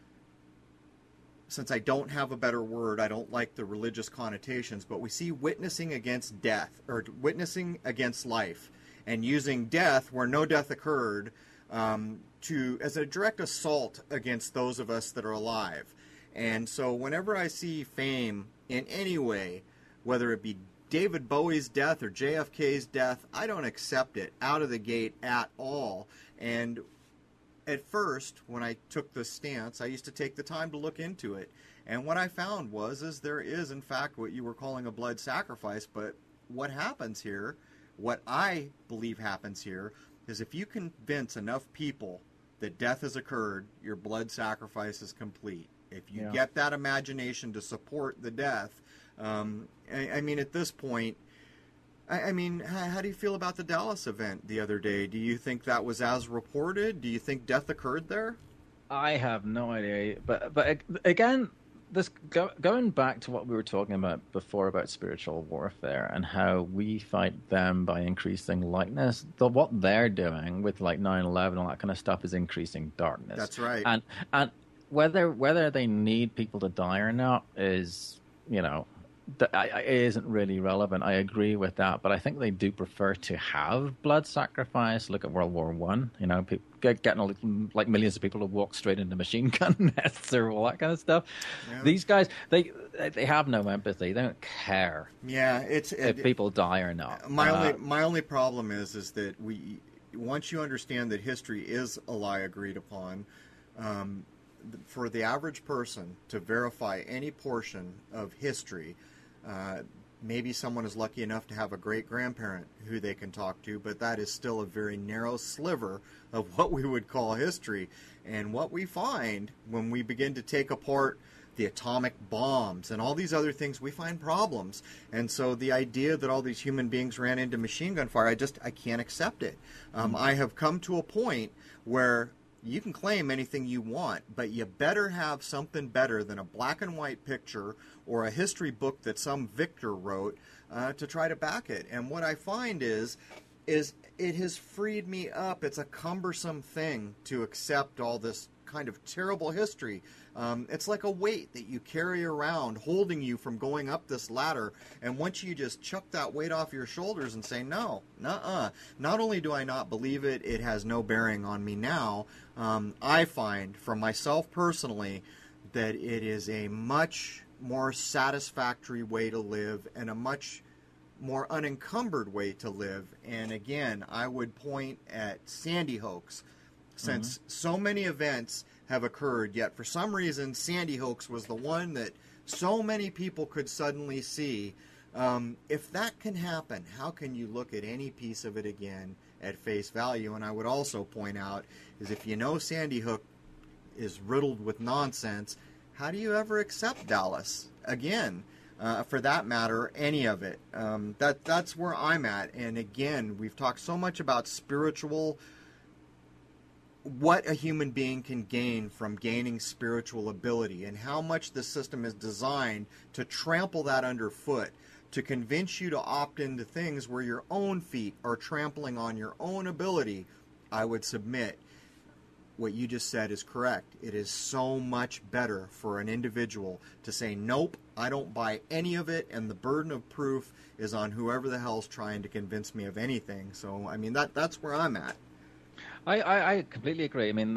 since I don't have a better word, I don't like the religious connotations, but we see witnessing against death, or witnessing against life, and using death where no death occurred as a direct assault against those of us that are alive. And so whenever I see fame in any way, whether it be David Bowie's death or JFK's death, I don't accept it out of the gate at all. And at first, when I took this stance, I used to take the time to look into it. And what I found is there is, in fact, what you were calling a blood sacrifice. But what happens here, what I believe happens here, is if you convince enough people that death has occurred, your blood sacrifice is complete. If you get that imagination to support the death, I mean, at this point, I mean, how do you feel about the Dallas event the other day? Do you think that was as reported? Do you think death occurred there? I have no idea. But again, this going back to what we were talking about before about spiritual warfare and how we fight them by increasing lightness. What they're doing with like 9/11 and all that kind of stuff is increasing darkness. That's right. And whether they need people to die or not is, it isn't really relevant. I agree with that, but I think they do prefer to have blood sacrifice. Look at World War One. People getting like millions of people to walk straight into machine gun nests or all that kind of stuff. Yeah. These guys, they have no empathy. They don't care. Yeah, if people die or not. My only problem is that once you understand that history is a lie agreed upon. For the average person to verify any portion of history, maybe someone is lucky enough to have a great-grandparent who they can talk to, but that is still a very narrow sliver of what we would call history. And what we find when we begin to take apart the atomic bombs and all these other things, we find problems. And so the idea that all these human beings ran into machine gun fire, I can't accept it. I have come to a point where you can claim anything you want, but you better have something better than a black and white picture or a history book that some victor wrote to try to back it. And what I find is it has freed me up. It's a cumbersome thing to accept all this kind of terrible history. It's like a weight that you carry around holding you from going up this ladder, and once you just chuck that weight off your shoulders and say, no, nuh-uh. Not only do I not believe it, it has no bearing on me now. I find, for myself personally, that it is a much more satisfactory way to live and a much more unencumbered way to live. And again, I would point at Sandy hoax. Since so many events have occurred, yet for some reason Sandy hoax was the one that so many people could suddenly see. If that can happen, how can you look at any piece of it again at face value? And I would also point out is if you know Sandy Hook is riddled with nonsense, how do you ever accept Dallas? Again, for that matter, any of it. That's where I'm at. And again, we've talked so much about spiritual, what a human being can gain from gaining spiritual ability, and how much the system is designed to trample that underfoot, to convince you to opt into things where your own feet are trampling on your own ability. I would submit what you just said is correct. It is so much better for an individual to say, nope, I don't buy any of it, and the burden of proof is on whoever the hell's trying to convince me of anything. So, I mean, that's where I'm at. I completely agree. I mean,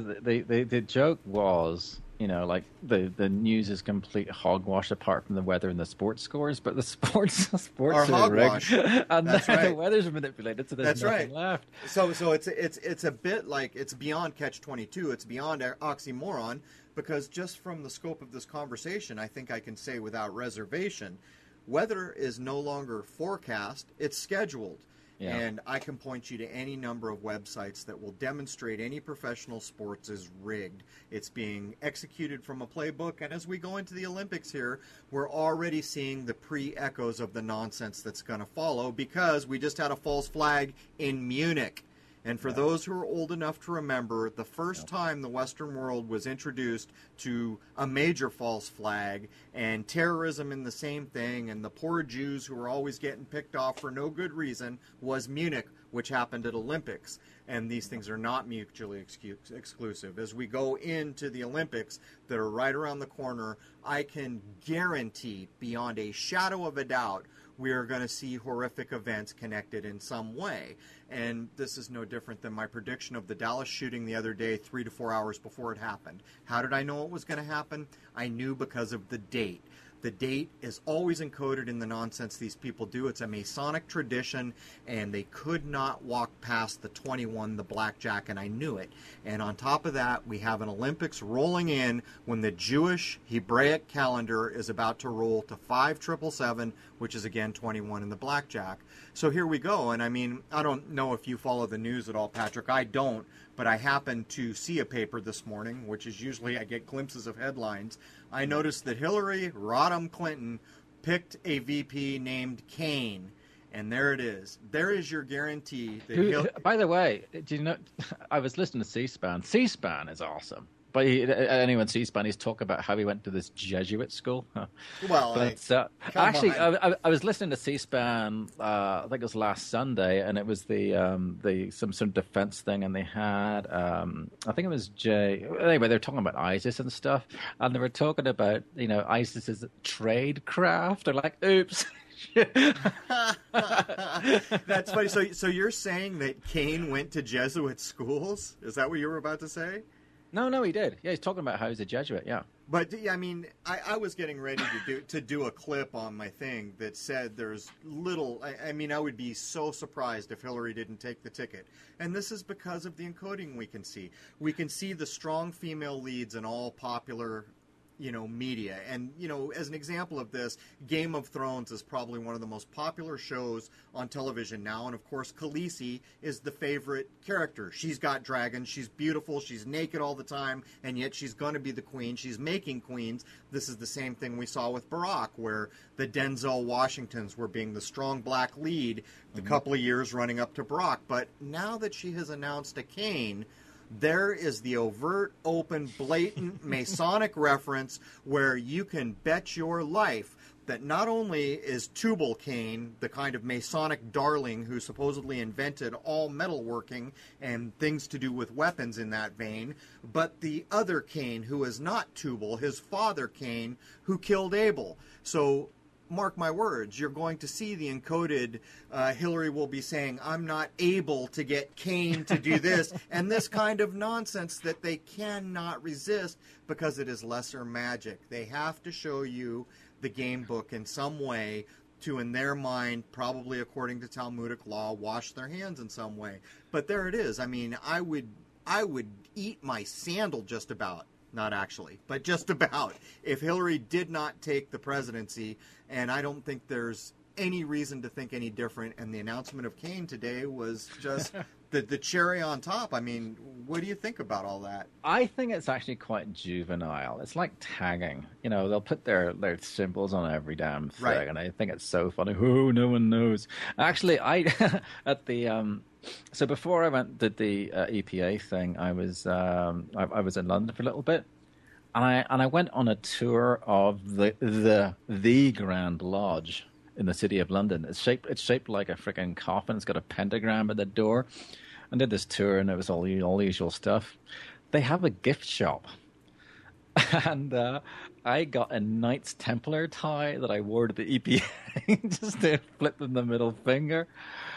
the joke was, like the news is complete hogwash apart from the weather and the sports scores, but the sports are rigged, and the weather's manipulated, so there's nothing left. So it's a bit like, it's beyond catch-22. It's beyond oxymoron, because just from the scope of this conversation, I think I can say without reservation, weather is no longer forecast; it's scheduled. Yeah. And I can point you to any number of websites that will demonstrate any professional sports is rigged. It's being executed from a playbook, and as we go into the Olympics here, we're already seeing the pre-echoes of the nonsense that's going to follow, because we just had a false flag in Munich. And for those who are old enough to remember, the first time the Western world was introduced to a major false flag, and terrorism in the same thing, and the poor Jews who were always getting picked off for no good reason, was Munich, which happened at Olympics. And these things are not mutually exclusive. As we go into the Olympics that are right around the corner, I can guarantee beyond a shadow of a doubt we are going to see horrific events connected in some way. And this is no different than my prediction of the Dallas shooting the other day, 3 to 4 hours before it happened. How did I know it was going to happen? I knew because of the date. The date is always encoded in the nonsense these people do. It's a Masonic tradition, and they could not walk past the 21, the blackjack, and I knew it. And on top of that, we have an Olympics rolling in when the Jewish Hebraic calendar is about to roll to 5777, which is again 21 in the blackjack. So here we go. And I mean, I don't know if you follow the news at all, Patrick. I don't, but I happened to see a paper this morning, which is usually I get glimpses of headlines. I noticed that Hillary Rodham Clinton picked a VP named Kaine, and there it is. There is your guarantee. By the way, do you know? I was listening to C-SPAN. C-SPAN is awesome. But anyone C-SPAN, he's talking about how he went to this Jesuit school. Well, actually, I was listening to C-SPAN. I think it was last Sunday, and it was the some sort of defense thing, and they had I think it was anyway, they were talking about ISIS and stuff, and they were talking about ISIS's tradecraft. They're like, oops. That's funny. So you're saying that Kaine went to Jesuit schools? Is that what you were about to say? No, he did. Yeah, he's talking about how he's a Jesuit, yeah. But, I mean, I was getting ready to do a clip on my thing that said there's little... I mean, I would be so surprised if Hillary didn't take the ticket. And this is because of the encoding we can see. We can see the strong female leads in all popular... media. And, as an example of this, Game of Thrones is probably one of the most popular shows on television now. And, of course, Khaleesi is the favorite character. She's got dragons. She's beautiful. She's naked all the time. And yet she's going to be the queen. She's making queens. This is the same thing we saw with Barack, where the Denzel Washingtons were being the strong black lead the couple of years running up to Barack. But now that she has announced a Kaine, there is the overt, open, blatant Masonic reference where you can bet your life that not only is Tubal-Cain the kind of Masonic darling who supposedly invented all metalworking and things to do with weapons in that vein, but the other Cain who is not Tubal, his father Cain, who killed Abel. So mark my words, you're going to see the encoded Hillary will be saying, I'm not able to get Cain to do this, and this kind of nonsense that they cannot resist because it is lesser magic. They have to show you the game book in some way to, in their mind, probably according to Talmudic law, wash their hands in some way. But there it is. I mean, I would eat my sandal just about. Not actually, but just about, if Hillary did not take the presidency, and I don't think there's any reason to think any different, and the announcement of Kaine today was just the cherry on top. I mean, what do you think about all that? I think it's actually quite juvenile. It's like tagging. You know, they'll put their symbols on every damn thing, Right. and I think it's so funny. Oh, no one knows. Actually, I at the so before I went did the EPA thing, I was in London for a little bit, and I went on a tour of the Grand Lodge in the city of London. It's shaped like a freaking coffin. It's got a pentagram at the door. I did this tour, and it was all the usual stuff. They have a gift shop, and I got a Knights Templar tie that I wore to the EPA just to flip them the middle finger.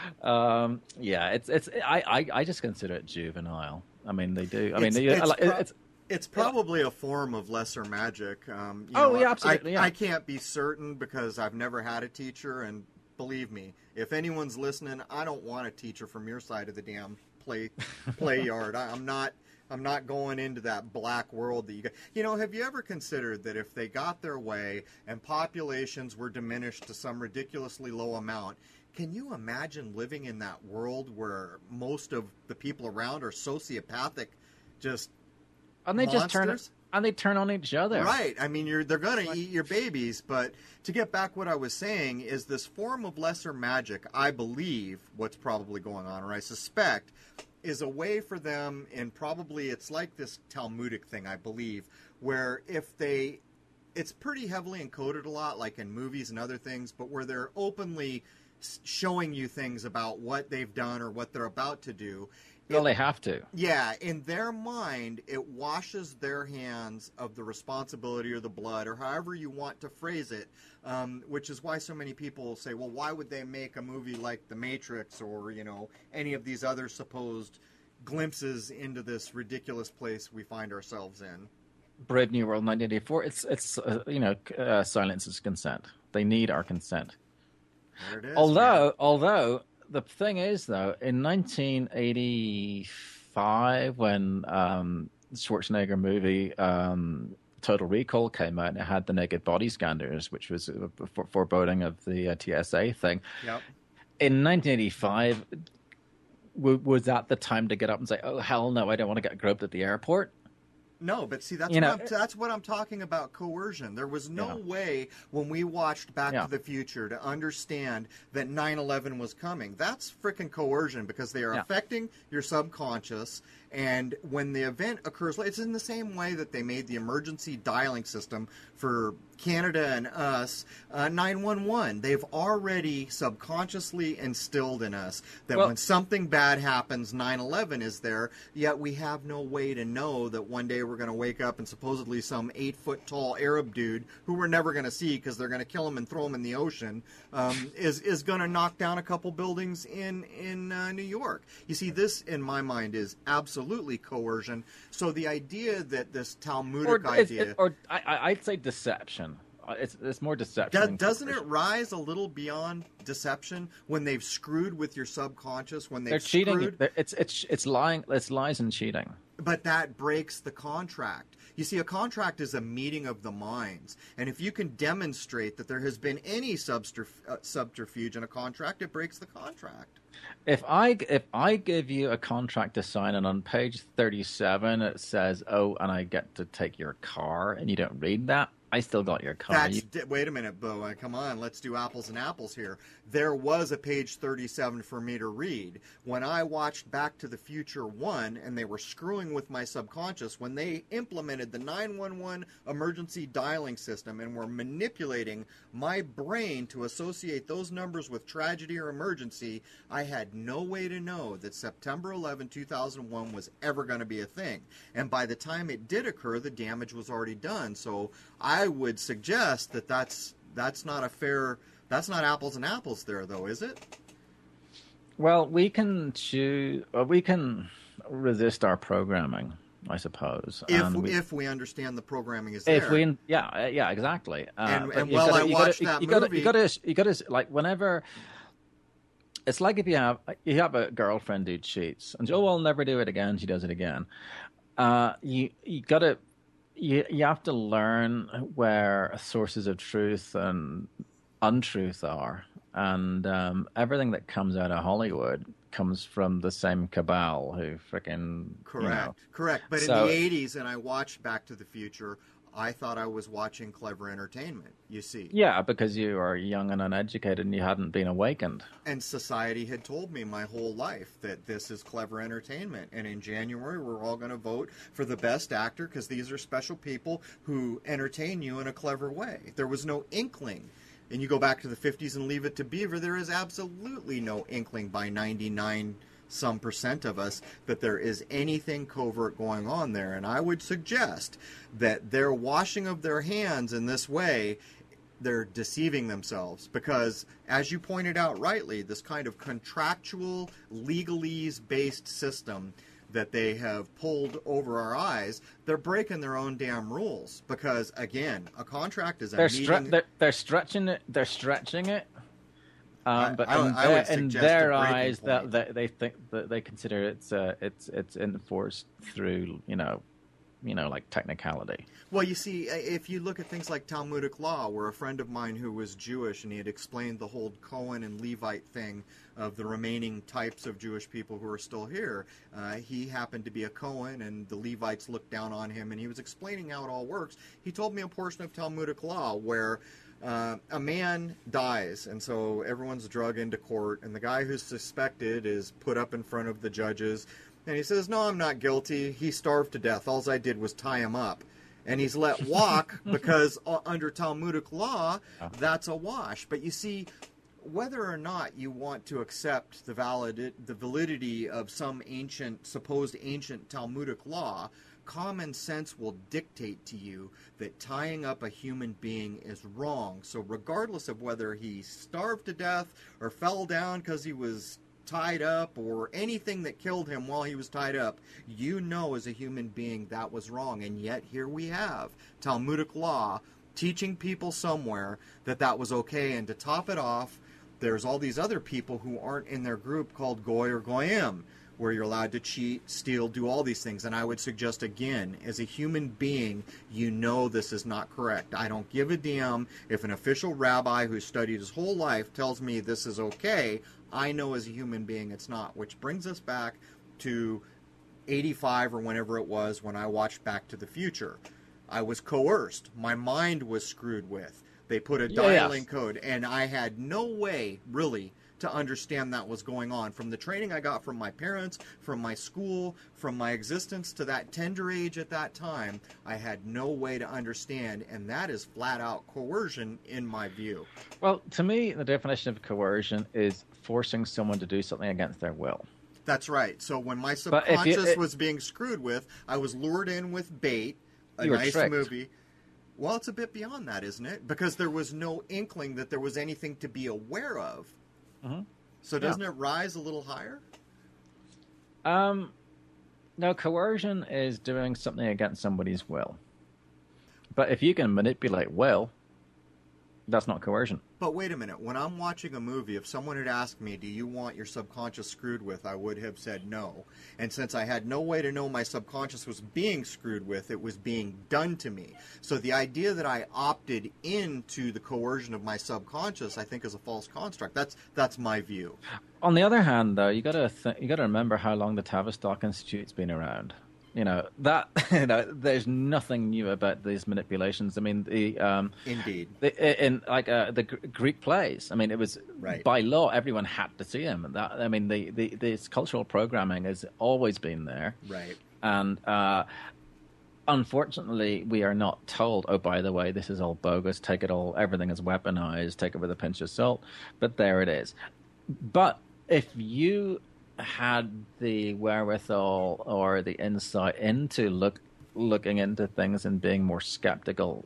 Yeah, I just consider it juvenile. I mean, they do. I mean, it's probably a form of lesser magic. Yeah, absolutely. I can't be certain because I've never had a teacher, and believe me, if anyone's listening, I don't want a teacher from your side of the damn play yard. I'm not going into that black world that you got. You know, have you ever considered that if they got their way and populations were diminished to some ridiculously low amount, can you imagine living in that world where most of the people around are sociopathic, just and they monsters? They turn on each other. Right. I mean, they're going to eat your babies. But to get back what I was saying is this form of lesser magic, I believe, what's probably going on, or I suspect, is a way for them, and probably it's like this Talmudic thing, I believe, where it's pretty heavily encoded a lot, like in movies and other things, but where they're openly showing you things about what they've done or what they're about to do. Well, they have to. Yeah, in their mind, it washes their hands of the responsibility or the blood, or however you want to phrase it, which is why so many people say, well, why would they make a movie like The Matrix or, any of these other supposed glimpses into this ridiculous place we find ourselves in? Brave New World 1984, it's silence is consent. They need our consent. There it is. Although the thing is, though, in 1985, when Schwarzenegger movie Total Recall came out, and it had the naked body scanners, which was foreboding of the TSA thing. Yep. In 1985, was that the time to get up and say, "Oh hell no, I don't want to get groped at the airport"? No, but see, that's what I'm talking about, coercion. There was no way when we watched Back to the Future to understand that 9/11 was coming. That's freaking coercion because they are affecting your subconscious. And when the event occurs, it's in the same way that they made the emergency dialing system for Canada and us 911. They've already subconsciously instilled in us that when something bad happens, 9/11 is there, yet we have no way to know that one day we're going to wake up and supposedly some 8-foot-tall Arab dude, who we're never going to see because they're going to kill him and throw him in the ocean, is going to knock down a couple buildings in New York. You see, this, in my mind, is absolutely coercion. So the idea that this Talmudic idea... I'd say deception. It's more deception. Doesn't it rise a little beyond deception when they've screwed with your subconscious? When they're cheating. It's lying. It's lies and cheating. But that breaks the contract. You see, a contract is a meeting of the minds, and if you can demonstrate that there has been any subterfuge in a contract, it breaks the contract. If I give you a contract to sign, and on page 37 it says, "Oh, and I get to take your car," and you don't read that, I still got your car. Wait a minute, Bo. Come on, let's do apples and apples here. There was a page 37 for me to read. When I watched Back to the Future 1 and they were screwing with my subconscious, when they implemented the 911 emergency dialing system and were manipulating my brain to associate those numbers with tragedy or emergency, I had no way to know that September 11, 2001 was ever going to be a thing. And by the time it did occur, the damage was already done. So I would suggest that that's not a fair... That's not apples and apples there, though, is it? Well, we can resist our programming, I suppose. If we understand the programming is there. Yeah, exactly. And while I watched that movie... You got to, like, whenever... It's like if you have a girlfriend who cheats, and I'll never do it again, she does it again. You have to learn where sources of truth and untruth are, and everything that comes out of Hollywood comes from the same cabal who freaking Correct. But in the 80s, and I watched Back to the Future, I thought I was watching clever entertainment, you see. Yeah, because you are young and uneducated and you hadn't been awakened. And society had told me my whole life that this is clever entertainment. And in January, we're all going to vote for the best actor because these are special people who entertain you in a clever way. There was no inkling. And you go back to the 50s and Leave It to Beaver, there is absolutely no inkling by 99% of us that there is anything covert going on there. And I would suggest that their washing of their hands in this way, they're deceiving themselves because, as you pointed out rightly, this kind of contractual, legalese-based system that they have pulled over our eyes, they're breaking their own damn rules because, again, a contract is a meeting... They're stretching it. They're stretching it. But in in their eyes, that they think that they consider it's enforced through like technicality. Well, you see, if you look at things like Talmudic law, where a friend of mine who was Jewish and he had explained the whole Cohen and Levite thing of the remaining types of Jewish people who are still here, he happened to be a Cohen and the Levites looked down on him, and he was explaining how it all works. He told me a portion of Talmudic law where a man dies, and so everyone's dragged into court, and the guy who's suspected is put up in front of the judges, and he says, "No, I'm not guilty. He starved to death. All I did was tie him up." And he's let walk because under Talmudic law, that's a wash. But you see, whether or not you want to accept the validity of some supposed ancient Talmudic law, common sense will dictate to you that tying up a human being is wrong. So regardless of whether he starved to death or fell down because he was tied up or anything that killed him while he was tied up, you know as a human being that was wrong. And yet here we have Talmudic law teaching people somewhere that was okay. And to top it off, there's all these other people who aren't in their group called Goy or Goyim, where you're allowed to cheat, steal, do all these things. And I would suggest, again, as a human being, you know this is not correct. I don't give a damn if an official rabbi who studied his whole life tells me this is okay. I know as a human being it's not, which brings us back to 85 or whenever it was when I watched Back to the Future. I was coerced. My mind was screwed with. They put a dialing code, and I had no way, really, to understand that was going on. From the training I got from my parents, from my school, from my existence to that tender age at that time, I had no way to understand, and that is flat-out coercion in my view. Well, to me, the definition of coercion is forcing someone to do something against their will. That's right. So when my subconscious was being screwed with, I was lured in with bait, a nice movie. Well, it's a bit beyond that, isn't it? Because there was no inkling that there was anything to be aware of. Mm-hmm. So doesn't it rise a little higher? No, coercion is doing something against somebody's will. But if you can manipulate will, that's not coercion. But wait a minute. When I'm watching a movie, if someone had asked me, do you want your subconscious screwed with, I would have said no. And since I had no way to know my subconscious was being screwed with, it was being done to me. So the idea that I opted into the coercion of my subconscious, I think, is a false construct. That's my view. On the other hand, though, you got to remember how long the Tavistock Institute's been around. There's nothing new about these manipulations. I mean, indeed, the Greek plays. I mean, it was by law everyone had to see them. This cultural programming has always been there, right? And unfortunately, we are not told. Oh, by the way, this is all bogus. Take it all. Everything is weaponized. Take it with a pinch of salt. But there it is. But if you had the wherewithal or the insight into looking into things and being more skeptical,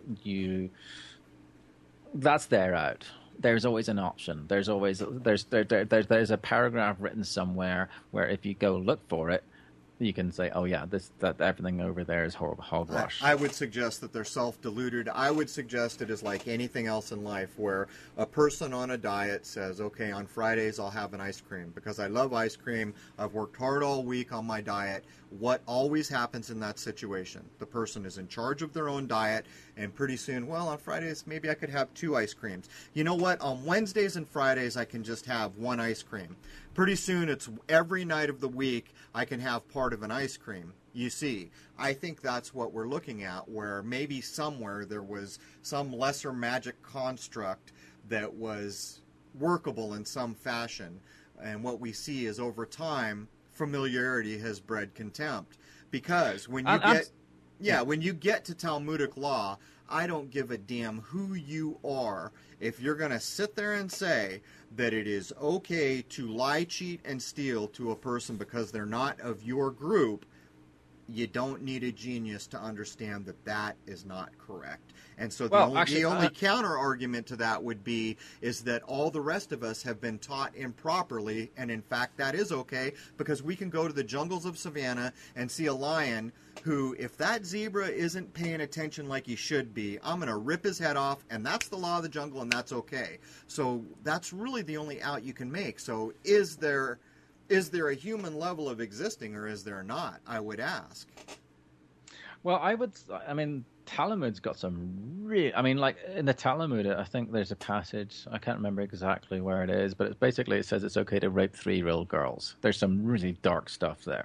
that's their out. There's always an option. There's a paragraph written somewhere where if you go look for it, you can say, oh yeah, that everything over there is horrible hogwash. I would suggest that they're self-deluded. I would suggest it is like anything else in life where a person on a diet says, okay, on Fridays I'll have an ice cream because I love ice cream. I've worked hard all week on my diet. What always happens in that situation? The person is in charge of their own diet, and pretty soon, well, on Fridays maybe I could have 2 ice creams. You know what? On Wednesdays and Fridays I can just have 1 ice cream. Pretty soon it's every night of the week I can have part of an ice cream. You see, I think that's what we're looking at, where maybe somewhere there was some lesser magic construct that was workable in some fashion. And what we see is over time, familiarity has bred contempt. Because when you get to Talmudic law, I don't give a damn who you are. If you're going to sit there and say that it is okay to lie, cheat, and steal to a person because they're not of your group, you don't need a genius to understand that that is not correct. And so the only counter argument to that would be is that all the rest of us have been taught improperly, and in fact that is okay, because we can go to the jungles of Savannah and see a lion who, if that zebra isn't paying attention like he should be, I'm going to rip his head off, and that's the law of the jungle, and that's okay. So that's really the only out you can make. So is there a human level of existing, or is there not? I would ask. Well, Talmud's got some like in the Talmud, I think there's a passage, I can't remember exactly where it is, but it says it's okay to rape 3-year-old girls. There's some really dark stuff there.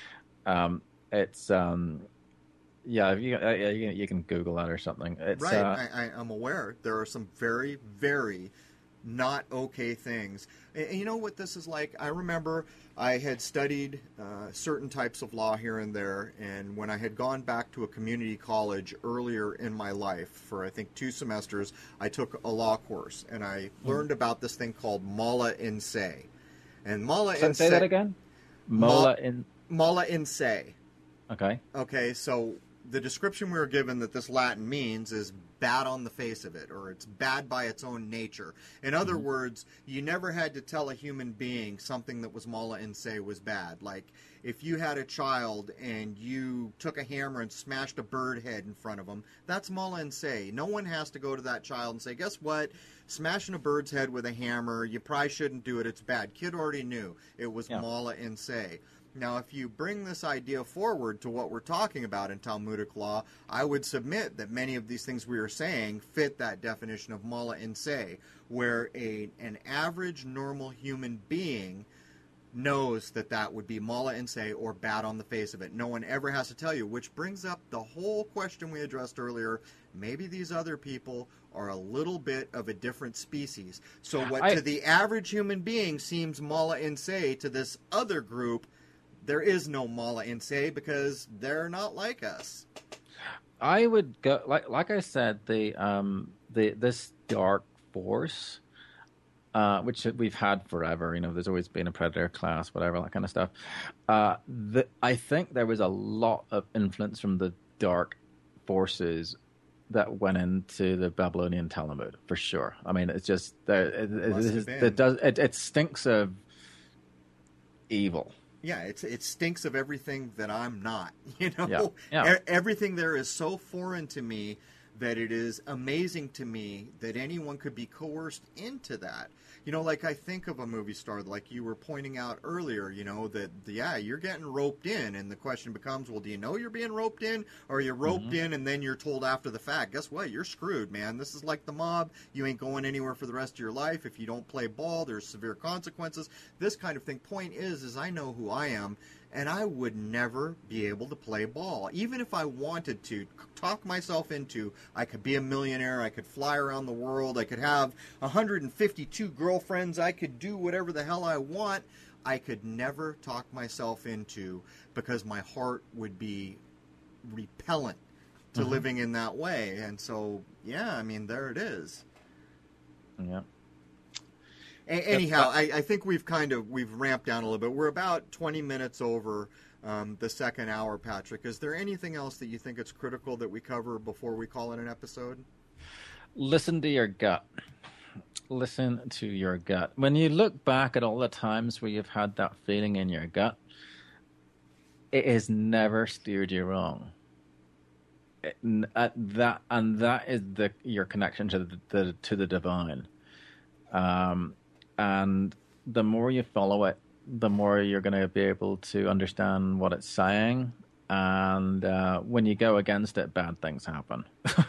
You can Google that or something. I'm aware. There are some very, very not okay things. And you know what this is like? I remember I had studied certain types of law here and there, and when I had gone back to a community college earlier in my life for, I think, 2 semesters, I took a law course, and I learned about this thing called Mala in Se. And Mala in Se... Say that again? Mala in Se. Okay. Okay, so the description we were given that this Latin means is bad on the face of it, or it's bad by its own nature. In other words, you never had to tell a human being something that was mala in se was bad. Like, if you had a child and you took a hammer and smashed a bird head in front of them, that's mala in se. No one has to go to that child and say, guess what? Smashing a bird's head with a hammer, you probably shouldn't do it. It's bad. Kid already knew it was mala in se. Now, if you bring this idea forward to what we're talking about in Talmudic law, I would submit that many of these things we are saying fit that definition of mala in se, where an average, normal human being knows that that would be mala in se or bad on the face of it. No one ever has to tell you, which brings up the whole question we addressed earlier. Maybe these other people are a little bit of a different species. So what to the average human being seems mala in se, to this other group, there is no mala in se because they're not like us. I would go like I said, this dark force, which we've had forever. You know, there's always been a predator class, whatever, that kind of stuff. I think there was a lot of influence from the dark forces that went into the Babylonian Talmud, for sure. I mean, it's just it stinks of evil. Yeah, it stinks of everything that I'm not. You know, everything there is so foreign to me that it is amazing to me that anyone could be coerced into that. You know, like I think of a movie star, like you were pointing out earlier, you know, that, you're getting roped in, and the question becomes, well, do you know you're being roped in, or are you roped in and then you're told after the fact, guess what, you're screwed, man. This is like the mob. You ain't going anywhere for the rest of your life. If you don't play ball, there's severe consequences, this kind of thing. Point is I know who I am, and I would never be able to play ball. Even if I wanted to talk myself into, I could be a millionaire, I could fly around the world, I could have 152 girlfriends, I could do whatever the hell I want, I could never talk myself into, because my heart would be repellent to living in that way. And so, I mean, there it is. Yeah. Anyhow, I think we've ramped down a little bit. We're about 20 minutes over the second hour, Patrick. Is there anything else that you think it's critical that we cover before we call it an episode? Listen to your gut. Listen to your gut. When you look back at all the times where you've had that feeling in your gut, it has never steered you wrong. That is your connection to the divine. And the more you follow it, the more you're going to be able to understand what it's saying. and when you go against it, bad things happen.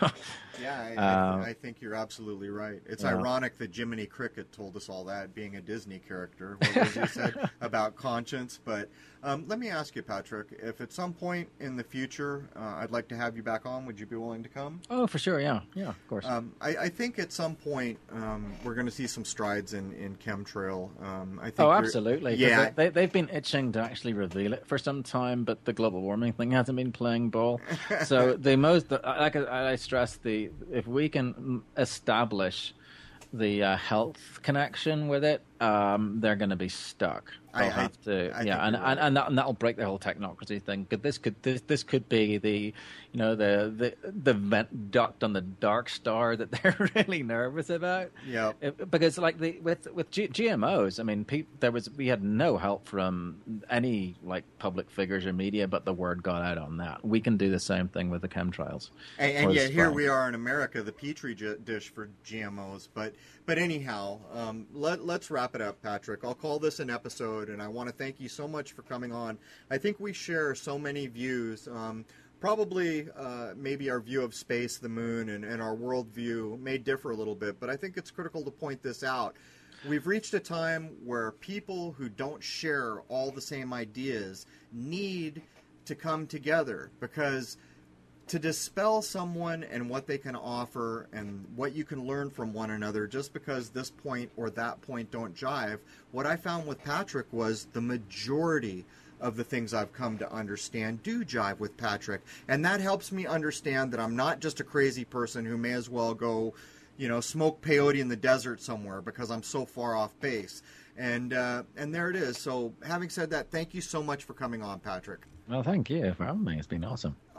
Yeah, I think you're absolutely right. It's Yeah. ironic that Jiminy Cricket told us all that, being a Disney character, what was he said about conscience. But let me ask you, Patrick, if at some point in the future I'd like to have you back on, would you be willing to come? Oh, for sure, yeah, of course. I think at some point we're going to see some strides in chemtrail. I think Absolutely. 'Cause Yeah, they've been itching to actually reveal it for some time, but the global warming thing hasn't been playing ball. So like I stress, if we can establish the health connection with it, they're going to be stuck. They'll have to, I yeah, think you're and that'll break the whole technocracy thing. This could be the vent duct on the dark star that they're really nervous about. Yeah. Because like with GMOs, I mean, we had no help from any like public figures or media, but the word got out on that. We can do the same thing with the chemtrails. And yet here we are in America, the petri dish for GMOs. But anyhow, let's wrap it up, Patrick. I'll call this an episode, and I want to thank you so much for coming on. I think we share so many views. Probably maybe our view of space, the moon, and our worldview may differ a little bit, but I think it's critical to point this out. We've reached a time where people who don't share all the same ideas need to come together, because to dispel someone and what they can offer and what you can learn from one another just because this point or that point don't jive, what I found with Patrick was the majority of the things I've come to understand do jive with Patrick. And that helps me understand that I'm not just a crazy person who may as well go, smoke peyote in the desert somewhere because I'm so far off base. And there it is. So having said that, thank you so much for coming on, Patrick. Well, thank you for having me. It's been awesome.